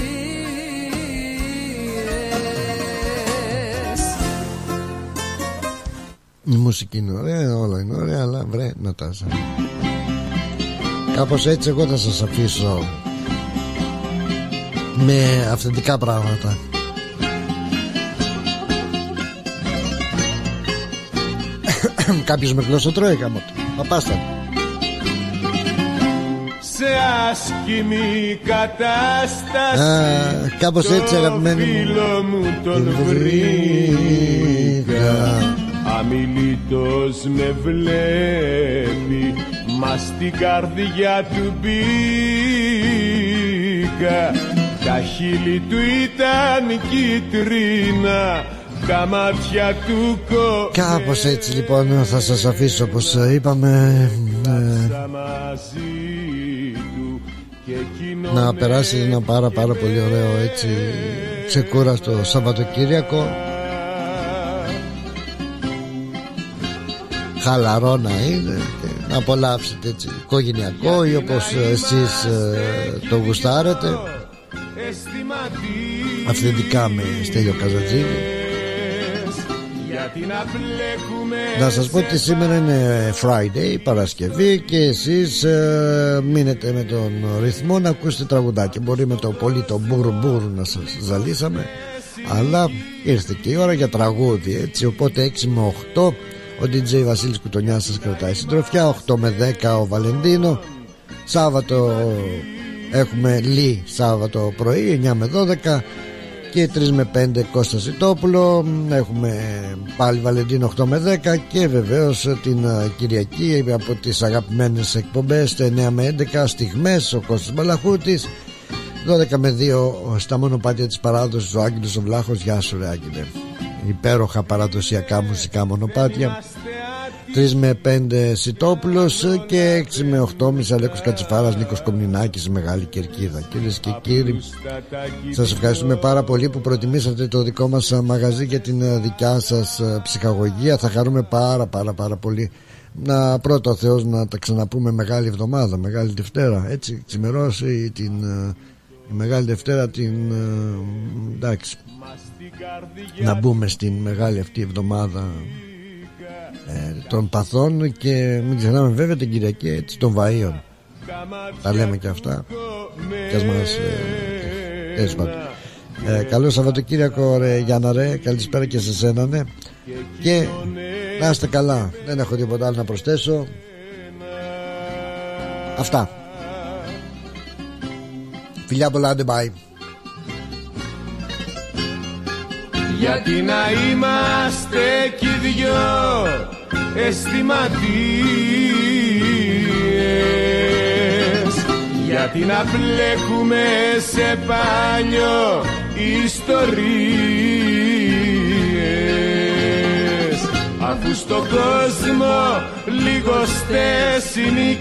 Η μουσική είναι ωραία, όλα είναι ωραία, αλλά βρε Νατάσα. Κάπως έτσι εγώ θα σας αφήσω με αυθεντικά πράγματα. Κάποιος με γλωσσοτρώει γαμώτο. Παπάστα. Σε άσκημη κατάσταση. Α, κάπως έτσι αγαπημένοι μου. Φίλο μου τον βρήκα. Αμιλήτως με βλέπει, μα στην καρδιά του μπήκα. Τα χείλη του ήταν κίτρινα, τα μάτια του κο... Κάπως έτσι λοιπόν θα σας αφήσω, όπως είπαμε, ε, να περάσει ένα πάρα πάρα πολύ ωραίο έτσι ξεκούραστο Σαββατοκύριακο. Χαλαρό να είναι και να απολαύσετε έτσι οικογενειακό ή όπως εσείς ε, το γουστάρετε. Αυθεντικά με Στέλιο Καζατζίδη. Να σας πω ότι σήμερα είναι Friday, Παρασκευή, και εσείς ε, μείνετε με τον ρυθμό να ακούσετε τραγουδάκι. Μπορεί με το πολύ το μπουρ μπουρ να σας ζαλίσαμε, αλλά ήρθε και η ώρα για τραγούδι, έτσι. Οπότε έξι με οκτώ ο ντι τζέι Βασίλης Κουτονιάς σας κρατάει συντροφιά. Οκτώ με δέκα ο Βαλεντίνο. Σάββατο έχουμε Λί Σάββατο πρωί, εννιά με δώδεκα. Και τρεις με πέντε Κώστα Ζητόπουλο. Έχουμε πάλι Βαλεντίνο οκτώ με δέκα. Και βεβαίως την Κυριακή από τις αγαπημένες εκπομπές εννιά με έντεκα Στιγμές ο Κώστας Μπαλαχούτης. Δώδεκα με δύο στα μονοπάτια της παράδοσης ο Άγγελος ο Βλάχος. Γεια σου ρε Άγγελε. Υπέροχα παραδοσιακά μουσικά μονοπάτια. Τρεις με πέντε Σιτόπουλος. Και έξι με οκτώ Μισαλέκος Κατσιφάρας, Νίκος Κομνηνάκης, Μεγάλη Κερκίδα. Κυρίες και κύριοι, σας ευχαριστούμε πάρα πολύ που προτιμήσατε το δικό μας μαγαζί για την δικιά σας ψυχαγωγία. Θα χαρούμε πάρα πάρα πάρα πολύ να πρώτο ο Θεός να τα ξαναπούμε Μεγάλη Εβδομάδα, Μεγάλη Δευτέρα, έτσι ξημερώσει την η Μεγάλη Δευτέρα την εντάξει, να μπούμε στην μεγάλη αυτή εβδομάδα ε, των παθών. Και μην ξεχνάμε βέβαια την Κυριακή, έτσι, των Βαΐων. Τα λέμε και αυτά και ας μας ε, ε, ε, καλό Σαββατοκύριακο ρε Γιάννα ρε. Καλησπέρα και σε σένα, ναι. Και να είστε καλά. Δεν έχω τίποτα άλλο να προσθέσω. Αυτά. Φιλιά πολλά, άντε bye. Γιατί να είμαστε κι οι δυο αισθηματίες, γιατί να μπλέκουμε σε παλιό ιστορίες, αφού στον κόσμο λιγοστές είναι οι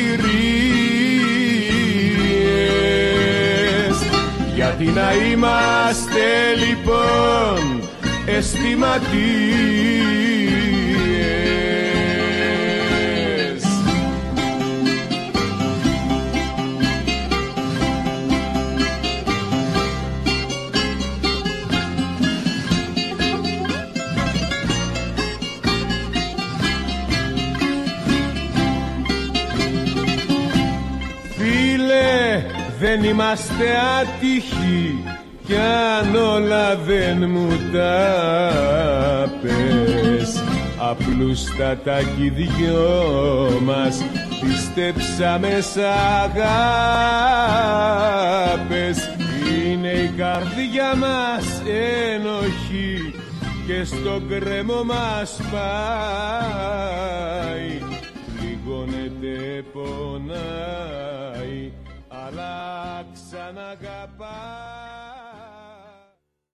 κυρίες. Γιατί να είμαστε λοιπόν αισθηματίες. Φίλε, δεν είμαστε άτυχοι κι αν όλα δεν μου τα πες, απλούστατα κι οι δυο μας πιστέψαμε σ' αγάπες. Είναι η καρδιά μας ένοχη και στο κρέμο μας πάει, πληγώνεται, πονάει, αλλά ξαναγαπάει.